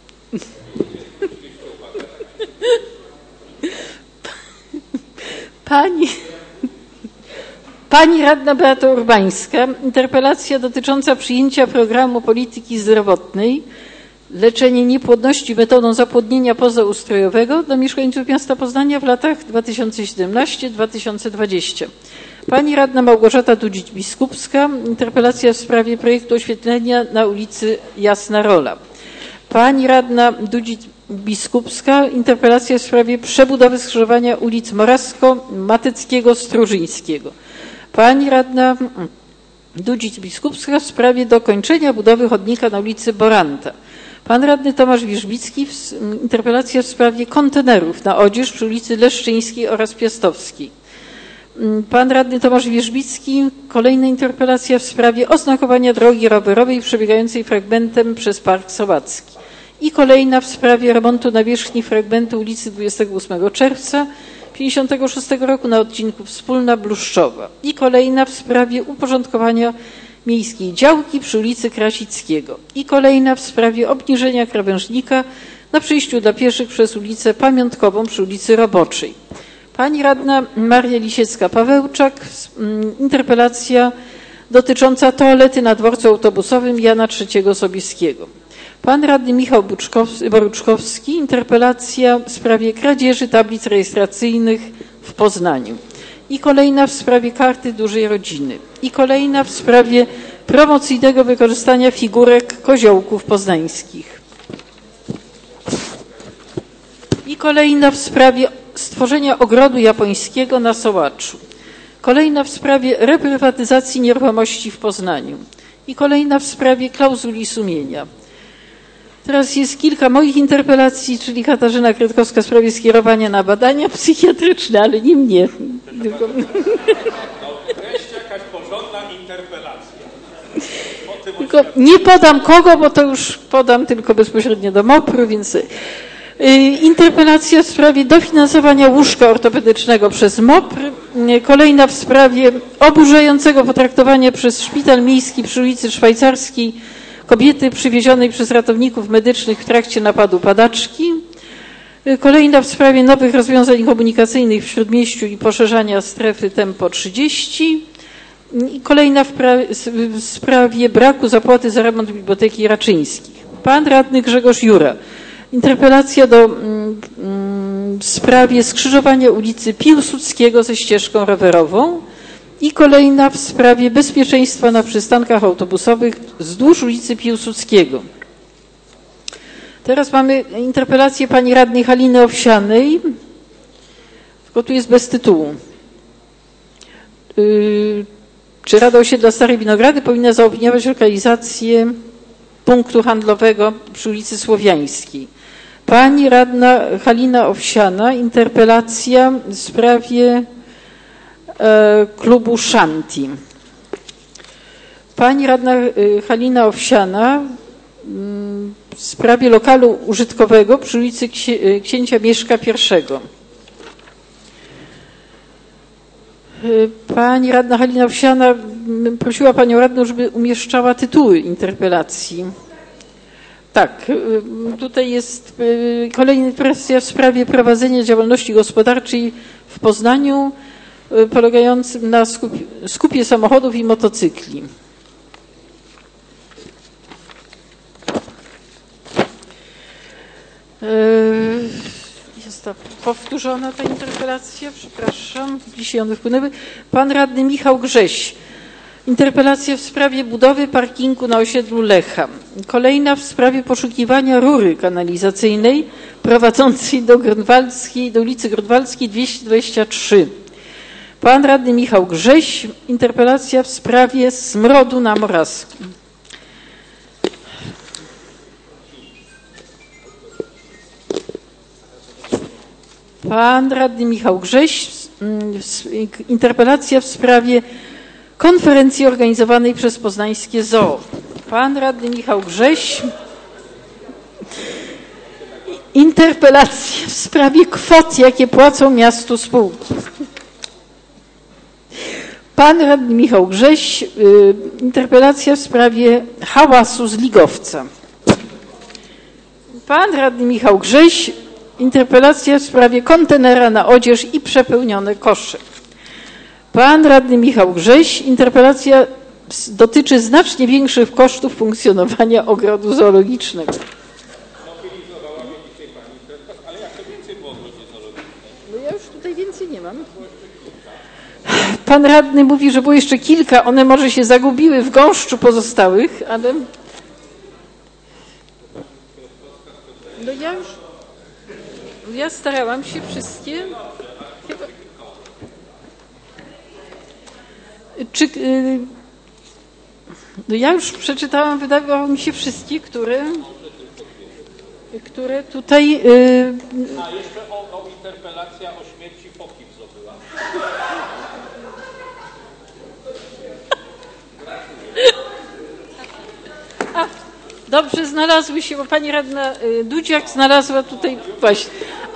Pani radna Beata Urbańska, interpelacja dotycząca przyjęcia programu polityki zdrowotnej leczenie niepłodności metodą zapłodnienia pozaustrojowego dla mieszkańców miasta Poznania w latach 2017-2020. Pani radna Małgorzata Dudzić-Biskupska, interpelacja w sprawie projektu oświetlenia na ulicy Jasna Rola. Pani radna Dudzić-Biskupska, interpelacja w sprawie przebudowy skrzyżowania ulic Morawsko-Mateckiego, Strużyńskiego. Pani radna Dudzić-Biskupska w sprawie dokończenia budowy chodnika na ulicy Boranta. Pan radny Tomasz Wierzbicki, interpelacja w sprawie kontenerów na odzież przy ulicy Leszczyńskiej oraz Piastowskiej. Pan radny Tomasz Wierzbicki, kolejna interpelacja w sprawie oznakowania drogi rowerowej przebiegającej fragmentem przez Park Sołacki. I kolejna w sprawie remontu nawierzchni fragmentu ulicy 28 czerwca 1956 roku na odcinku Wspólna-Bluszczowa. I kolejna w sprawie uporządkowania miejskiej działki przy ulicy Krasickiego. I kolejna w sprawie obniżenia krawężnika na przejściu dla pieszych przez ulicę Pamiątkową przy ulicy Roboczej. Pani radna Maria Lisiecka-Pawełczak, interpelacja dotycząca toalety na dworcu autobusowym Jana III Sobieskiego. Pan radny Michał Boruczkowski, interpelacja w sprawie kradzieży tablic rejestracyjnych w Poznaniu. I kolejna w sprawie karty dużej rodziny. I kolejna w sprawie promocyjnego wykorzystania figurek koziołków poznańskich. I kolejna w sprawie stworzenia ogrodu japońskiego na Sołaczu. Kolejna w sprawie reprywatyzacji nieruchomości w Poznaniu. I kolejna w sprawie klauzuli sumienia. Teraz jest kilka moich interpelacji, czyli Katarzyna Kretkowska w sprawie skierowania na badania psychiatryczne, ale nie mnie. Tylko... Wreszcie jakaś porządna interpelacja. Tylko nie podam kogo, bo to już podam tylko bezpośrednio do MOPR-u, więc interpelacja w sprawie dofinansowania łóżka ortopedycznego przez MOPR. Kolejna w sprawie oburzającego potraktowania przez szpital miejski przy ulicy Szwajcarskiej kobiety przywiezionej przez ratowników medycznych w trakcie napadu padaczki. Kolejna w sprawie nowych rozwiązań komunikacyjnych w Śródmieściu i poszerzania strefy tempo 30. I kolejna w sprawie braku zapłaty za remont Biblioteki Raczyńskich. Pan radny Grzegorz Jura. Interpelacja w sprawie skrzyżowania ulicy Piłsudskiego ze ścieżką rowerową. I kolejna w sprawie bezpieczeństwa na przystankach autobusowych wzdłuż ulicy Piłsudskiego. Teraz mamy interpelację pani radnej Haliny Owsianej, tylko tu jest bez tytułu. Czy Rada Osiedla Stare Winogrady powinna zaopiniować lokalizację punktu handlowego przy ulicy Słowiańskiej? Pani radna Halina Owsiana, interpelacja w sprawie klubu Shanti. Pani radna Halina Owsiana w sprawie lokalu użytkowego przy ulicy Księcia Mieszka I. Pani radna Halina Owsiana prosiła panią radną, żeby umieszczała tytuły interpelacji. Tak, tutaj jest kolejna interpelacja w sprawie prowadzenia działalności gospodarczej w Poznaniu polegającym na skupie samochodów i motocykli. Jest to powtórzona ta interpelacja, przepraszam, dzisiaj one wpłynęły. Pan radny Michał Grześ. Interpelacja w sprawie budowy parkingu na osiedlu Lecha. Kolejna w sprawie poszukiwania rury kanalizacyjnej prowadzącej do ulicy Grunwaldzkiej 223. Pan radny Michał Grześ. Interpelacja w sprawie smrodu na Morawsku. Pan radny Michał Grześ. Interpelacja w sprawie konferencji organizowanej przez poznańskie ZOO. Pan radny Michał Grześ. Interpelacja w sprawie kwot, jakie płacą miastu spółki. Pan radny Michał Grześ. Interpelacja w sprawie hałasu z Ligowca. Pan radny Michał Grześ. Interpelacja w sprawie kontenera na odzież i przepełnione kosze. Pan radny Michał Grześ. Interpelacja dotyczy znacznie większych kosztów funkcjonowania ogrodu zoologicznego. No ja już tutaj więcej nie mam. Pan radny mówi, że było jeszcze kilka, one może się zagubiły w gąszczu pozostałych, ale... No ja starałam się wszystkie... No ja już przeczytałam, wydawało mi się wszystkie, które tutaj... A jeszcze interpelacja o śmierci foki w Zobyła. A, dobrze, znalazły się, bo pani radna Dudziak znalazła tutaj właśnie.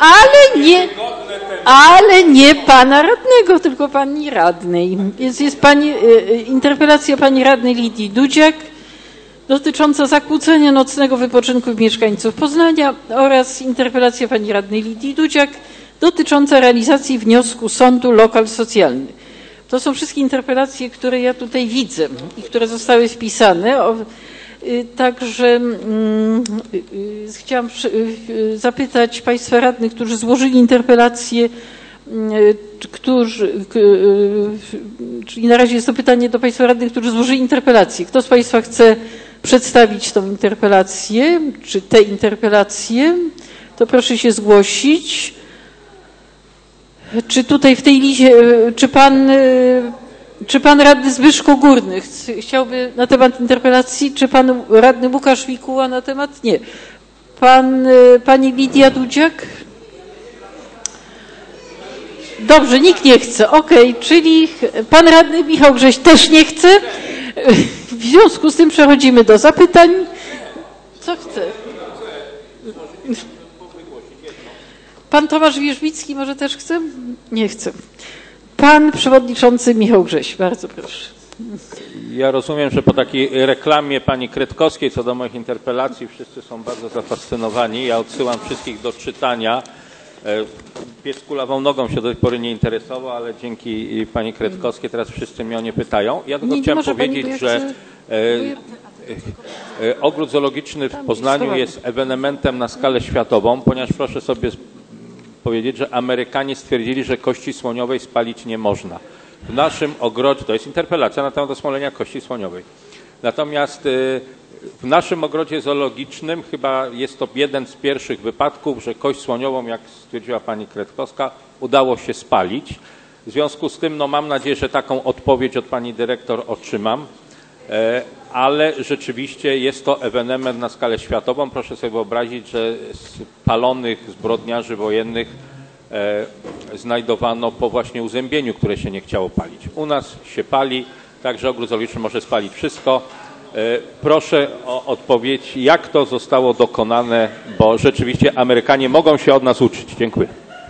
Ale nie pana radnego, tylko pani radnej. Jest interpelacja pani radnej Lidii Dudziak dotycząca zakłócenia nocnego wypoczynku mieszkańców Poznania oraz interpelacja pani radnej Lidii Dudziak dotycząca realizacji wniosku sądu lokal socjalny. To są wszystkie interpelacje, które ja tutaj widzę i które zostały wpisane. Także chciałam zapytać państwa radnych, którzy złożyli interpelację, czyli na razie jest to pytanie do państwa radnych, którzy złożyli interpelację. Kto z państwa chce przedstawić tą interpelację, czy te interpelacje, to proszę się zgłosić. Czy tutaj w tej liście, czy pan radny Zbyszko Górny chciałby na temat interpelacji, czy pan radny Łukasz Wikuła na temat? Nie. Pani Lidia Dudziak? Dobrze, nikt nie chce. Okej, czyli pan radny Michał Grześ też nie chce. W związku z tym przechodzimy do zapytań. Co chce? Pan Tomasz Wierzbicki może też chce? Nie chce. Pan przewodniczący Michał Grześ, bardzo proszę. Ja rozumiem, że po takiej reklamie pani Kretkowskiej co do moich interpelacji wszyscy są bardzo zafascynowani. Ja odsyłam wszystkich do czytania. Pies kulawą nogą się do tej pory nie interesował, ale dzięki pani Kretkowskiej teraz wszyscy mnie o nie pytają. Ja tylko chciałem powiedzieć, że ogród zoologiczny w Poznaniu jest ewenementem na skalę światową, ponieważ proszę sobie powiedzieć, że Amerykanie stwierdzili, że kości słoniowej spalić nie można. W naszym ogrodzie, to jest interpelacja na temat osmolenia kości słoniowej. Natomiast w naszym ogrodzie zoologicznym chyba jest to jeden z pierwszych wypadków, że kość słoniową, jak stwierdziła pani Kretkowska, udało się spalić. W związku z tym mam nadzieję, że taką odpowiedź od pani dyrektor otrzymam, ale rzeczywiście jest to ewenement na skalę światową. Proszę sobie wyobrazić, że spalonych zbrodniarzy wojennych znajdowano po właśnie uzębieniu, które się nie chciało palić. U nas się pali, także ogród zoologiczny może spalić wszystko. Proszę o odpowiedź, jak to zostało dokonane, bo rzeczywiście Amerykanie mogą się od nas uczyć. Dziękuję.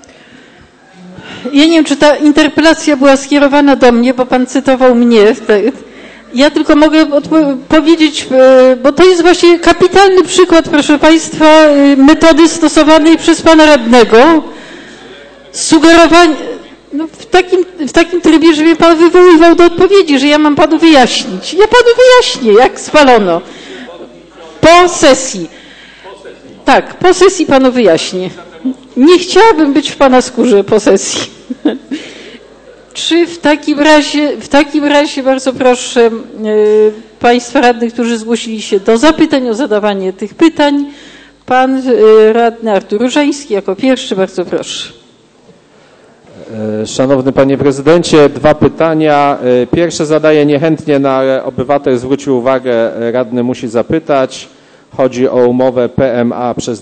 Ja nie wiem, czy ta interpelacja była skierowana do mnie, bo pan cytował mnie. Ja tylko mogę powiedzieć, bo to jest właśnie kapitalny przykład, proszę państwa, metody stosowanej przez pana radnego. Sugerowanie, no w takim trybie, że mnie pan wywoływał do odpowiedzi, że ja mam panu wyjaśnić. Ja panu wyjaśnię, jak spalono. Po sesji. Tak, po sesji panu wyjaśnię. Nie chciałabym być w pana skórze po sesji. Czy w takim razie bardzo proszę państwa radnych, którzy zgłosili się do zapytań, o zadawanie tych pytań. Pan radny Artur Różański jako pierwszy, bardzo proszę. Szanowny Panie Prezydencie, dwa pytania. Pierwsze zadaję niechętnie, no ale obywatel zwrócił uwagę, radny musi zapytać. Chodzi o umowę PMA przez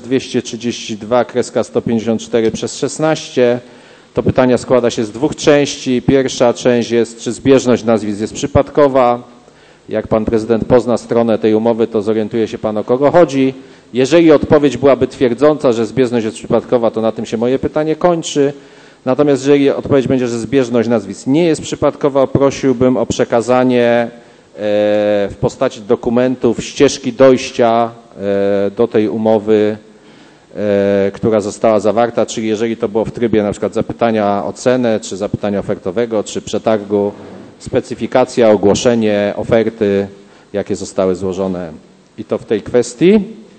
232/154/16. To pytanie składa się z dwóch części. Pierwsza część jest, czy zbieżność nazwisk jest przypadkowa. Jak Pan Prezydent pozna stronę tej umowy, to zorientuje się Pan, o kogo chodzi. Jeżeli odpowiedź byłaby twierdząca, że zbieżność jest przypadkowa, to na tym się moje pytanie kończy. Natomiast jeżeli odpowiedź będzie, że zbieżność nazwisk nie jest przypadkowa, prosiłbym o przekazanie w postaci dokumentów ścieżki dojścia do tej umowy, która została zawarta, czyli jeżeli to było w trybie na przykład zapytania o cenę, czy zapytania ofertowego, czy przetargu, specyfikacja, ogłoszenie, oferty, jakie zostały złożone. I to w tej kwestii.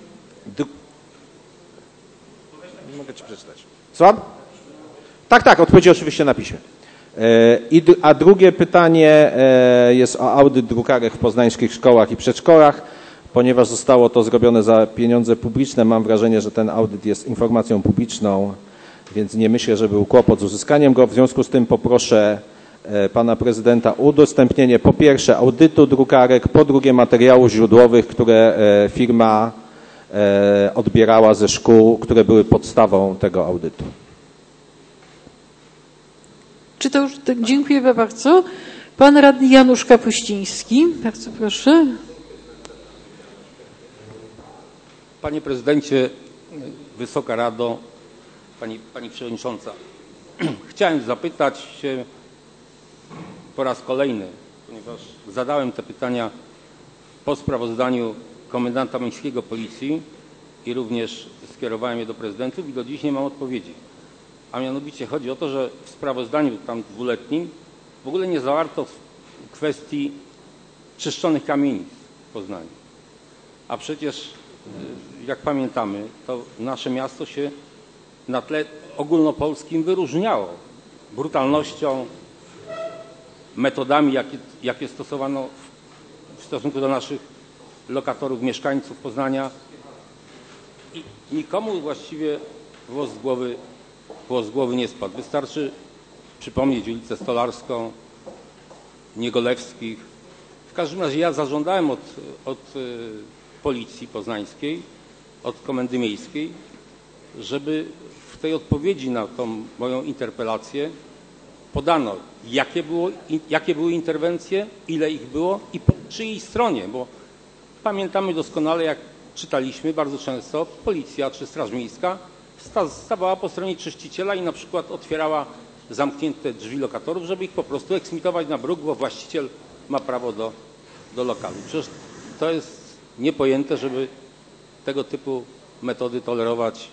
Mogę Ci przeczytać. Słucham? Tak, odpowiedzi oczywiście na piśmie. A drugie pytanie jest o audyt drukarek w poznańskich szkołach i przedszkolach. Ponieważ zostało to zrobione za pieniądze publiczne, mam wrażenie, że ten audyt jest informacją publiczną, więc nie myślę, że był kłopot z uzyskaniem go. W związku z tym poproszę pana prezydenta o udostępnienie po pierwsze audytu drukarek, po drugie materiałów źródłowych, które firma odbierała ze szkół, które były podstawą tego audytu. Czy to już, dziękuję bardzo. Pan radny Janusz Kapuściński, bardzo proszę. Panie Prezydencie, Wysoka Rado, Pani Przewodnicząca. Chciałem zapytać się po raz kolejny, ponieważ zadałem te pytania po sprawozdaniu komendanta miejskiego Policji i również skierowałem je do prezydentów i do dziś nie mam odpowiedzi. A mianowicie chodzi o to, że w sprawozdaniu tam dwuletnim w ogóle nie zawarto kwestii czyszczonych kamienic w Poznaniu. A przecież jak pamiętamy, to nasze miasto się na tle ogólnopolskim wyróżniało brutalnością, metodami, jakie stosowano w stosunku do naszych lokatorów, mieszkańców Poznania. I nikomu właściwie włos z głowy nie spadł. Wystarczy przypomnieć ulicę Stolarską, Niegolewskich. W każdym razie ja zażądałem od Policji Poznańskiej, od Komendy Miejskiej, żeby w tej odpowiedzi na tą moją interpelację podano, jakie były interwencje, ile ich było i czyjej stronie, bo pamiętamy doskonale, jak czytaliśmy bardzo często, policja czy Straż Miejska stawała po stronie czyściciela i na przykład otwierała zamknięte drzwi lokatorów, żeby ich po prostu eksmitować na bruk, bo właściciel ma prawo do lokalu. Przecież to jest niepojęte, żeby tego typu metody tolerować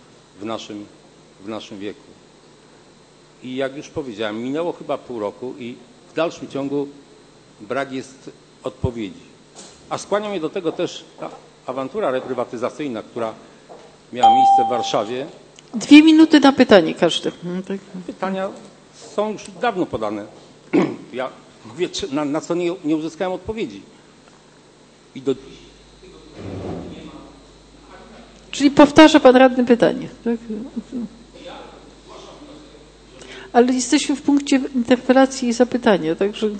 w naszym wieku. I jak już powiedziałem, minęło chyba pół roku i w dalszym ciągu brak jest odpowiedzi. A skłania mnie do tego też ta awantura reprywatyzacyjna, która miała miejsce w Warszawie. 2 minuty na pytanie każdy. Pytania są już dawno podane. Ja mówię, na co nie uzyskałem odpowiedzi. I do... Czyli powtarza pan radny pytanie. Tak? Ale jesteśmy w punkcie interpelacji i zapytania, także...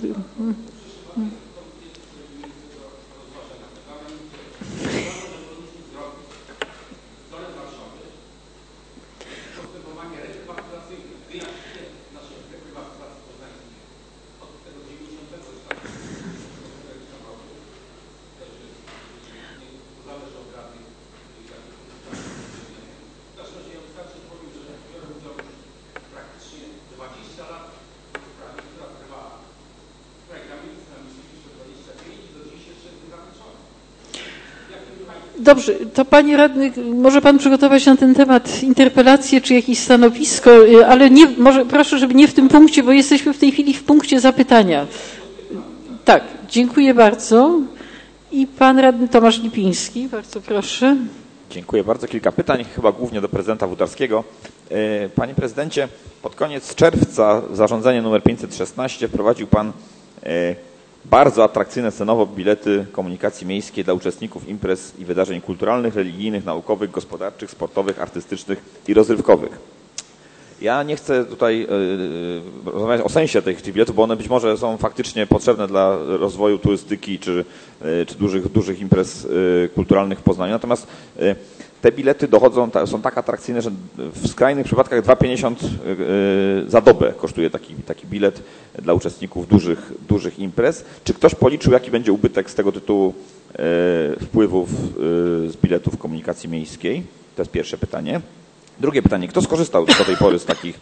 Dobrze, to panie radny, może pan przygotować na ten temat interpelację czy jakieś stanowisko, ale nie, może proszę, żeby nie w tym punkcie, bo jesteśmy w tej chwili w punkcie zapytania. Tak, dziękuję bardzo. I pan radny Tomasz Lipiński, bardzo proszę. Dziękuję bardzo. Kilka pytań, chyba głównie do prezydenta Wódarskiego. Panie prezydencie, pod koniec czerwca w zarządzenie nr 516 wprowadził pan bardzo atrakcyjne cenowo bilety komunikacji miejskiej dla uczestników imprez i wydarzeń kulturalnych, religijnych, naukowych, gospodarczych, sportowych, artystycznych i rozrywkowych. Ja nie chcę tutaj rozmawiać o sensie tych biletów, bo one być może są faktycznie potrzebne dla rozwoju turystyki czy dużych imprez kulturalnych w Poznaniu. Natomiast te bilety są tak atrakcyjne, że w skrajnych przypadkach 2,50 za dobę kosztuje taki bilet dla uczestników dużych imprez. Czy ktoś policzył, jaki będzie ubytek z tego tytułu wpływów z biletów komunikacji miejskiej? To jest pierwsze pytanie. Drugie pytanie. Kto skorzystał do tej pory z takich,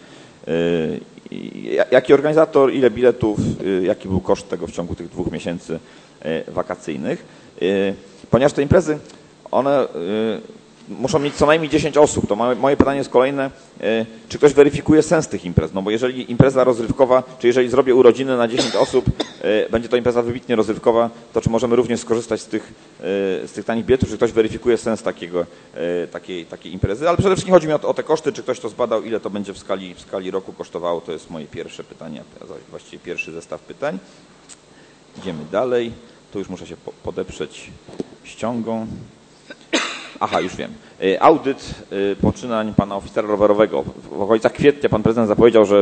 jaki organizator, ile biletów, jaki był koszt tego w ciągu tych 2 miesięcy wakacyjnych? Ponieważ te imprezy, one muszą mieć co najmniej 10 osób. To moje pytanie jest kolejne, czy ktoś weryfikuje sens tych imprez? No bo jeżeli impreza rozrywkowa, czy jeżeli zrobię urodziny na 10 osób, będzie to impreza wybitnie rozrywkowa, to czy możemy również skorzystać z tych tanich biletów, czy ktoś weryfikuje sens takiej imprezy? Ale przede wszystkim chodzi mi o te koszty, czy ktoś to zbadał, ile to będzie w skali roku kosztowało, to jest moje pierwsze pytanie, właściwie pierwszy zestaw pytań. Idziemy dalej, tu już muszę się podeprzeć ściągą. Aha, już wiem. Audyt poczynań pana oficera rowerowego. W okolicach kwietnia pan prezydent zapowiedział, że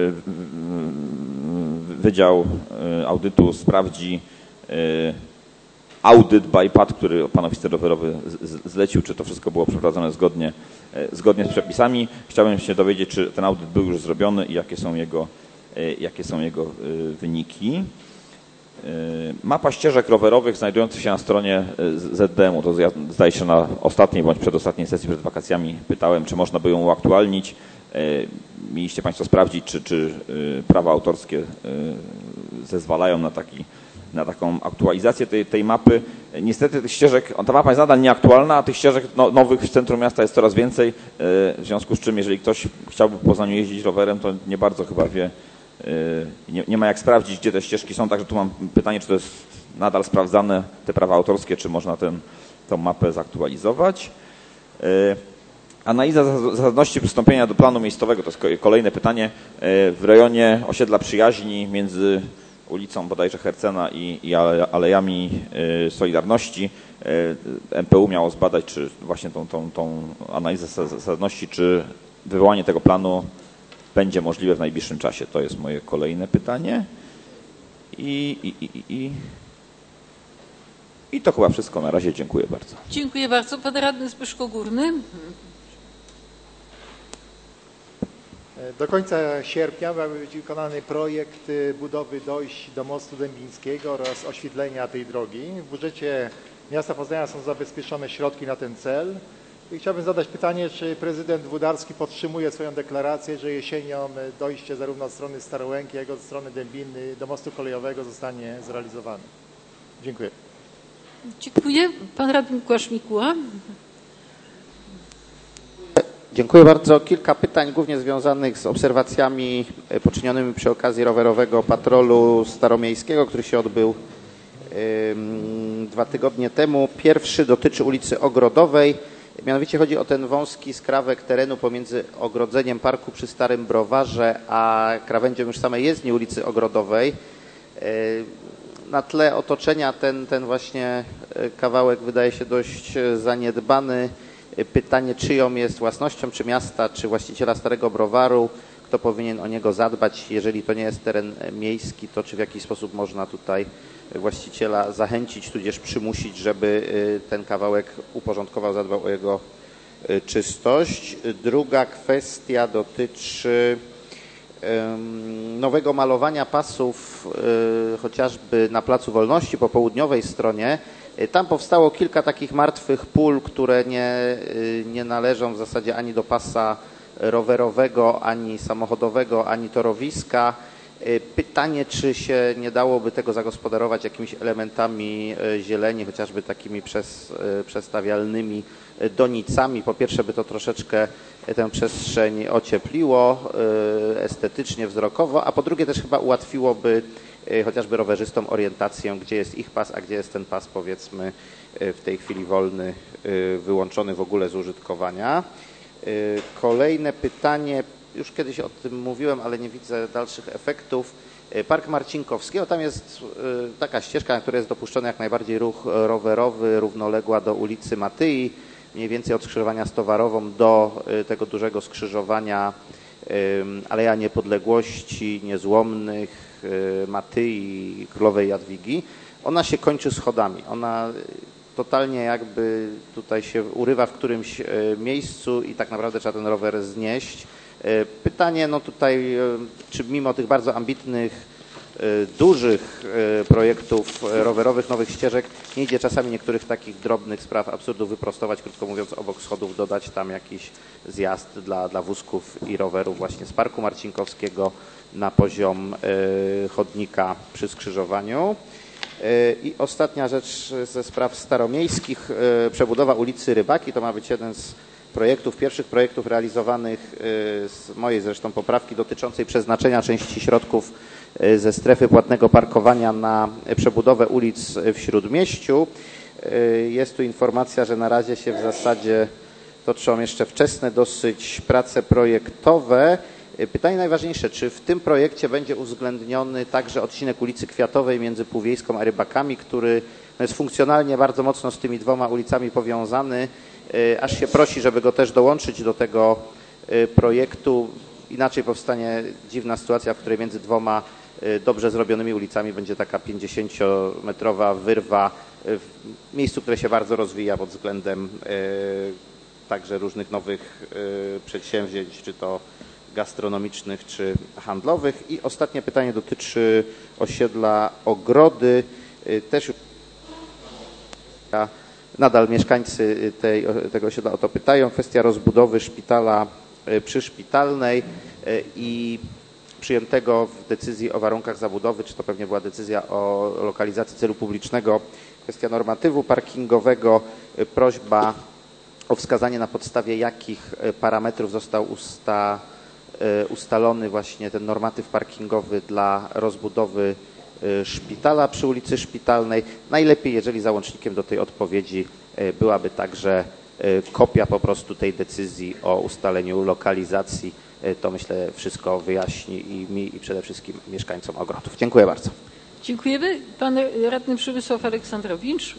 Wydział Audytu sprawdzi audyt by PAD, który pan oficer rowerowy zlecił, czy to wszystko było przeprowadzone zgodnie z przepisami. Chciałbym się dowiedzieć, czy ten audyt był już zrobiony i jakie są jego wyniki. Mapa ścieżek rowerowych znajdujących się na stronie ZDM-u, to ja zdaje się na ostatniej bądź przedostatniej sesji przed wakacjami pytałem, czy można by ją uaktualnić. Mieliście państwo sprawdzić, czy prawa autorskie zezwalają na taką aktualizację tej mapy. Niestety tych ścieżek, ta mapa jest nadal nieaktualna, a tych ścieżek nowych w centrum miasta jest coraz więcej, w związku z czym jeżeli ktoś chciałby po Poznaniu jeździć rowerem, to nie bardzo chyba wie, nie ma jak sprawdzić, gdzie te ścieżki są, także tu mam pytanie, czy to jest nadal sprawdzane, te prawa autorskie, czy można tę mapę zaktualizować. Analiza zasadności przystąpienia do planu miejscowego, to jest kolejne pytanie. W rejonie osiedla Przyjaźni między ulicą bodajże Hercena i Alejami Solidarności MPU miało zbadać, czy właśnie tą analizę zasadności, czy wywołanie tego planu będzie możliwe w najbliższym czasie. To jest moje kolejne pytanie. I to chyba wszystko na razie. Dziękuję bardzo. Dziękuję bardzo. Pan radny Zbyszko Górny. Do końca sierpnia ma być wykonany projekt budowy dojść do mostu dębińskiego oraz oświetlenia tej drogi. W budżecie miasta Poznania są zabezpieczone środki na ten cel. I chciałbym zadać pytanie, czy prezydent Włodarski podtrzymuje swoją deklarację, że jesienią dojście zarówno od strony Starołęki, jak i od strony Dębiny do mostu kolejowego zostanie zrealizowane. Dziękuję. Dziękuję. Pan radny Łukasz Mikuła. Dziękuję bardzo. Kilka pytań głównie związanych z obserwacjami poczynionymi przy okazji rowerowego patrolu staromiejskiego, który się odbył 2 tygodnie temu. Pierwszy dotyczy ulicy Ogrodowej. Mianowicie chodzi o ten wąski skrawek terenu pomiędzy ogrodzeniem parku przy Starym Browarze, a krawędzią już samej jezdni ulicy Ogrodowej. Na tle otoczenia ten właśnie kawałek wydaje się dość zaniedbany. Pytanie, czyją jest własnością, czy miasta, czy właściciela Starego Browaru, kto powinien o niego zadbać, jeżeli to nie jest teren miejski, to czy w jakiś sposób można tutaj właściciela zachęcić, tudzież przymusić, żeby ten kawałek uporządkował, zadbał o jego czystość. Druga kwestia dotyczy nowego malowania pasów chociażby na Placu Wolności po południowej stronie. Tam powstało kilka takich martwych pól, które nie należą w zasadzie ani do pasa rowerowego, ani samochodowego, ani torowiska. Pytanie, czy się nie dałoby tego zagospodarować jakimiś elementami zieleni, chociażby takimi przestawialnymi donicami. Po pierwsze by to troszeczkę tę przestrzeń ociepliło estetycznie, wzrokowo, a po drugie też chyba ułatwiłoby chociażby rowerzystom orientację, gdzie jest ich pas, a gdzie jest ten pas, powiedzmy, w tej chwili wolny, wyłączony w ogóle z użytkowania. Kolejne pytanie, już kiedyś o tym mówiłem, ale nie widzę dalszych efektów. Park Marcinkowskiego, tam jest taka ścieżka, na której jest dopuszczony jak najbardziej ruch rowerowy, równoległa do ulicy Matyi, mniej więcej od skrzyżowania z Towarową do tego dużego skrzyżowania Aleja Niepodległości, Niezłomnych, Matyi, Królowej Jadwigi. Ona się kończy schodami. Ona totalnie jakby tutaj się urywa w którymś miejscu i tak naprawdę trzeba ten rower znieść. Pytanie, no tutaj, czy mimo tych bardzo ambitnych, dużych projektów rowerowych, nowych ścieżek, nie idzie czasami niektórych takich drobnych spraw absurdów wyprostować, krótko mówiąc, obok schodów dodać tam jakiś zjazd dla wózków i rowerów właśnie z Parku Marcinkowskiego na poziom chodnika przy skrzyżowaniu. I ostatnia rzecz ze spraw staromiejskich, przebudowa ulicy Rybaki, to ma być jeden z projektów, pierwszych projektów realizowanych z mojej zresztą poprawki dotyczącej przeznaczenia części środków ze strefy płatnego parkowania na przebudowę ulic w Śródmieściu. Jest tu informacja, że na razie się w zasadzie toczą jeszcze wczesne dosyć prace projektowe. Pytanie najważniejsze, czy w tym projekcie będzie uwzględniony także odcinek ulicy Kwiatowej między Półwiejską a Rybakami, który jest funkcjonalnie bardzo mocno z tymi dwoma ulicami powiązany, aż się prosi, żeby go też dołączyć do tego projektu. Inaczej powstanie dziwna sytuacja, w której między dwoma dobrze zrobionymi ulicami będzie taka 50-metrowa wyrwa w miejscu, które się bardzo rozwija pod względem także różnych nowych przedsięwzięć, czy to gastronomicznych, czy handlowych. I ostatnie pytanie dotyczy osiedla Ogrody. Też nadal mieszkańcy tego osiedla o to pytają. Kwestia rozbudowy szpitala przyszpitalnej i przyjętego w decyzji o warunkach zabudowy, czy to pewnie była decyzja o lokalizacji celu publicznego, kwestia normatywu parkingowego, prośba o wskazanie, na podstawie jakich parametrów został ustalony właśnie ten normatyw parkingowy dla rozbudowy szpitala przy ulicy Szpitalnej. Najlepiej, jeżeli załącznikiem do tej odpowiedzi byłaby także kopia po prostu tej decyzji o ustaleniu lokalizacji. To myślę wszystko wyjaśni i mi, i przede wszystkim mieszkańcom Ogrodów. Dziękuję bardzo. Dziękujemy. Pan radny Przemysław Aleksandrowicz.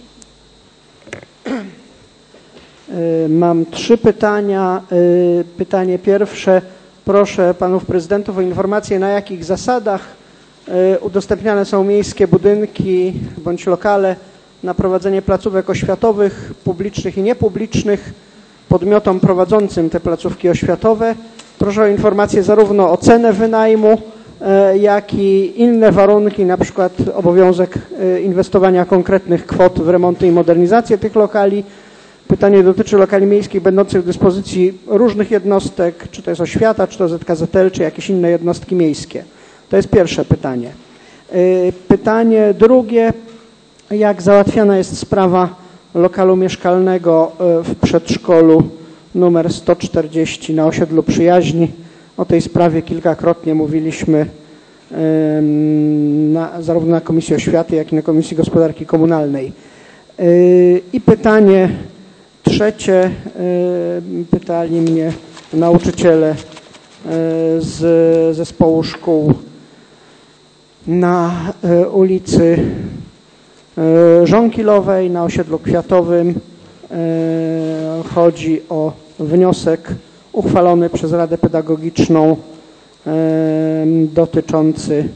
Mam 3 pytania. Pytanie pierwsze. Proszę panów prezydentów o informację, na jakich zasadach udostępniane są miejskie budynki bądź lokale na prowadzenie placówek oświatowych, publicznych i niepublicznych, podmiotom prowadzącym te placówki oświatowe. Proszę o informację zarówno o cenę wynajmu, jak i inne warunki, na przykład obowiązek inwestowania konkretnych kwot w remonty i modernizację tych lokali. Pytanie dotyczy lokali miejskich będących w dyspozycji różnych jednostek, czy to jest oświata, czy to ZKZL, czy jakieś inne jednostki miejskie. To jest pierwsze pytanie. Pytanie drugie, jak załatwiana jest sprawa lokalu mieszkalnego w przedszkolu numer 140 na osiedlu Przyjaźni. O tej sprawie kilkakrotnie mówiliśmy zarówno na Komisji Oświaty, jak i na Komisji Gospodarki Komunalnej. I pytanie trzecie, pytali mnie nauczyciele z zespołu szkół na ulicy Żonkilowej, na osiedlu Kwiatowym. Chodzi o wniosek uchwalony przez Radę Pedagogiczną dotyczący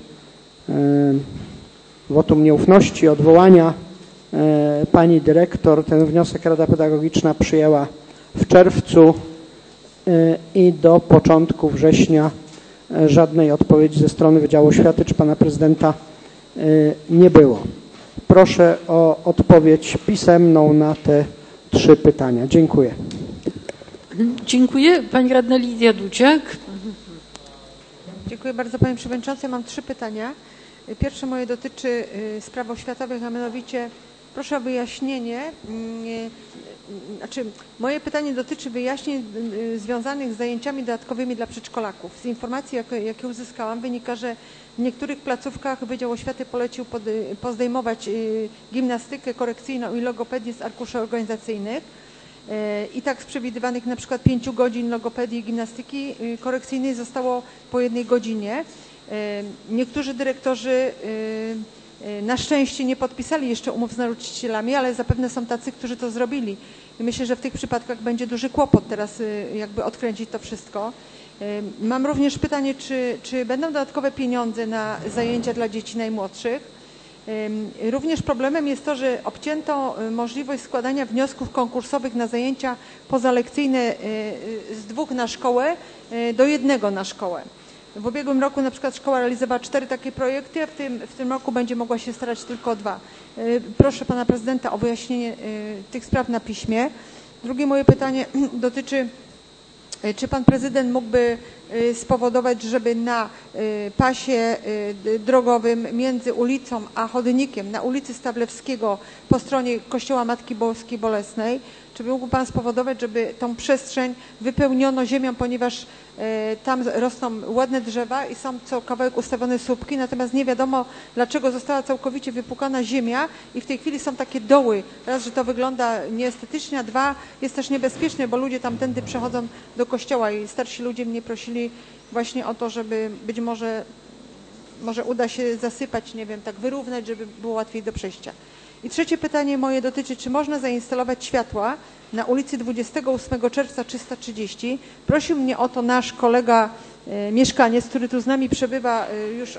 wotum nieufności, odwołania pani dyrektor. Ten wniosek Rada Pedagogiczna przyjęła w czerwcu i do początku września żadnej odpowiedzi ze strony Wydziału Oświaty czy pana prezydenta nie było. Proszę o odpowiedź pisemną na te 3 pytania. Dziękuję. Dziękuję. Pani radna Lidia Dudziak. Dziękuję bardzo Panie Przewodniczący. Mam 3 pytania. Pierwsze moje dotyczy spraw oświatowych, a mianowicie proszę o wyjaśnienie, moje pytanie dotyczy wyjaśnień związanych z zajęciami dodatkowymi dla przedszkolaków. Z informacji, jakie uzyskałam, wynika, że w niektórych placówkach Wydział Oświaty polecił pozdejmować gimnastykę korekcyjną i logopedię z arkuszy organizacyjnych. I tak z przewidywanych na przykład 5 godzin logopedii i gimnastyki korekcyjnej zostało po 1 godzinie. Niektórzy dyrektorzy na szczęście nie podpisali jeszcze umów z nauczycielami, ale zapewne są tacy, którzy to zrobili. I myślę, że w tych przypadkach będzie duży kłopot teraz jakby odkręcić to wszystko. Mam również pytanie, czy będą dodatkowe pieniądze na zajęcia dla dzieci najmłodszych? Również problemem jest to, że obcięto możliwość składania wniosków konkursowych na zajęcia pozalekcyjne z 2 na szkołę do 1 na szkołę. W ubiegłym roku na przykład szkoła realizowała 4 takie projekty, a w tym roku będzie mogła się starać tylko o 2. Proszę pana prezydenta o wyjaśnienie tych spraw na piśmie. Drugie moje pytanie dotyczy, czy pan prezydent mógłby spowodować, żeby na pasie drogowym między ulicą a chodnikiem na ulicy Stawlewskiego po stronie Kościoła Matki Boskiej Bolesnej, czy mógłby pan spowodować, żeby tą przestrzeń wypełniono ziemią, ponieważ tam rosną ładne drzewa i są co kawałek ustawione słupki, natomiast nie wiadomo, dlaczego została całkowicie wypłukana ziemia i w tej chwili są takie doły. Raz, że to wygląda nieestetycznie, a 2, jest też niebezpieczne, bo ludzie tamtędy przechodzą do kościoła i starsi ludzie mnie prosili właśnie o to, żeby być może uda się zasypać, nie wiem, tak wyrównać, żeby było łatwiej do przejścia. I trzecie pytanie moje dotyczy, czy można zainstalować światła na ulicy 28 czerwca 330. Prosił mnie o to nasz kolega mieszkaniec, który tu z nami przebywa już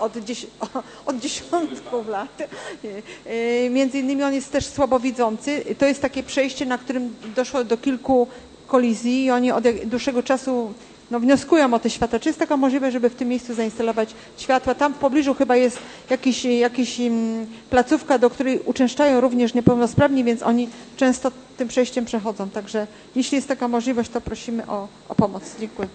od dziesiątków lat. Między innymi on jest też słabowidzący. To jest takie przejście, na którym doszło do kilku kolizji i oni od dłuższego czasu wnioskują o te światła. Czy jest taka możliwość, żeby w tym miejscu zainstalować światła? Tam w pobliżu chyba jest jakaś placówka, do której uczęszczają również niepełnosprawni, więc oni często tym przejściem przechodzą. Także jeśli jest taka możliwość, to prosimy o pomoc. Dziękuję.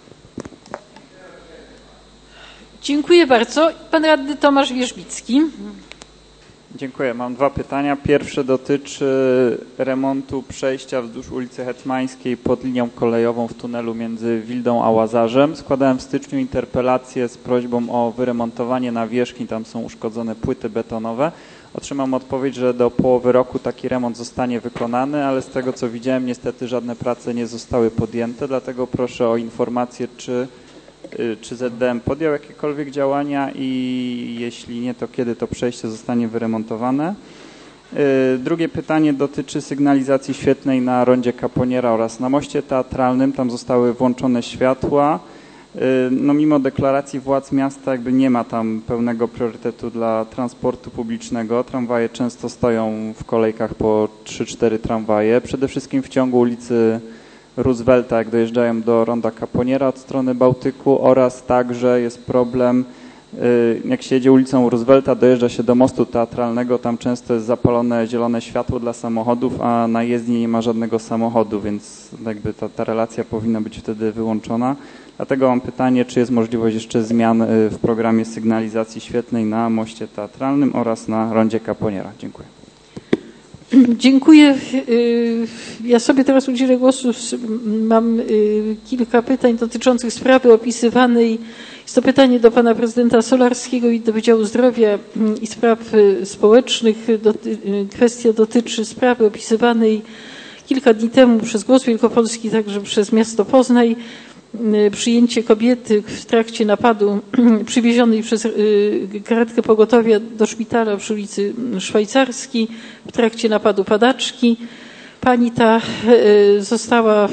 Dziękuję bardzo. Pan radny Tomasz Wierzbicki. Dziękuję. Mam 2 pytania. Pierwsze dotyczy remontu przejścia wzdłuż ulicy Hetmańskiej pod linią kolejową w tunelu między Wildą a Łazarzem. Składałem w styczniu interpelację z prośbą o wyremontowanie nawierzchni. Tam są uszkodzone płyty betonowe. Otrzymam odpowiedź, że do połowy roku taki remont zostanie wykonany, ale z tego co widziałem niestety żadne prace nie zostały podjęte. Dlatego proszę o informację, czy ZDM podjął jakiekolwiek działania i jeśli nie, to kiedy to przejście zostanie wyremontowane. Drugie pytanie dotyczy sygnalizacji świetlnej na rondzie Kaponiera oraz na moście teatralnym. Tam zostały włączone światła. No mimo deklaracji władz miasta jakby nie ma tam pełnego priorytetu dla transportu publicznego. Tramwaje często stoją w kolejkach po 3-4 tramwaje. Przede wszystkim w ciągu ulicy Roosevelta, jak dojeżdżają do ronda Caponiera od strony Bałtyku, oraz także jest problem, jak się jedzie ulicą Roosevelta, dojeżdża się do mostu teatralnego, tam często jest zapalone zielone światło dla samochodów, a na jezdni nie ma żadnego samochodu, więc jakby ta relacja powinna być wtedy wyłączona. Dlatego mam pytanie, czy jest możliwość jeszcze zmian w programie sygnalizacji świetlnej na moście teatralnym oraz na rondzie Caponiera. Dziękuję. Dziękuję. Ja sobie teraz udzielę głosu. Mam kilka pytań dotyczących sprawy opisywanej. Jest to pytanie do pana prezydenta Solarskiego i do Wydziału Zdrowia i Spraw Społecznych. Kwestia dotyczy sprawy opisywanej kilka dni temu przez Głos Wielkopolski, także przez miasto Poznań. Przyjęcie kobiety w trakcie napadu przywiezionej przez karetkę pogotowia do szpitala przy ulicy Szwajcarskiej w trakcie napadu padaczki. Pani ta została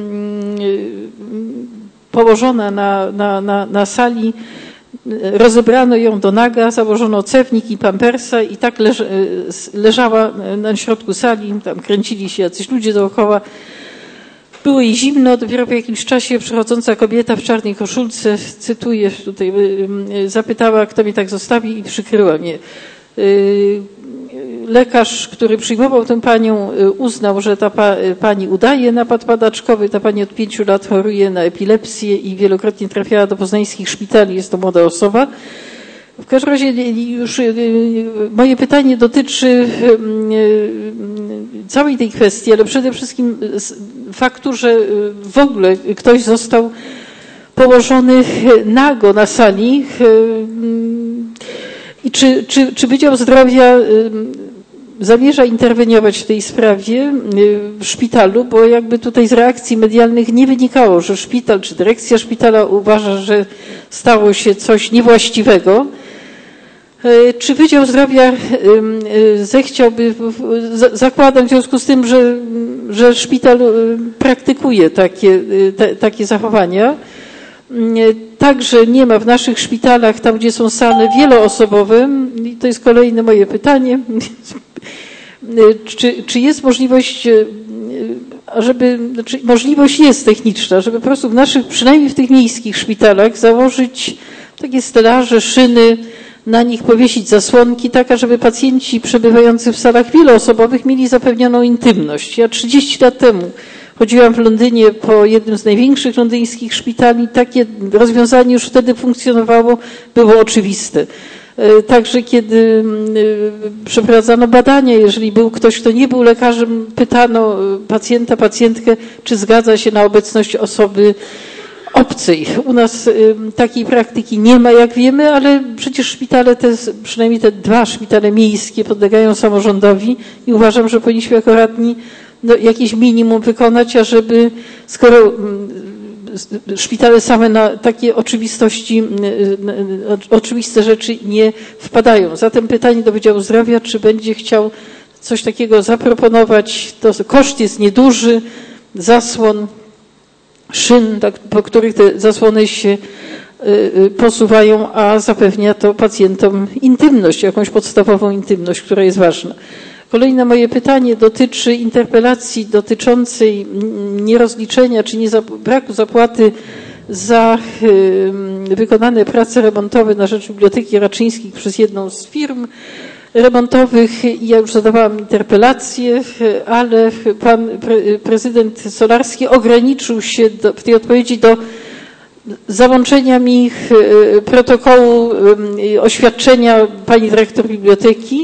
położona na sali, rozebrano ją do naga, założono cewnik i pampersa i tak leżała na środku sali, tam kręcili się jacyś ludzie dookoła. Było jej zimno, dopiero po jakimś czasie przychodząca kobieta w czarnej koszulce, cytuję tutaj, zapytała, kto mnie tak zostawi i przykryła mnie. Lekarz, który przyjmował tę panią, uznał, że ta pani udaje napad padaczkowy. Ta pani od 5 lat choruje na epilepsję i wielokrotnie trafiała do poznańskich szpitali. Jest to młoda osoba. W każdym razie już moje pytanie dotyczy całej tej kwestii, ale przede wszystkim faktu, że w ogóle ktoś został położony nago na sali. I czy Wydział Zdrowia zamierza interweniować w tej sprawie w szpitalu, bo jakby tutaj z reakcji medialnych nie wynikało, że szpital czy dyrekcja szpitala uważa, że stało się coś niewłaściwego. Czy Wydział Zdrowia zechciałby, zakładam w związku z tym, że szpital praktykuje takie zachowania, także nie ma w naszych szpitalach, tam gdzie są sale wieloosobowe, i to jest kolejne moje pytanie, czy jest możliwość, możliwość jest techniczna, żeby po prostu w naszych, przynajmniej w tych miejskich szpitalach założyć takie stelaże, szyny, na nich powiesić zasłonki, taka, żeby pacjenci przebywający w salach wieloosobowych mieli zapewnioną intymność. Ja 30 lat temu chodziłam w Londynie po jednym z największych londyńskich szpitali. Takie rozwiązanie już wtedy funkcjonowało, było oczywiste. Także kiedy przeprowadzano badania, jeżeli był ktoś, kto nie był lekarzem, pytano pacjenta, pacjentkę, czy zgadza się na obecność osoby obcej. U nas takiej praktyki nie ma, jak wiemy, ale przecież szpitale te, przynajmniej te 2 szpitale miejskie podlegają samorządowi i uważam, że powinniśmy jako radni jakieś minimum wykonać, ażeby skoro szpitale same na takie oczywistości, oczywiste rzeczy nie wpadają. Zatem pytanie do Wydziału Zdrowia, czy będzie chciał coś takiego zaproponować. To koszt jest nieduży, zasłon, szyn, po których te zasłony się posuwają, a zapewnia to pacjentom intymność, jakąś podstawową intymność, która jest ważna. Kolejne moje pytanie dotyczy interpelacji dotyczącej nierozliczenia czy braku zapłaty za wykonane prace remontowe na rzecz Biblioteki Raczyńskich przez jedną z firm remontowych. Ja już zadawałam interpelację, ale pan prezydent Solarski ograniczył się w tej odpowiedzi do załączenia mi protokołu oświadczenia pani dyrektor biblioteki.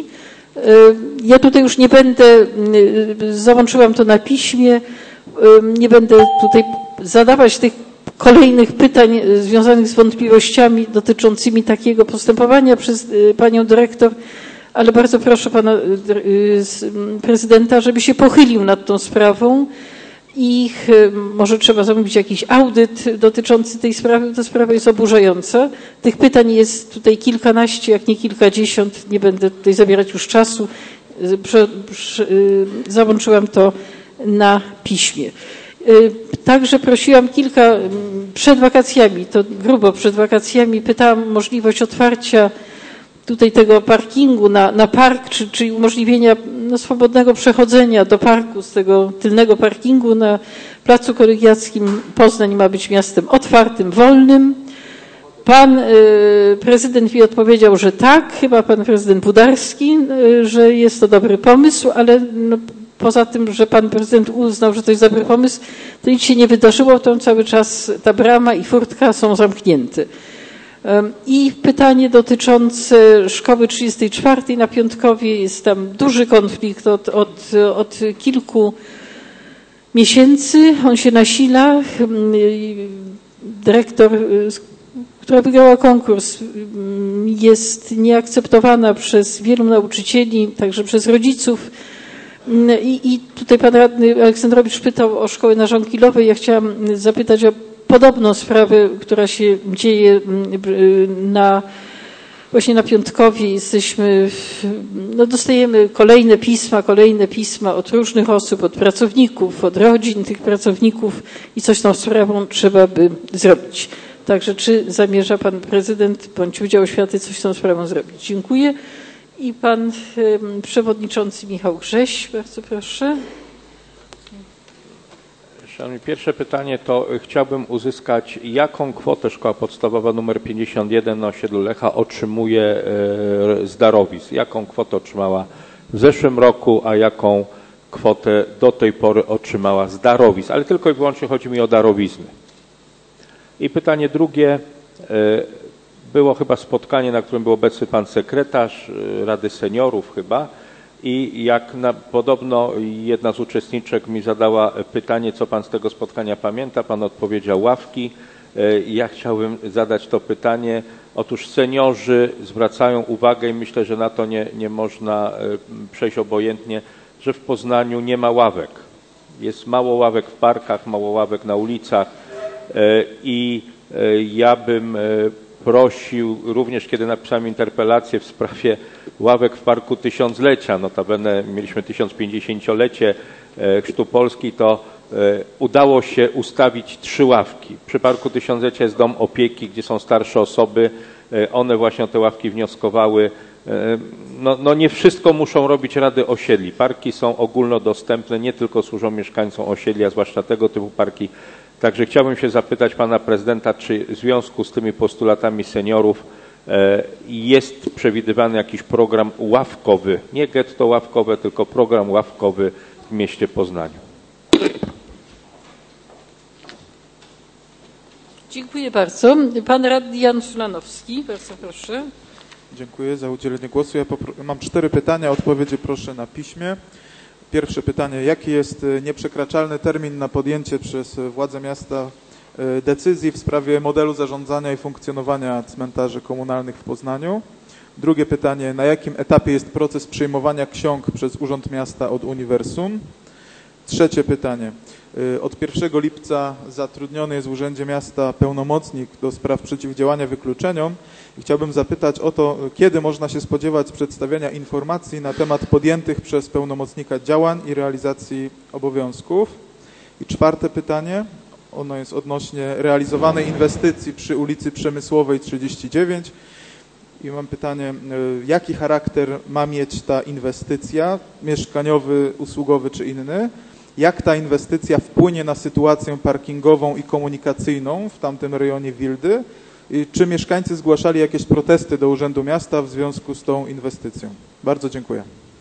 Ja tutaj już nie będę, załączyłam to na piśmie, nie będę tutaj zadawać tych kolejnych pytań związanych z wątpliwościami dotyczącymi takiego postępowania przez panią dyrektor, ale bardzo proszę pana prezydenta, żeby się pochylił nad tą sprawą i może trzeba zamówić jakiś audyt dotyczący tej sprawy, bo ta sprawa jest oburzająca. Tych pytań jest tutaj kilkanaście, jak nie kilkadziesiąt, nie będę tutaj zabierać już czasu. Załączyłam to na piśmie. Także prosiłam przed wakacjami, to grubo przed wakacjami, pytałam o możliwość otwarcia tutaj tego parkingu na park, czy umożliwienia swobodnego przechodzenia do parku z tego tylnego parkingu na Placu Kolegiackim. Poznań ma być miastem otwartym, wolnym. Pan prezydent mi odpowiedział, że tak, chyba pan prezydent Budarski, że jest to dobry pomysł, ale no, poza tym, że pan prezydent uznał, że to jest dobry pomysł, to nic się nie wydarzyło, to cały czas ta brama i furtka są zamknięte. I pytanie dotyczące szkoły 34 na Piątkowie. Jest tam duży konflikt od kilku miesięcy. On się nasila. Dyrektor, która wygrała konkurs, jest nieakceptowana przez wielu nauczycieli, także przez rodziców. I tutaj pan radny Aleksandrowicz pytał o szkołę na Żonkilowej. Ja chciałam zapytać o podobną sprawę, która się dzieje właśnie na Piątkowie. Dostajemy kolejne pisma od różnych osób, od pracowników, od rodzin tych pracowników i coś z tą sprawą trzeba by zrobić. Także czy zamierza pan prezydent bądź Wydział Oświaty coś z tą sprawą zrobić? Dziękuję. I pan przewodniczący Michał Grześ, bardzo proszę. Szanowni, pierwsze pytanie to chciałbym uzyskać, jaką kwotę szkoła podstawowa nr 51 na osiedlu Lecha otrzymuje z darowizn. Jaką kwotę otrzymała w zeszłym roku, a jaką kwotę do tej pory otrzymała z darowizn. Ale tylko i wyłącznie chodzi mi o darowizny. I pytanie drugie. Było chyba spotkanie, na którym był obecny pan sekretarz Rady Seniorów chyba i podobno jedna z uczestniczek mi zadała pytanie, co pan z tego spotkania pamięta. Pan odpowiedział ławki. Ja chciałbym zadać to pytanie. Otóż seniorzy zwracają uwagę i myślę, że na to nie można przejść obojętnie, że w Poznaniu nie ma ławek. Jest mało ławek w parkach, mało ławek na ulicach i ja bym prosił, również kiedy napisałem interpelację w sprawie ławek w Parku Tysiąclecia, notabene mieliśmy 1050-lecie Chrztu Polski, to udało się ustawić 3 ławki. Przy Parku Tysiąclecia jest dom opieki, gdzie są starsze osoby. One właśnie o te ławki wnioskowały. No nie wszystko muszą robić rady osiedli. Parki są ogólnodostępne, nie tylko służą mieszkańcom osiedli, a zwłaszcza tego typu parki. Także chciałbym się zapytać pana prezydenta, czy w związku z tymi postulatami seniorów jest przewidywany jakiś program ławkowy, nie getto ławkowe, tylko program ławkowy w mieście Poznaniu. Dziękuję bardzo. Pan radny Jan Szulanowski, bardzo proszę. Dziękuję za udzielenie głosu. Ja mam 4 pytania, odpowiedzi proszę na piśmie. Pierwsze pytanie, jaki jest nieprzekraczalny termin na podjęcie przez władze miasta decyzji w sprawie modelu zarządzania i funkcjonowania cmentarzy komunalnych w Poznaniu? Drugie pytanie, na jakim etapie jest proces przyjmowania ksiąg przez Urząd Miasta od Uniwersum? Trzecie pytanie, od 1 lipca zatrudniony jest w Urzędzie Miasta pełnomocnik do spraw przeciwdziałania wykluczeniom i chciałbym zapytać o to, kiedy można się spodziewać przedstawiania informacji na temat podjętych przez pełnomocnika działań i realizacji obowiązków. I czwarte pytanie, ono jest odnośnie realizowanej inwestycji przy ulicy Przemysłowej 39 i mam pytanie, jaki charakter ma mieć ta inwestycja, mieszkaniowy, usługowy czy inny? Jak ta inwestycja wpłynie na sytuację parkingową i komunikacyjną w tamtym rejonie Wildy? I czy mieszkańcy zgłaszali jakieś protesty do Urzędu Miasta w związku z tą inwestycją? Bardzo dziękuję.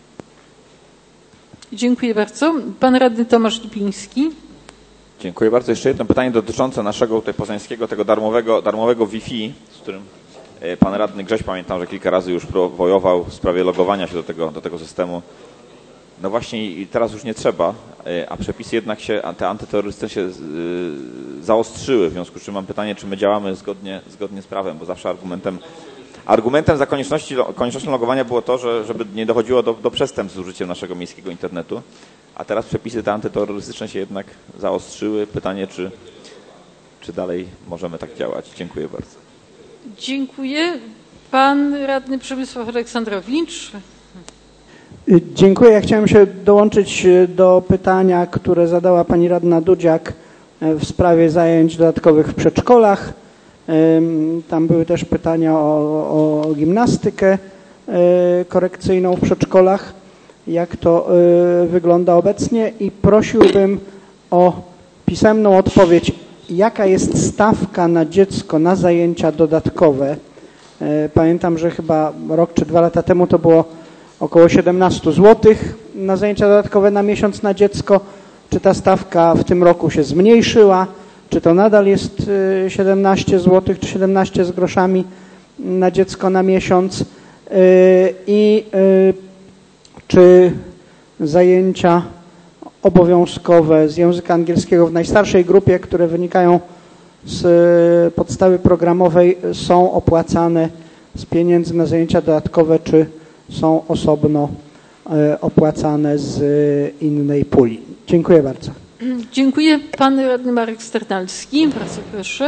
Dziękuję bardzo. Pan radny Tomasz Lipiński. Dziękuję bardzo. Jeszcze jedno pytanie dotyczące naszego tutaj poznańskiego, tego darmowego Wi-Fi, z którym pan radny Grześ, pamiętam, że kilka razy już wojował w sprawie logowania się do tego systemu. No właśnie i teraz już nie trzeba, a przepisy jednak te antyterrorystyczne się zaostrzyły, w związku z czym mam pytanie, czy my działamy zgodnie z prawem, bo zawsze argumentem za koniecznością logowania było to, żeby nie dochodziło do przestępstw z użyciem naszego miejskiego internetu, a teraz przepisy te antyterrorystyczne się jednak zaostrzyły. Pytanie, czy dalej możemy tak działać. Dziękuję bardzo. Dziękuję. Pan radny Przemysław Aleksandrowicz. Dziękuję. Ja chciałem się dołączyć do pytania, które zadała pani radna Dudziak w sprawie zajęć dodatkowych w przedszkolach. Tam były też pytania o gimnastykę korekcyjną w przedszkolach. jak to wygląda obecnie i prosiłbym o pisemną odpowiedź, jaka jest stawka na dziecko na zajęcia dodatkowe. Pamiętam, że chyba rok czy 2 lata temu to było około 17 zł na zajęcia dodatkowe na miesiąc na dziecko. Czy ta stawka w tym roku się zmniejszyła? Czy to nadal jest 17 zł, czy 17 z groszami na dziecko na miesiąc? I czy zajęcia obowiązkowe z języka angielskiego w najstarszej grupie, które wynikają z podstawy programowej, są opłacane z pieniędzy na zajęcia dodatkowe, czy są osobno opłacane z innej puli? Dziękuję bardzo. Dziękuję. Pan radny Marek Sternalski. Bardzo proszę.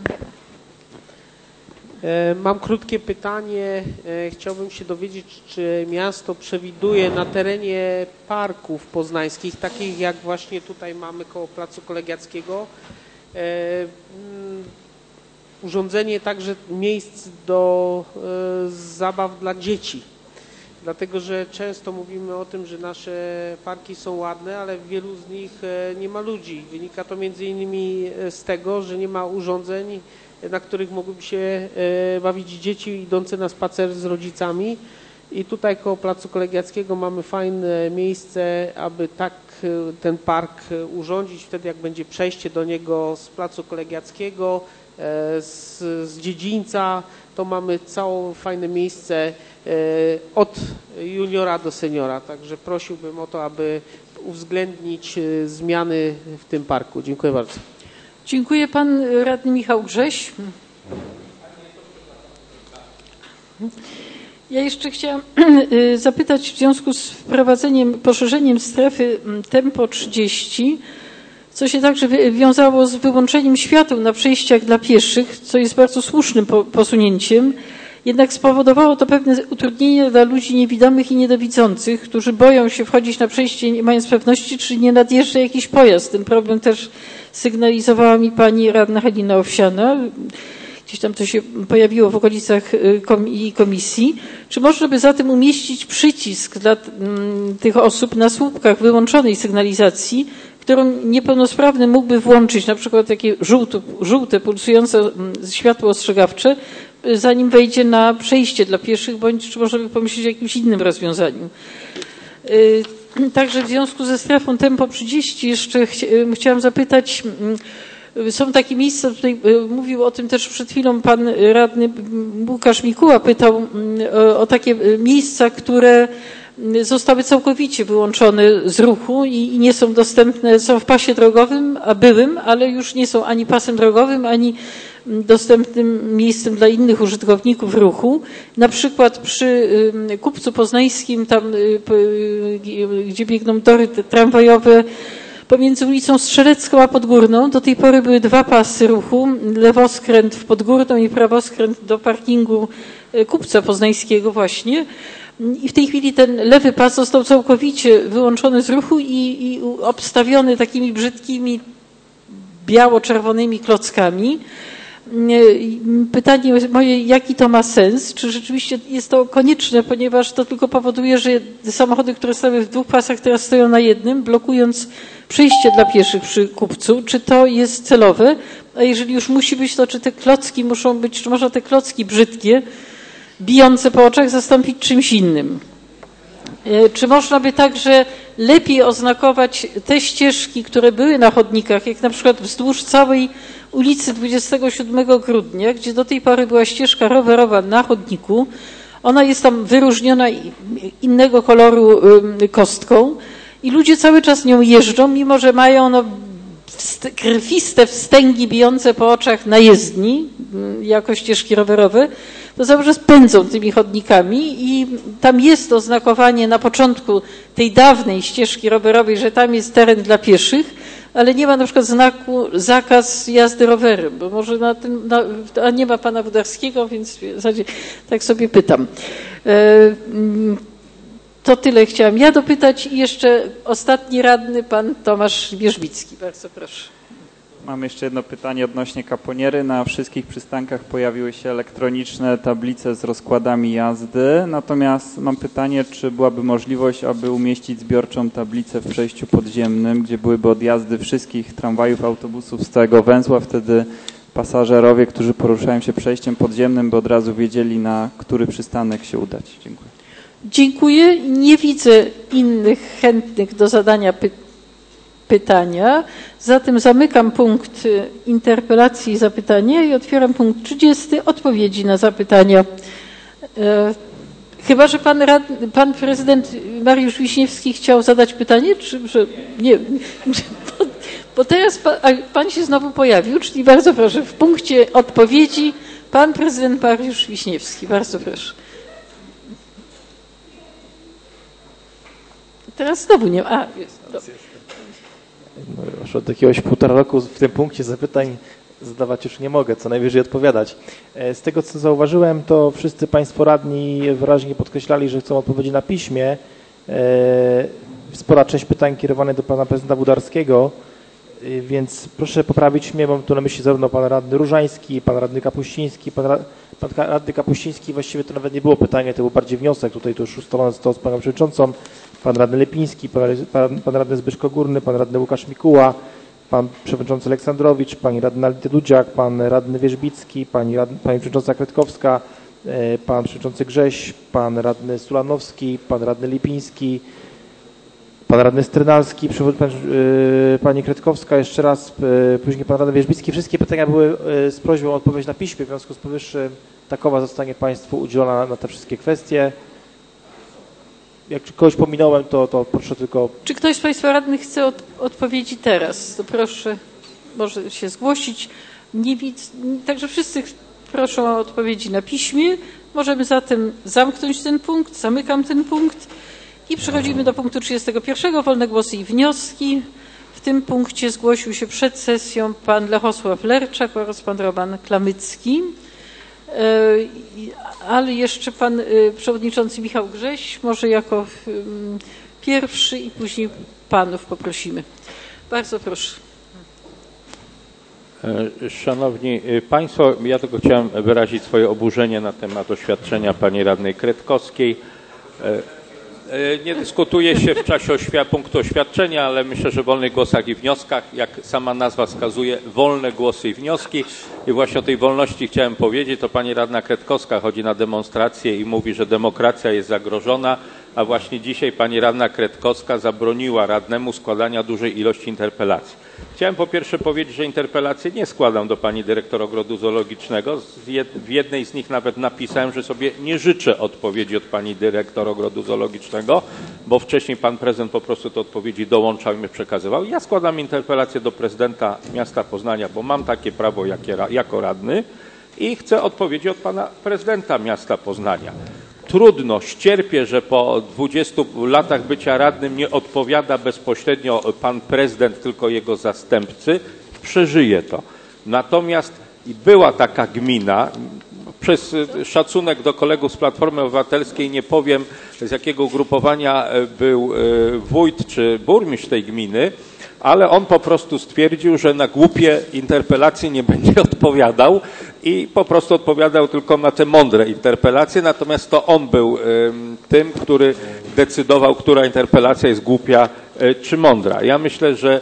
Mam krótkie pytanie. Chciałbym się dowiedzieć, czy miasto przewiduje na terenie parków poznańskich, takich jak właśnie tutaj mamy koło Placu Kolegiackiego, urządzenie także miejsc do zabaw dla dzieci. Dlatego, że często mówimy o tym, że nasze parki są ładne, ale w wielu z nich nie ma ludzi. Wynika to między innymi z tego, że nie ma urządzeń, na których mogłyby się bawić dzieci idące na spacer z rodzicami. I tutaj koło Placu Kolegiackiego mamy fajne miejsce, aby tak ten park urządzić. Wtedy jak będzie przejście do niego z Placu Kolegiackiego, z dziedzińca, to mamy całe fajne miejsce od juniora do seniora. Także prosiłbym o to, aby uwzględnić zmiany w tym parku. Dziękuję bardzo. Dziękuję. Pan radny Michał Grześ. Ja jeszcze chciałam zapytać w związku z poszerzeniem strefy tempo 30, co się także wiązało z wyłączeniem świateł na przejściach dla pieszych, co jest bardzo słusznym posunięciem. Jednak spowodowało to pewne utrudnienia dla ludzi niewidomych i niedowidzących, którzy boją się wchodzić na przejście, nie mając pewności, czy nie nadjeżdża jakiś pojazd. Ten problem też sygnalizowała mi pani radna Halina Owsiana. Gdzieś tam to się pojawiło w okolicach komisji. Czy można by zatem umieścić przycisk dla tych osób na słupkach wyłączonej sygnalizacji, którą niepełnosprawny mógłby włączyć, na przykład takie żółte pulsujące światło ostrzegawcze, zanim wejdzie na przejście dla pieszych, bądź czy można by pomyśleć o jakimś innym rozwiązaniu. Także w związku ze strefą tempo 30 jeszcze chciałam zapytać, są takie miejsca, tutaj mówił o tym też przed chwilą pan radny Łukasz Mikuła, pytał o takie miejsca, które zostały całkowicie wyłączone z ruchu i nie są dostępne, są w pasie drogowym, a byłym, ale już nie są ani pasem drogowym, ani dostępnym miejscem dla innych użytkowników ruchu. Na przykład przy Kupcu Poznańskim, tam gdzie biegną tory tramwajowe, pomiędzy ulicą Strzelecką a Podgórną do tej pory były 2 pasy ruchu, lewoskręt w Podgórną i prawoskręt do parkingu Kupca Poznańskiego właśnie. I w tej chwili ten lewy pas został całkowicie wyłączony z ruchu i obstawiony takimi brzydkimi biało-czerwonymi klockami. Pytanie moje, jaki to ma sens? Czy rzeczywiście jest to konieczne, ponieważ to tylko powoduje, że samochody, które stały w 2 pasach, teraz stoją na jednym, blokując przejście dla pieszych przy Kupcu. Czy to jest celowe? A jeżeli już musi być, to czy te klocki muszą być, czy można te klocki brzydkie, bijące po oczach, zastąpić czymś innym? Czy można by także lepiej oznakować te ścieżki, które były na chodnikach, jak na przykład wzdłuż całej ulicy 27 grudnia, gdzie do tej pory była ścieżka rowerowa na chodniku. Ona jest tam wyróżniona innego koloru kostką i ludzie cały czas nią jeżdżą, mimo że mają krwiste wstęgi bijące po oczach na jezdni, jako ścieżki rowerowe, to cały czas pędzą tymi chodnikami i tam jest oznakowanie na początku tej dawnej ścieżki rowerowej, że tam jest teren dla pieszych, ale nie ma na przykład znaku zakaz jazdy rowerem, bo może a nie ma pana Wudarskiego, więc w zasadzie tak sobie pytam. To tyle chciałam ja dopytać i jeszcze ostatni radny, pan Tomasz Wierzbicki. Bardzo proszę. Mam jeszcze jedno pytanie odnośnie Kaponiery. Na wszystkich przystankach pojawiły się elektroniczne tablice z rozkładami jazdy. Natomiast mam pytanie, czy byłaby możliwość, aby umieścić zbiorczą tablicę w przejściu podziemnym, gdzie byłyby odjazdy wszystkich tramwajów, autobusów z całego węzła. Wtedy pasażerowie, którzy poruszają się przejściem podziemnym, by od razu wiedzieli, na który przystanek się udać. Dziękuję. Dziękuję. Nie widzę innych chętnych do zadania pytania. Zatem zamykam punkt interpelacji i zapytania i otwieram punkt 30. Odpowiedzi na zapytania. Chyba że pan prezydent Mariusz Wiśniewski chciał zadać pytanie, czy że nie? Bo teraz pan się znowu pojawił, czyli bardzo proszę, w punkcie odpowiedzi pan prezydent Mariusz Wiśniewski. Bardzo proszę. Teraz znowu nie ma. Jest. Już od jakiegoś 1,5 roku w tym punkcie zapytań zadawać już nie mogę, co najwyżej odpowiadać. Z tego, co zauważyłem, to wszyscy państwo radni wyraźnie podkreślali, że chcą odpowiedzi na piśmie. Spora część pytań kierowanych do pana prezydenta Wódarskiego, więc proszę poprawić mnie, mam tu na myśli zarówno pan radny Różański, pan radny Kapuściński. Pan radny Kapuściński, właściwie to nawet nie było pytanie, to był bardziej wniosek, tutaj to już ustalone zostało z panią przewodniczącą. Pan radny Lepiński, pan radny Zbyszko-Górny, pan radny Łukasz Mikuła, pan przewodniczący Aleksandrowicz, pani radna Ality Dudziak, pan radny Wierzbicki, pani przewodnicząca Kretkowska, pan przewodniczący Grześ, pan radny Sulanowski, pan radny Lipiński, pan radny Strynalski, pani Kretkowska, jeszcze raz, później pan radny Wierzbicki. Wszystkie pytania były z prośbą o odpowiedź na piśmie, w związku z powyższym takowa zostanie państwu udzielona na te wszystkie kwestie. Jak kogoś pominąłem, to proszę tylko... Czy ktoś z państwa radnych chce odpowiedzi teraz? To proszę, może się zgłosić. Nie widzę, także wszyscy proszą o odpowiedzi na piśmie. Możemy zatem zamknąć ten punkt, zamykam ten punkt i przechodzimy do punktu 31. Wolne głosy i wnioski. W tym punkcie zgłosił się przed sesją pan Lechosław Lerczak oraz pan Roman Klamycki. Ale jeszcze pan przewodniczący Michał Grześ, może jako pierwszy i później panów poprosimy. Bardzo proszę. Szanowni Państwo, ja tylko chciałem wyrazić swoje oburzenie na temat oświadczenia pani radnej Kretkowskiej. Nie dyskutuje się w czasie punktu oświadczenia, ale myślę, że w wolnych głosach i wnioskach, jak sama nazwa wskazuje, wolne głosy i wnioski. I właśnie o tej wolności chciałem powiedzieć, to pani radna Kretkowska chodzi na demonstrację i mówi, że demokracja jest zagrożona, a właśnie dzisiaj pani radna Kretkowska zabroniła radnemu składania dużej ilości interpelacji. Chciałem po pierwsze powiedzieć, że interpelację nie składam do pani dyrektor Ogrodu Zoologicznego. W jednej z nich nawet napisałem, że sobie nie życzę odpowiedzi od pani dyrektor Ogrodu Zoologicznego, bo wcześniej pan prezydent po prostu te odpowiedzi dołączał i mnie przekazywał. Ja składam interpelację do prezydenta miasta Poznania, bo mam takie prawo jako radny i chcę odpowiedzi od pana prezydenta miasta Poznania. Trudno, ścierpię, że po 20 latach bycia radnym nie odpowiada bezpośrednio pan prezydent, tylko jego zastępcy. Przeżyję to. Natomiast była taka gmina, przez szacunek do kolegów z Platformy Obywatelskiej nie powiem, z jakiego ugrupowania był wójt czy burmistrz tej gminy, ale on po prostu stwierdził, że na głupie interpelacje nie będzie odpowiadał i po prostu odpowiadał tylko na te mądre interpelacje, natomiast to on był tym, który decydował, która interpelacja jest głupia czy mądra. Ja myślę, że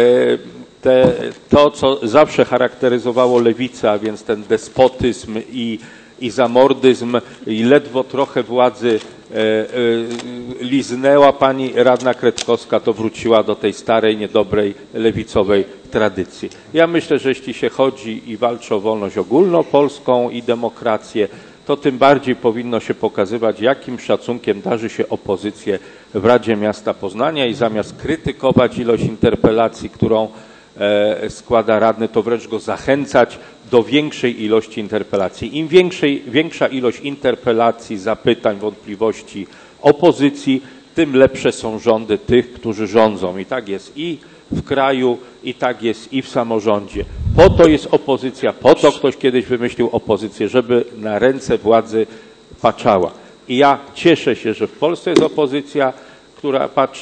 to, co zawsze charakteryzowało lewicę, a więc ten despotyzm i zamordyzm i ledwo trochę władzy liznęła pani radna Kretkowska, to wróciła do tej starej, niedobrej, lewicowej tradycji. Ja myślę, że jeśli się chodzi i walczy o wolność ogólnopolską i demokrację, to tym bardziej powinno się pokazywać, jakim szacunkiem darzy się opozycję w Radzie Miasta Poznania i zamiast krytykować ilość interpelacji, którą składa radny, to wręcz go zachęcać do większej ilości interpelacji. Im większa ilość interpelacji, zapytań, wątpliwości opozycji, tym lepsze są rządy tych, którzy rządzą. I tak jest i w kraju, i tak jest i w samorządzie. Po to jest opozycja, po to ktoś kiedyś wymyślił opozycję, żeby na ręce władzy patrzała. I ja cieszę się, że w Polsce jest opozycja, która patrzy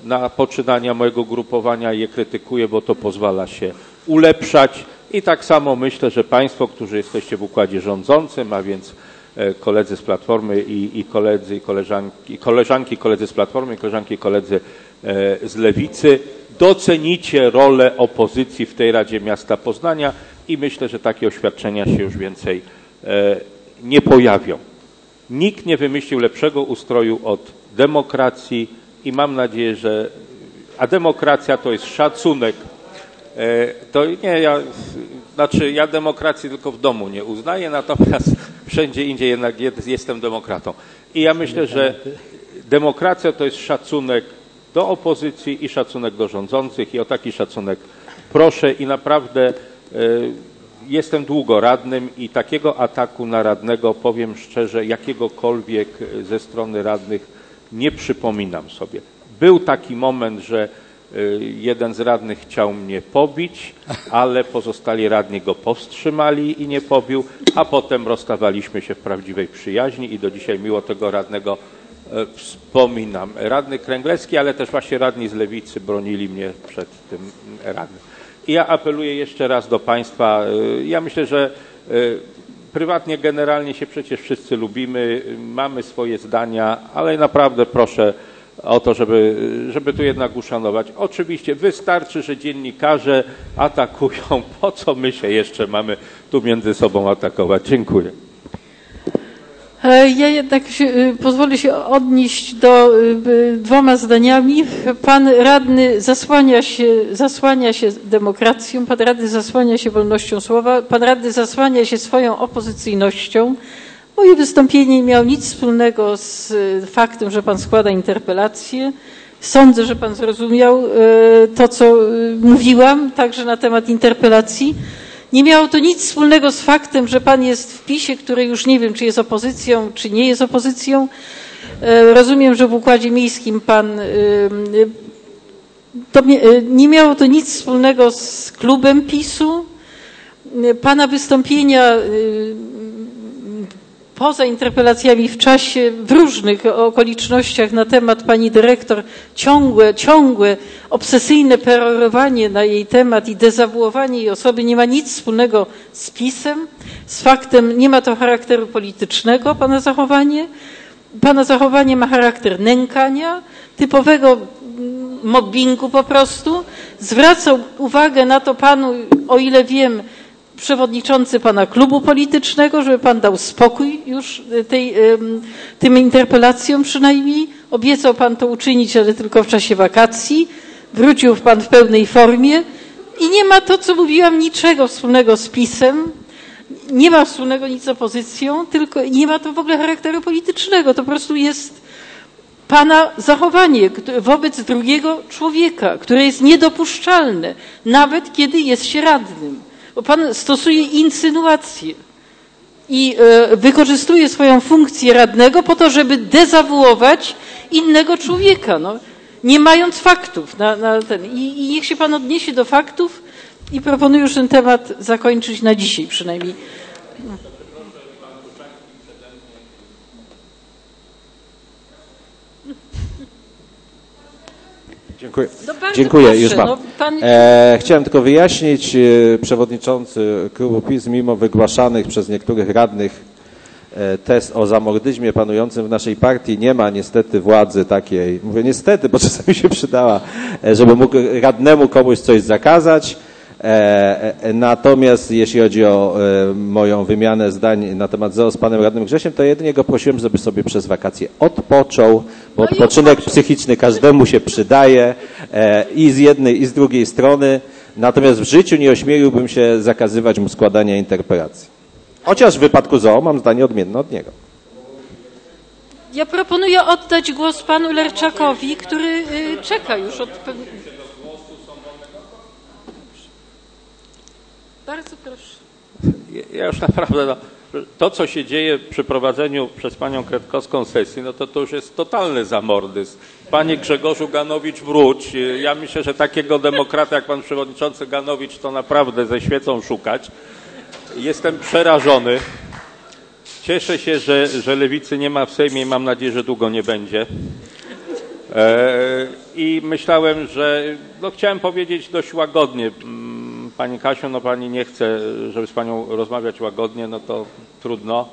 na poczynania mojego grupowania i je krytykuję, bo to pozwala się ulepszać. I tak samo myślę, że Państwo, którzy jesteście w układzie rządzącym, a więc koledzy z Platformy i koledzy i koleżanki, koledzy z Platformy, koleżanki i koledzy z Lewicy, docenicie rolę opozycji w tej Radzie Miasta Poznania i myślę, że takie oświadczenia się już więcej nie pojawią. Nikt nie wymyślił lepszego ustroju od demokracji i mam nadzieję, że... A demokracja to jest szacunek. To nie, ja demokracji tylko w domu nie uznaję, natomiast wszędzie indziej jednak jestem demokratą. I ja myślę, że demokracja to jest szacunek do opozycji i szacunek do rządzących i o taki szacunek proszę i naprawdę jestem długo radnym i takiego ataku na radnego, powiem szczerze, jakiegokolwiek ze strony radnych nie przypominam sobie. Był taki moment, że jeden z radnych chciał mnie pobić, ale pozostali radni go powstrzymali i nie pobił, a potem rozstawaliśmy się w prawdziwej przyjaźni i do dzisiaj miło tego radnego wspominam. Radny Kręglewski, ale też właśnie radni z Lewicy bronili mnie przed tym radnym. I ja apeluję jeszcze raz do Państwa, ja myślę, że prywatnie generalnie się przecież wszyscy lubimy, mamy swoje zdania, ale naprawdę proszę o to, żeby tu jednak uszanować. Oczywiście wystarczy, że dziennikarze atakują, po co my się jeszcze mamy tu między sobą atakować. Dziękuję. Ja jednak pozwolę się odnieść do dwoma zdaniami. Pan radny zasłania się demokracją, pan radny zasłania się wolnością słowa, pan radny zasłania się swoją opozycyjnością. Moje wystąpienie nie miało nic wspólnego z faktem, że pan składa interpelację. Sądzę, że pan zrozumiał to, co mówiłam, także na temat interpelacji. Nie miało to nic wspólnego z faktem, że pan jest w PiS-ie, który już nie wiem, czy jest opozycją, czy nie jest opozycją. Rozumiem, że w Układzie Miejskim pan... nie miało to nic wspólnego z klubem PiS-u. Pana wystąpienia poza interpelacjami w czasie, w różnych okolicznościach na temat pani dyrektor, ciągłe obsesyjne perorowanie na jej temat i dezawuowanie jej osoby nie ma nic wspólnego z PiS-em, z faktem, nie ma to charakteru politycznego, pana zachowanie. Pana zachowanie ma charakter nękania, typowego mobbingu po prostu. Zwracał uwagę na to panu, o ile wiem, przewodniczący pana klubu politycznego, żeby pan dał spokój już tym interpelacjom przynajmniej. Obiecał pan to uczynić, ale tylko w czasie wakacji. Wrócił pan w pełnej formie i nie ma to, co mówiłam, niczego wspólnego z PiS-em. Nie ma wspólnego nic z opozycją, tylko nie ma to w ogóle charakteru politycznego. To po prostu jest pana zachowanie wobec drugiego człowieka, które jest niedopuszczalne, nawet kiedy jest się radnym. Bo pan stosuje insynuacje i wykorzystuje swoją funkcję radnego po to, żeby dezawuować innego człowieka, no, nie mając faktów. I niech się pan odniesie do faktów i proponuję już ten temat zakończyć na dzisiaj przynajmniej. Dziękuję. No Dziękuję, proszę, już mam. no, pan... Chciałem tylko wyjaśnić, przewodniczący klubu PiS, mimo wygłaszanych przez niektórych radnych tez o zamordyzmie panującym w naszej partii, nie ma niestety władzy takiej, mówię niestety, bo czasami się przydała, żeby mógł radnemu komuś coś zakazać. Natomiast jeśli chodzi o moją wymianę zdań na temat ZOO z panem radnym Grzesiem, to jedynie go prosiłem, żeby sobie przez wakacje odpoczął, bo odpoczynek psychiczny każdemu się przydaje i z jednej i z drugiej strony. Natomiast w życiu nie ośmieliłbym się zakazywać mu składania interpelacji. Chociaż w wypadku ZOO mam zdanie odmienne od niego. Ja proponuję oddać głos panu Lerczakowi, który czeka już od... Bardzo proszę. Ja już naprawdę, to co się dzieje przy prowadzeniu przez panią Kretkowską sesji, no to już jest totalny zamordyzm. Panie Grzegorzu Ganowicz, wróć. Ja myślę, że takiego demokrata jak pan przewodniczący Ganowicz to naprawdę ze świecą szukać. Jestem przerażony. Cieszę się, że Lewicy nie ma w Sejmie i mam nadzieję, że długo nie będzie. I myślałem, że chciałem powiedzieć dość łagodnie. Pani Kasiu, no pani nie chce, żeby z panią rozmawiać łagodnie, no to trudno.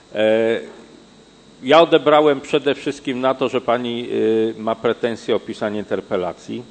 Ja odebrałem przede wszystkim na to, że pani ma pretensje o pisanie interpelacji.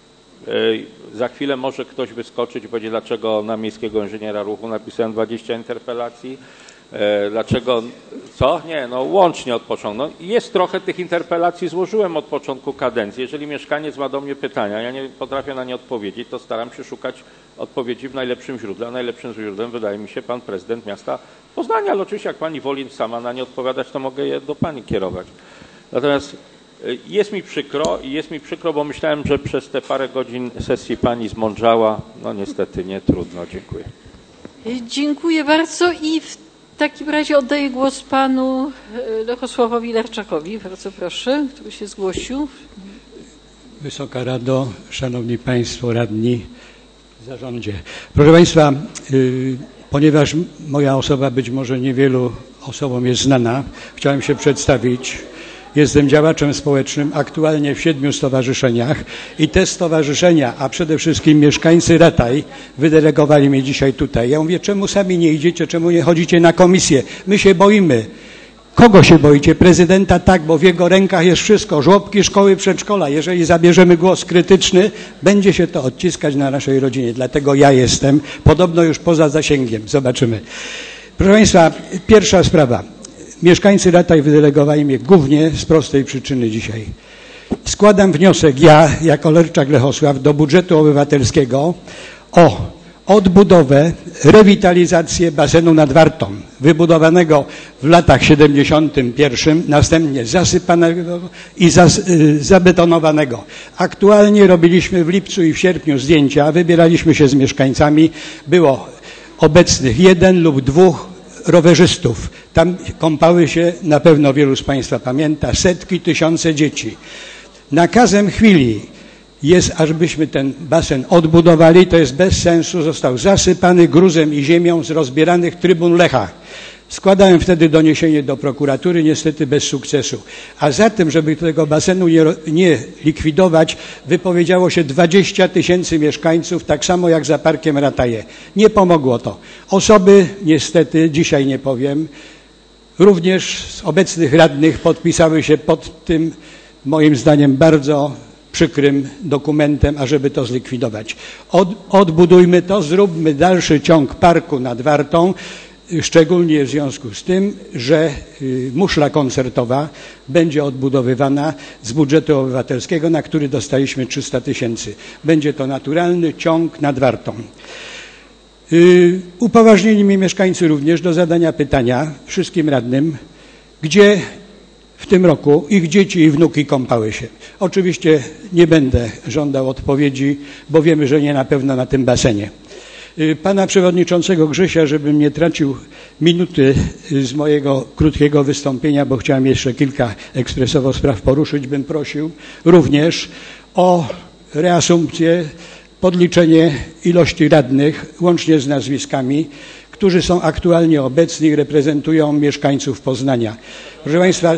Za chwilę może ktoś wyskoczyć i powiedzieć, dlaczego na miejskiego inżyniera ruchu napisałem 20 interpelacji. Dlaczego, co? Nie, no łącznie od początku. No, jest trochę tych interpelacji, złożyłem od początku kadencji. Jeżeli mieszkaniec ma do mnie pytania, ja nie potrafię na nie odpowiedzieć, to staram się szukać odpowiedzi w najlepszym źródle. A najlepszym źródłem wydaje mi się pan prezydent miasta Poznania, ale oczywiście jak pani woli sama na nie odpowiadać, to mogę je do pani kierować. Natomiast jest mi przykro, bo myślałem, że przez te parę godzin sesji pani zmądrzała. No niestety nie, trudno. Dziękuję. Dziękuję bardzo i w takim razie oddaję głos panu Lechosławowi Larczakowi. Bardzo proszę, który się zgłosił. Wysoka Rado, Szanowni Państwo Radni w zarządzie. Proszę Państwa, ponieważ moja osoba być może niewielu osobom jest znana, chciałem się przedstawić. Jestem działaczem społecznym, aktualnie w 7 stowarzyszeniach i te stowarzyszenia, a przede wszystkim mieszkańcy Rataj wydelegowali mnie dzisiaj tutaj. Ja mówię, czemu sami nie idziecie, czemu nie chodzicie na komisję? My się boimy. Kogo się boicie? Prezydenta tak, bo w jego rękach jest wszystko, żłobki, szkoły, przedszkola. Jeżeli zabierzemy głos krytyczny, będzie się to odciskać na naszej rodzinie. Dlatego ja jestem podobno już poza zasięgiem. Zobaczymy. Proszę Państwa, pierwsza sprawa. Mieszkańcy Rataj wydelegowali mnie głównie z prostej przyczyny dzisiaj. Składam wniosek ja, jako Lerczak Lechosław, do budżetu obywatelskiego o odbudowę, rewitalizację basenu nad Wartą, wybudowanego w latach 71, następnie zasypanego i zabetonowanego. Aktualnie robiliśmy w lipcu i w sierpniu zdjęcia, wybieraliśmy się z mieszkańcami, było obecnych 1 lub 2 rowerzystów. Tam kąpały się, na pewno wielu z Państwa pamięta, setki, tysiące dzieci. Nakazem chwili jest, ażbyśmy ten basen odbudowali, to jest bez sensu, został zasypany gruzem i ziemią z rozbieranych trybun Lecha. Składałem wtedy doniesienie do prokuratury, niestety bez sukcesu. A za tym, żeby tego basenu nie likwidować, wypowiedziało się 20 000 mieszkańców, tak samo jak za Parkiem Rataje. Nie pomogło to. Osoby, niestety, dzisiaj nie powiem, również z obecnych radnych podpisały się pod tym, moim zdaniem, bardzo przykrym dokumentem, ażeby to zlikwidować. Odbudujmy to, zróbmy dalszy ciąg parku nad Wartą, szczególnie w związku z tym, że muszla koncertowa będzie odbudowywana z budżetu obywatelskiego, na który dostaliśmy 300 000. Będzie to naturalny ciąg nad Wartą. Upoważnili mnie mieszkańcy również do zadania pytania wszystkim radnym, gdzie w tym roku ich dzieci i wnuki kąpały się. Oczywiście nie będę żądał odpowiedzi, bo wiemy, że nie na pewno na tym basenie. Pana przewodniczącego Grzesia, żebym nie tracił minuty z mojego krótkiego wystąpienia, bo chciałem jeszcze kilka ekspresowo spraw poruszyć, bym prosił również o reasumpcję, podliczenie ilości radnych, łącznie z nazwiskami, którzy są aktualnie obecni i reprezentują mieszkańców Poznania. Proszę Państwa,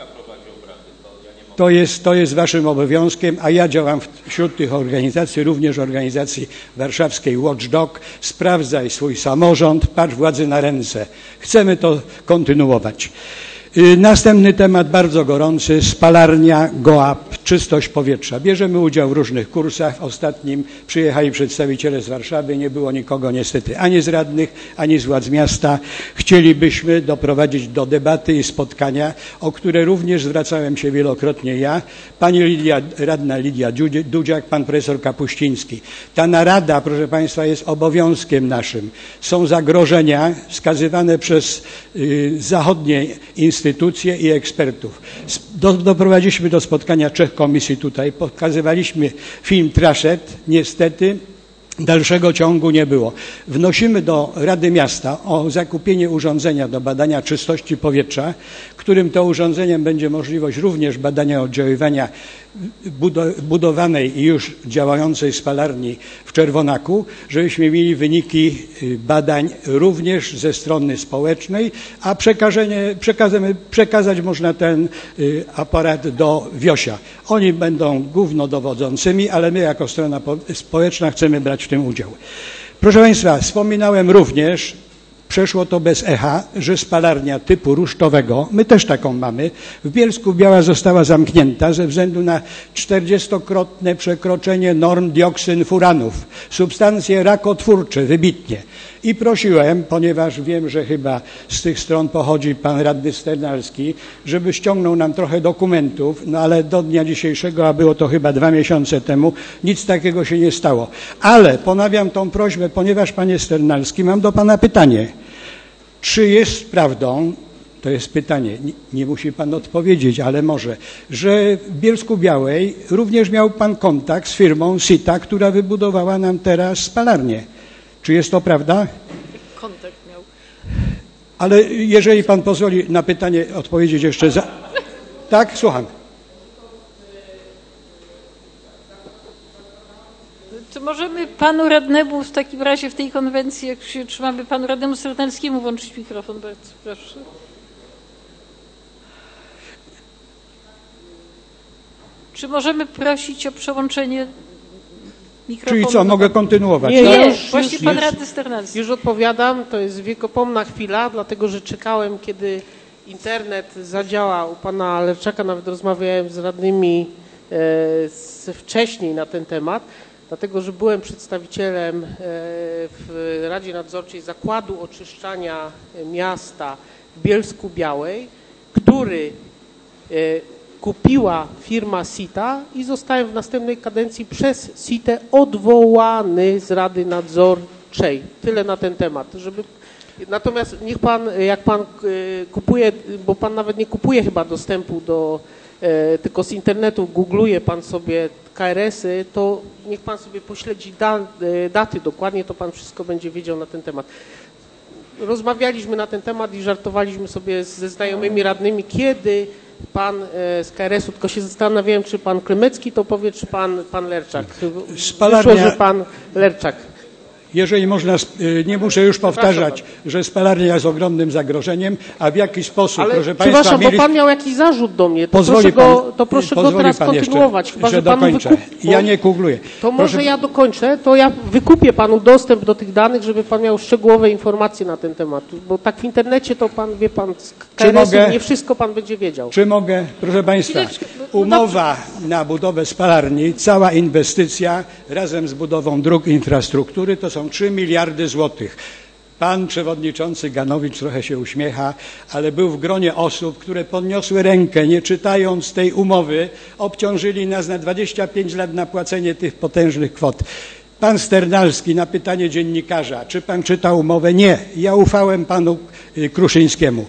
to jest waszym obowiązkiem, a ja działam wśród tych organizacji, również organizacji warszawskiej Watchdog. Sprawdzaj swój samorząd, patrz władzy na ręce. Chcemy to kontynuować. Następny temat bardzo gorący, spalarnia, GOAP, czystość powietrza. Bierzemy udział w różnych kursach. W ostatnim przyjechali przedstawiciele z Warszawy, nie było nikogo niestety ani z radnych, ani z władz miasta. Chcielibyśmy doprowadzić do debaty i spotkania, o które również zwracałem się wielokrotnie ja, pani radna Lidia Dudziak, pan profesor Kapuściński. Ta narada, proszę Państwa, jest obowiązkiem naszym. Są zagrożenia wskazywane przez zachodnie instytucje i ekspertów. Doprowadziliśmy do spotkania 3 komisji tutaj, pokazywaliśmy film Traszet, niestety dalszego ciągu nie było. Wnosimy do Rady Miasta o zakupienie urządzenia do badania czystości powietrza, którym to urządzeniem będzie możliwość również badania oddziaływania budowanej i już działającej spalarni w Czerwonaku, żebyśmy mieli wyniki badań również ze strony społecznej, a przekazać można ten aparat do WIOŚ-a. Oni będą głównodowodzącymi, ale my jako strona społeczna chcemy brać w tym udział. Proszę Państwa, wspominałem również, przeszło to bez echa, że spalarnia typu rusztowego, my też taką mamy, w Bielsku-Biała została zamknięta ze względu na 40-krotne przekroczenie norm dioksyn furanów, substancje rakotwórcze wybitnie. I prosiłem, ponieważ wiem, że chyba z tych stron pochodzi pan radny Sternalski, żeby ściągnął nam trochę dokumentów, no ale do dnia dzisiejszego, a było to chyba 2 miesiące temu, nic takiego się nie stało. Ale ponawiam tą prośbę, ponieważ panie Sternalski, mam do pana pytanie. Czy jest prawdą, to jest pytanie, nie musi pan odpowiedzieć, ale może, że w Bielsku-Białej również miał pan kontakt z firmą Sita, która wybudowała nam teraz spalarnię? Czy jest to prawda? Kontakt miał. Ale jeżeli pan pozwoli na pytanie odpowiedzieć jeszcze za... Tak, słucham. To możemy panu radnemu w takim razie w tej konwencji, jak się trzymamy, panu radnemu Sternalskiemu włączyć mikrofon, bardzo proszę. Czy możemy prosić o przełączenie mikrofonu? Czyli co, mogę kontynuować? Nie, właśnie pan radny Sternalski. Już odpowiadam, to jest wiekopomna chwila, dlatego że czekałem, kiedy internet zadziała u pana Lerczaka, nawet rozmawiałem z radnymi wcześniej na ten temat, dlatego że byłem przedstawicielem w Radzie Nadzorczej Zakładu Oczyszczania Miasta w Bielsku-Białej, który kupiła firma Sita i zostałem w następnej kadencji przez Sitę odwołany z Rady Nadzorczej. Tyle na ten temat. Natomiast niech pan, jak pan kupuje, bo pan nawet nie kupuje chyba dostępu do, tylko z internetu googluje pan sobie KRS-y, to niech pan sobie pośledzi daty dokładnie, to pan wszystko będzie wiedział na ten temat. Rozmawialiśmy na ten temat i żartowaliśmy sobie ze znajomymi radnymi, kiedy pan z KRS-u, tylko się zastanawiałem, czy pan Krymecki to powie, czy pan Lerczak. Wyszło, że pan Lerczak. Jeżeli można, nie muszę już powtarzać, że spalarnia jest ogromnym zagrożeniem, a w jaki sposób, ale, proszę Państwa... Przepraszam, bo pan miał jakiś zarzut do mnie, to proszę go teraz kontynuować. Chyba, że panu ja nie kugluję. To może ja dokończę, to ja wykupię panu dostęp do tych danych, żeby pan miał szczegółowe informacje na ten temat, bo tak w internecie to pan, wie pan, z KRS-u nie wszystko pan będzie wiedział. Czy mogę, proszę Państwa, umowa na budowę spalarni, cała inwestycja razem z budową dróg, infrastruktury to są 3 miliardy złotych. Pan przewodniczący Ganowicz trochę się uśmiecha, ale był w gronie osób, które podniosły rękę, nie czytając tej umowy, obciążyli nas na 25 lat na płacenie tych potężnych kwot. Pan Sternalski na pytanie dziennikarza, czy pan czytał umowę? Nie. Ja ufałem panu Kruszyńskiemu.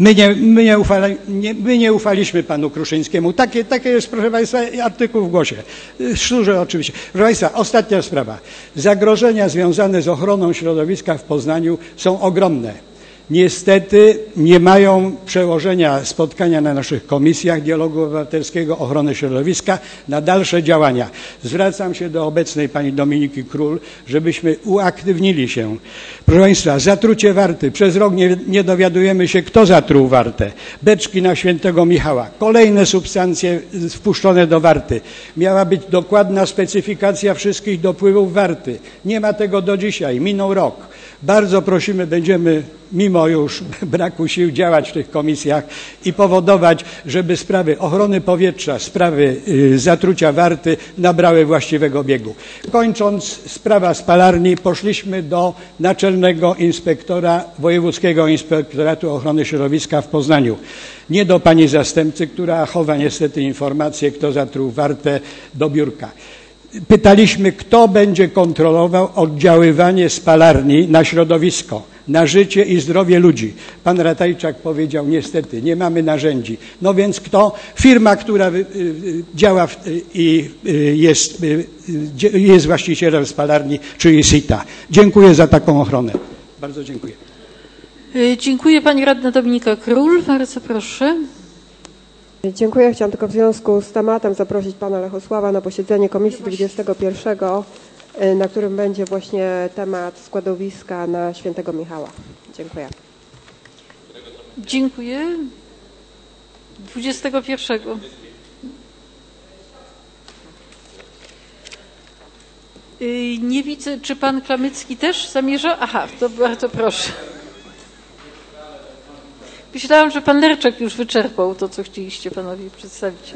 My nie ufaliśmy panu Kruszyńskiemu. Takie jest, proszę Państwa, artykuł w Głosie. Szczurze oczywiście. Proszę Państwa, ostatnia sprawa. Zagrożenia związane z ochroną środowiska w Poznaniu są ogromne. Niestety nie mają przełożenia spotkania na naszych komisjach dialogu obywatelskiego, ochrony środowiska na dalsze działania. Zwracam się do obecnej pani Dominiki Król, żebyśmy uaktywnili się. Proszę Państwa, zatrucie Warty. Przez rok nie dowiadujemy się, kto zatruł Wartę. Beczki na Świętego Michała. Kolejne substancje wpuszczone do Warty. Miała być dokładna specyfikacja wszystkich dopływów Warty. Nie ma tego do dzisiaj. Minął rok. Bardzo prosimy, będziemy mimo już braku sił działać w tych komisjach i powodować, żeby sprawy ochrony powietrza, sprawy zatrucia Warty nabrały właściwego biegu. Kończąc, sprawa spalarni, poszliśmy do naczelnego inspektora Wojewódzkiego Inspektoratu Ochrony Środowiska w Poznaniu. Nie do pani zastępcy, która chowa niestety informacje, kto zatruł Wartę do biurka. Pytaliśmy, kto będzie kontrolował oddziaływanie spalarni na środowisko, na życie i zdrowie ludzi. Pan Ratajczak powiedział, niestety, nie mamy narzędzi. No więc kto? Firma, która działa i jest właścicielem spalarni, czyli Sita. Dziękuję za taką ochronę. Bardzo dziękuję. Dziękuję. Pani radna Dominika Król. Bardzo proszę. Dziękuję. Chciałam tylko w związku z tematem zaprosić pana Lechosława na posiedzenie komisji 21, na którym będzie właśnie temat składowiska na Świętego Michała. Dziękuję. Dziękuję. 21. Nie widzę, czy pan Klamycki też zamierza? Aha, to bardzo proszę. Myślałam, że pan Lerczak już wyczerpał to, co chcieliście panowie przedstawić.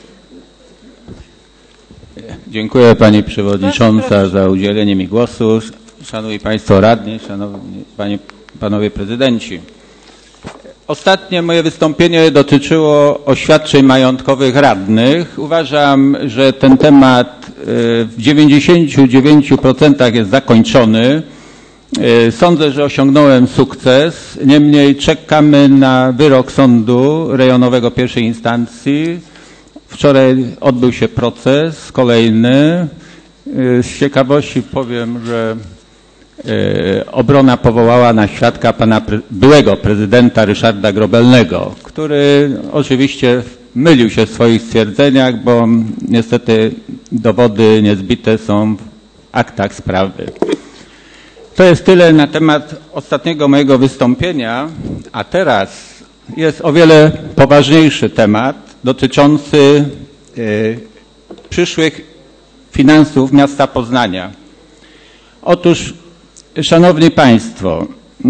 Dziękuję pani przewodnicząca za udzielenie mi głosu. Szanowni państwo radni, szanowni panowie prezydenci. Ostatnie moje wystąpienie dotyczyło oświadczeń majątkowych radnych. Uważam, że ten temat w 99% jest zakończony. Sądzę, że osiągnąłem sukces. Niemniej czekamy na wyrok sądu rejonowego pierwszej instancji. Wczoraj odbył się proces kolejny. Z ciekawości powiem, że obrona powołała na świadka pana byłego prezydenta Ryszarda Grobelnego, który oczywiście mylił się w swoich stwierdzeniach, bo niestety dowody niezbite są w aktach sprawy. To jest tyle na temat ostatniego mojego wystąpienia, a teraz jest o wiele poważniejszy temat dotyczący przyszłych finansów miasta Poznania. Otóż, szanowni państwo,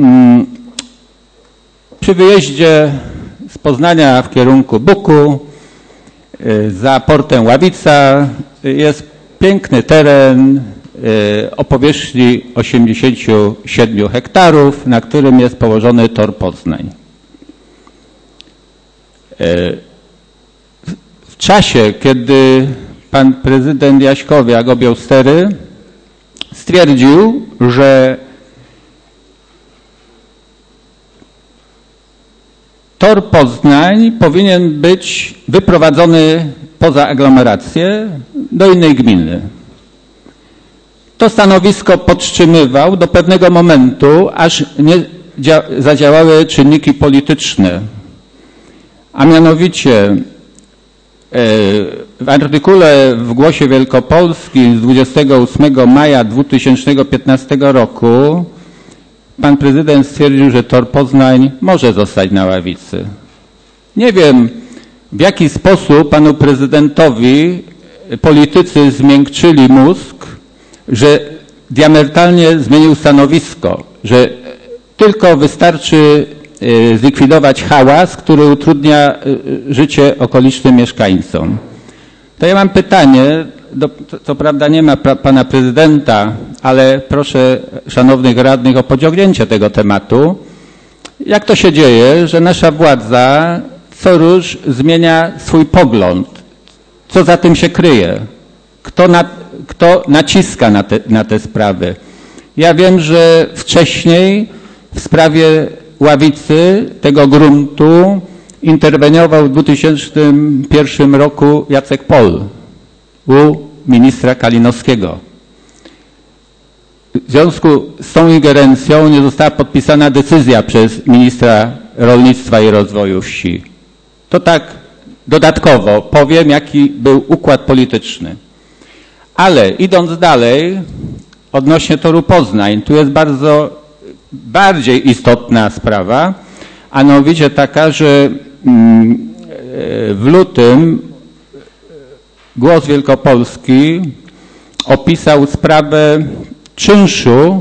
przy wyjeździe z Poznania w kierunku Buku za portem Ławica jest piękny teren o powierzchni 87 hektarów, na którym jest położony tor Poznań. W czasie, kiedy pan prezydent Jaśkowiak objął stery, stwierdził, że tor Poznań powinien być wyprowadzony poza aglomerację do innej gminy. To stanowisko podtrzymywał do pewnego momentu, aż nie zadziałały czynniki polityczne. A mianowicie w artykule w Głosie Wielkopolskim z 28 maja 2015 roku pan prezydent stwierdził, że tor Poznań może zostać na Ławicy. Nie wiem, w jaki sposób panu prezydentowi politycy zmiękczyli mózg, że diametralnie zmienił stanowisko, że tylko wystarczy zlikwidować hałas, który utrudnia życie okolicznym mieszkańcom. To ja mam pytanie, co prawda nie ma pana prezydenta, ale proszę szanownych radnych o pociągnięcie tego tematu. Jak to się dzieje, że nasza władza co rusz zmienia swój pogląd? Co za tym się kryje? Kto naciska na te sprawy? Ja wiem, że wcześniej w sprawie Ławicy, tego gruntu, interweniował w 2001 roku Jacek Pol u ministra Kalinowskiego. W związku z tą ingerencją nie została podpisana decyzja przez ministra rolnictwa i rozwoju wsi. To tak dodatkowo powiem, jaki był układ polityczny. Ale idąc dalej, odnośnie toru Poznań, tu jest bardziej istotna sprawa, a mianowicie taka, że w lutym Głos Wielkopolski opisał sprawę czynszu,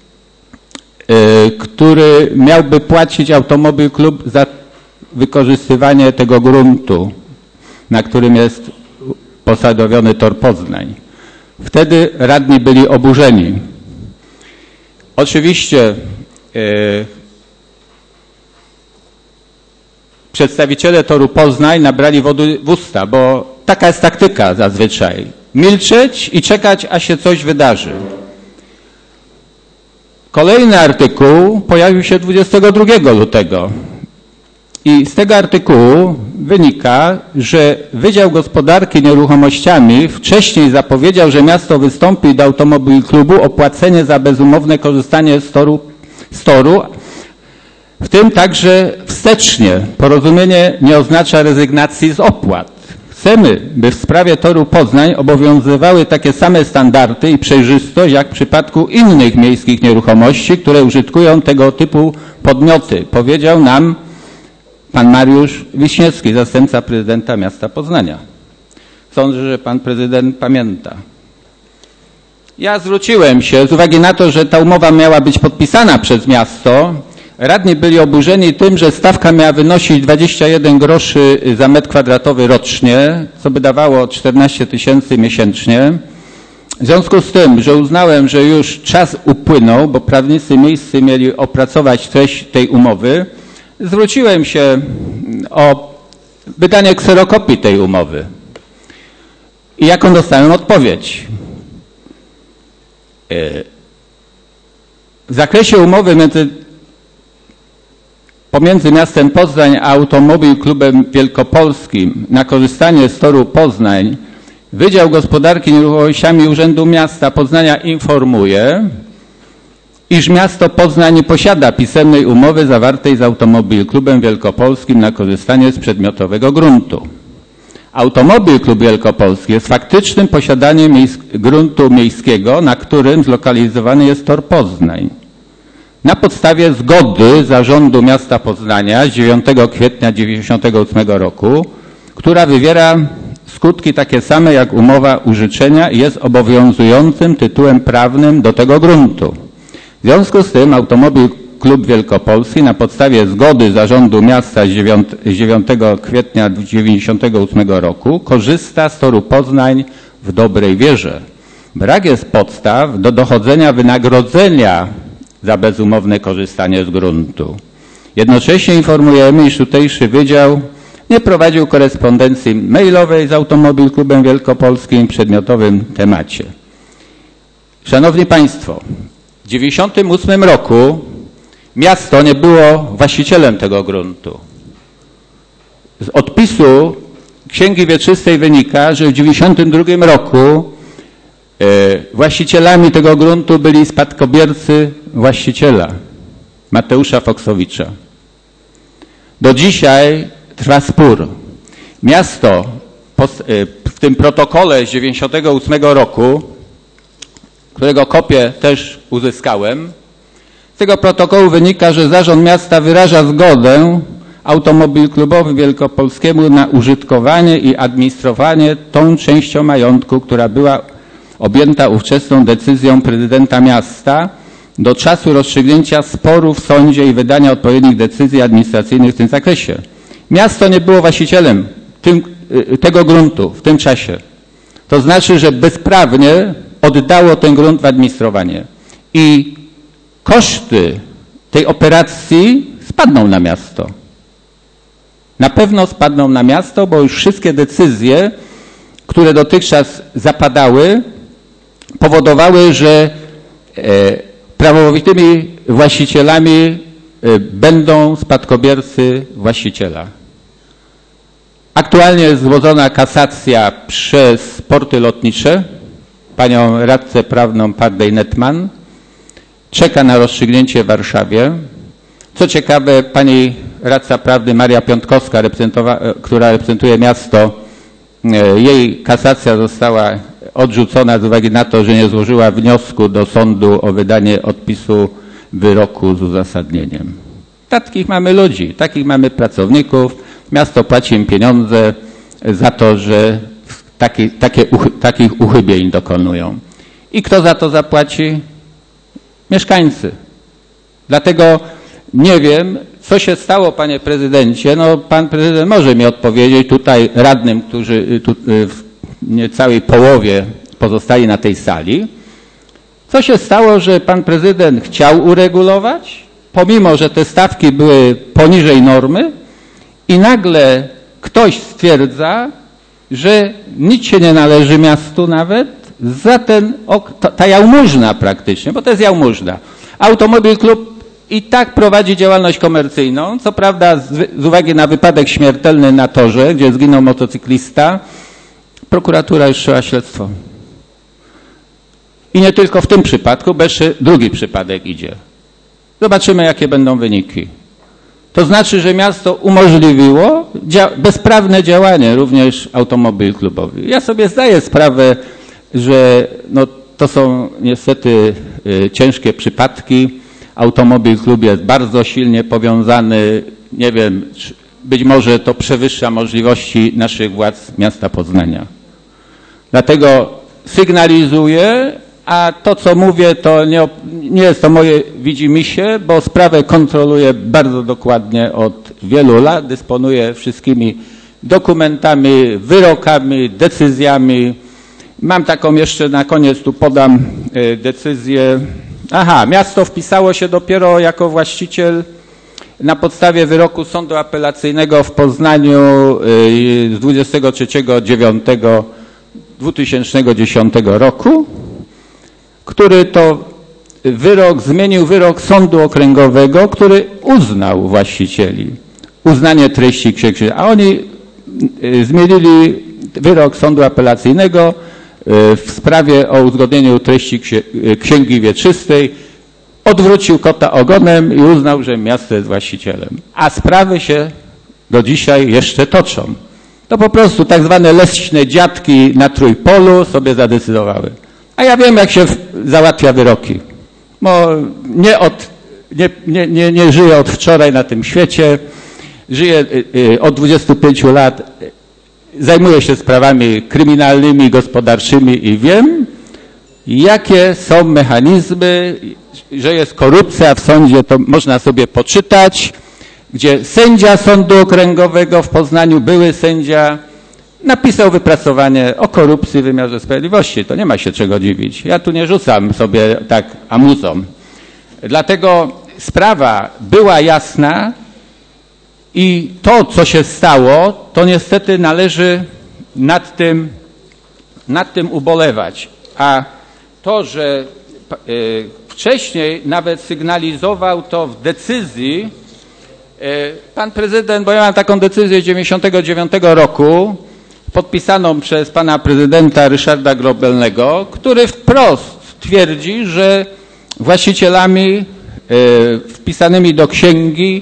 który miałby płacić Automobil Klub za wykorzystywanie tego gruntu, na którym jest posadowiony tor Poznań. Wtedy radni byli oburzeni. Oczywiście przedstawiciele toru Poznań nabrali wody w usta, bo taka jest taktyka zazwyczaj. Milczeć i czekać, aż się coś wydarzy. Kolejny artykuł pojawił się 22 lutego. I z tego artykułu wynika, że Wydział Gospodarki Nieruchomościami wcześniej zapowiedział, że miasto wystąpi do Automobil Klubu o płacenie za bezumowne korzystanie z toru, w tym także wstecznie. Porozumienie nie oznacza rezygnacji z opłat. Chcemy, by w sprawie toru Poznań obowiązywały takie same standardy i przejrzystość jak w przypadku innych miejskich nieruchomości, które użytkują tego typu podmioty, powiedział nam pan Mariusz Wiśniewski, zastępca prezydenta miasta Poznania. Sądzę, że pan prezydent pamięta. Ja zwróciłem się z uwagi na to, że ta umowa miała być podpisana przez miasto. Radni byli oburzeni tym, że stawka miała wynosić 21 groszy za metr kwadratowy rocznie, co by dawało 14 000 miesięcznie. W związku z tym, że uznałem, że już czas upłynął, bo prawnicy miejscy mieli opracować treść tej umowy, zwróciłem się o wydanie kserokopii tej umowy. I jaką dostałem odpowiedź? W zakresie umowy pomiędzy miastem Poznań a Automobil Klubem Wielkopolskim na korzystanie z toru Poznań Wydział Gospodarki Nieruchomościami Urzędu Miasta Poznania informuje, iż miasto Poznań nie posiada pisemnej umowy zawartej z Automobil Klubem Wielkopolskim na korzystanie z przedmiotowego gruntu. Automobil Klub Wielkopolski jest faktycznym posiadaniem gruntu miejskiego, na którym zlokalizowany jest tor Poznań. Na podstawie zgody Zarządu Miasta Poznania z 9 kwietnia 1998 roku, która wywiera skutki takie same jak umowa użyczenia i jest obowiązującym tytułem prawnym do tego gruntu. W związku z tym Automobil Klub Wielkopolski na podstawie zgody Zarządu Miasta z 9 kwietnia 1998 roku korzysta z toru Poznań w dobrej wierze. Brak jest podstaw do dochodzenia wynagrodzenia za bezumowne korzystanie z gruntu. Jednocześnie informujemy, iż tutejszy wydział nie prowadził korespondencji mailowej z Automobil Klubem Wielkopolskim w przedmiotowym temacie. Szanowni Państwo, w 1998 roku miasto nie było właścicielem tego gruntu. Z odpisu Księgi Wieczystej wynika, że w 1992 roku właścicielami tego gruntu byli spadkobiercy właściciela, Mateusza Foksowicza. Do dzisiaj trwa spór. Miasto w tym protokole z 1998 roku, którego kopię też uzyskałem, z tego protokołu wynika, że Zarząd Miasta wyraża zgodę Automobil Klubowi Wielkopolskiemu na użytkowanie i administrowanie tą częścią majątku, która była objęta ówczesną decyzją prezydenta miasta do czasu rozstrzygnięcia sporu w sądzie i wydania odpowiednich decyzji administracyjnych w tym zakresie. Miasto nie było właścicielem tego gruntu w tym czasie. To znaczy, że bezprawnie oddało ten grunt w administrowanie. I koszty tej operacji spadną na miasto. Na pewno spadną na miasto, bo już wszystkie decyzje, które dotychczas zapadały, powodowały, że prawowitymi właścicielami będą spadkobiercy właściciela. Aktualnie jest złożona kasacja przez Porty Lotnicze, panią radcę prawną Pardej Netman. Czeka na rozstrzygnięcie w Warszawie. Co ciekawe, pani radca prawny Maria Piątkowska, która reprezentuje miasto, jej kasacja została odrzucona z uwagi na to, że nie złożyła wniosku do sądu o wydanie odpisu wyroku z uzasadnieniem. Takich mamy ludzi, takich mamy pracowników. Miasto płaci im pieniądze za to, że takich uchybień dokonują. I kto za to zapłaci? Mieszkańcy. Dlatego nie wiem, co się stało, panie prezydencie. No, pan prezydent może mi odpowiedzieć, tutaj radnym, którzy w niecałej połowie pozostali na tej sali. Co się stało, że pan prezydent chciał uregulować, pomimo że te stawki były poniżej normy i nagle ktoś stwierdza, że nic się nie należy miastu nawet za ta jałmużna praktycznie, bo to jest jałmużna. Automobil Klub i tak prowadzi działalność komercyjną, co prawda z uwagi na wypadek śmiertelny na torze, gdzie zginął motocyklista, prokuratura już wszczęła śledztwo. I nie tylko w tym przypadku, bo jeszcze drugi przypadek idzie. Zobaczymy, jakie będą wyniki. To znaczy, że miasto umożliwiło bezprawne działanie również automobil klubowy. Ja sobie zdaję sprawę, że no, to są niestety ciężkie przypadki. Automobil klub jest bardzo silnie powiązany, nie wiem, być może to przewyższa możliwości naszych władz miasta Poznania. Dlatego sygnalizuję, a to co mówię to nie jest to moje widzimisię, bo sprawę kontroluję bardzo dokładnie od wielu lat, dysponuję wszystkimi dokumentami, wyrokami, decyzjami. Mam taką jeszcze na koniec, tu podam decyzję. Aha, miasto wpisało się dopiero jako właściciel na podstawie wyroku Sądu Apelacyjnego w Poznaniu z 23.09.2010 roku, który to wyrok zmienił wyrok Sądu Okręgowego, który uznał właścicieli, uznanie treści księgi, a oni zmienili wyrok Sądu Apelacyjnego w sprawie o uzgodnieniu treści księgi wieczystej, odwrócił kota ogonem i uznał, że miasto jest właścicielem. A sprawy się do dzisiaj jeszcze toczą. To po prostu tak zwane leśne dziadki na Trójpolu sobie zadecydowały. A ja wiem, jak się załatwia wyroki. Bo nie żyję od wczoraj na tym świecie. Żyję od 25 lat. Zajmuję się sprawami kryminalnymi, gospodarczymi i wiem, jakie są mechanizmy, że jest korupcja w sądzie, to można sobie poczytać, gdzie sędzia Sądu Okręgowego w Poznaniu, były sędzia, napisał wypracowanie o korupcji w wymiarze sprawiedliwości. To nie ma się czego dziwić. Ja tu nie rzucam sobie tak amuzą. Dlatego sprawa była jasna i to, co się stało, to niestety należy nad tym ubolewać. A to, że wcześniej nawet sygnalizował to w decyzji pan prezydent, bo ja mam taką decyzję z 1999 roku, podpisaną przez pana prezydenta Ryszarda Grobelnego, który wprost twierdzi, że właścicielami wpisanymi do księgi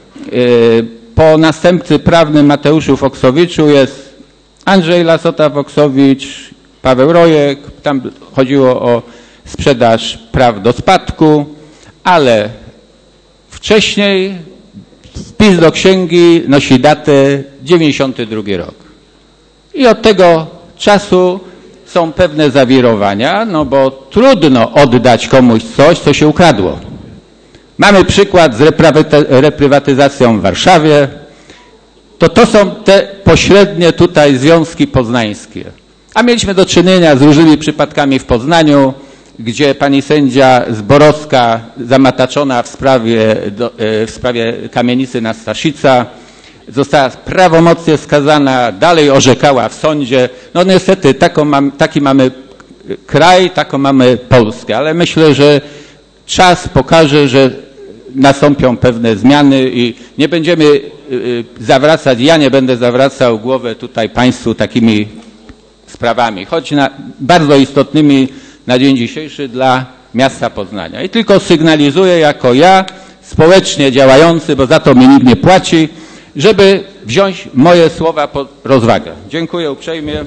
po następcy prawnym Mateuszu Foksowiczu jest Andrzej Lasota-Foksowicz, Paweł Rojek, tam chodziło o sprzedaż praw do spadku, ale wcześniej wpis do księgi nosi datę 92 rok. I od tego czasu są pewne zawirowania, no bo trudno oddać komuś coś, co się ukradło. Mamy przykład z reprywatyzacją w Warszawie. To są te pośrednie tutaj związki poznańskie. A mieliśmy do czynienia z różnymi przypadkami w Poznaniu, gdzie pani sędzia Zborowska zamataczona w sprawie kamienicy na Staszica została prawomocnie skazana, dalej orzekała w sądzie. No niestety taki mamy kraj, taką mamy Polskę, ale myślę, że czas pokaże, że nastąpią pewne zmiany i nie będziemy zawracać, ja nie będę zawracał głowę tutaj państwu takimi sprawami, choć bardzo istotnymi na dzień dzisiejszy dla miasta Poznania. I tylko sygnalizuję jako ja, społecznie działający, bo za to mi nikt nie płaci, żeby wziąć moje słowa pod rozwagę. Dziękuję uprzejmie.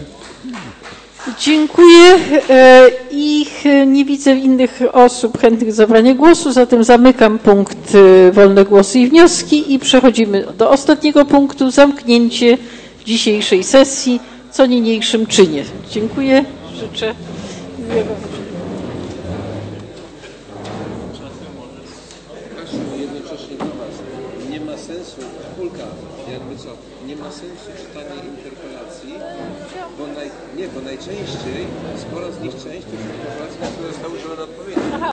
Dziękuję. Nie widzę innych osób chętnych do zabrania głosu, zatem zamykam punkt wolne głosy i wnioski i przechodzimy do ostatniego punktu, zamknięcie dzisiejszej sesji, co niniejszym czynię. Dziękuję. Życzę miłego wieczoru. Nie ma sensu, Kulka, jakby co, nie ma sensu czytania interpelacji, bo najczęściej, spora z nich część to są interpelacje, na które zostały udzielone odpowiedzi.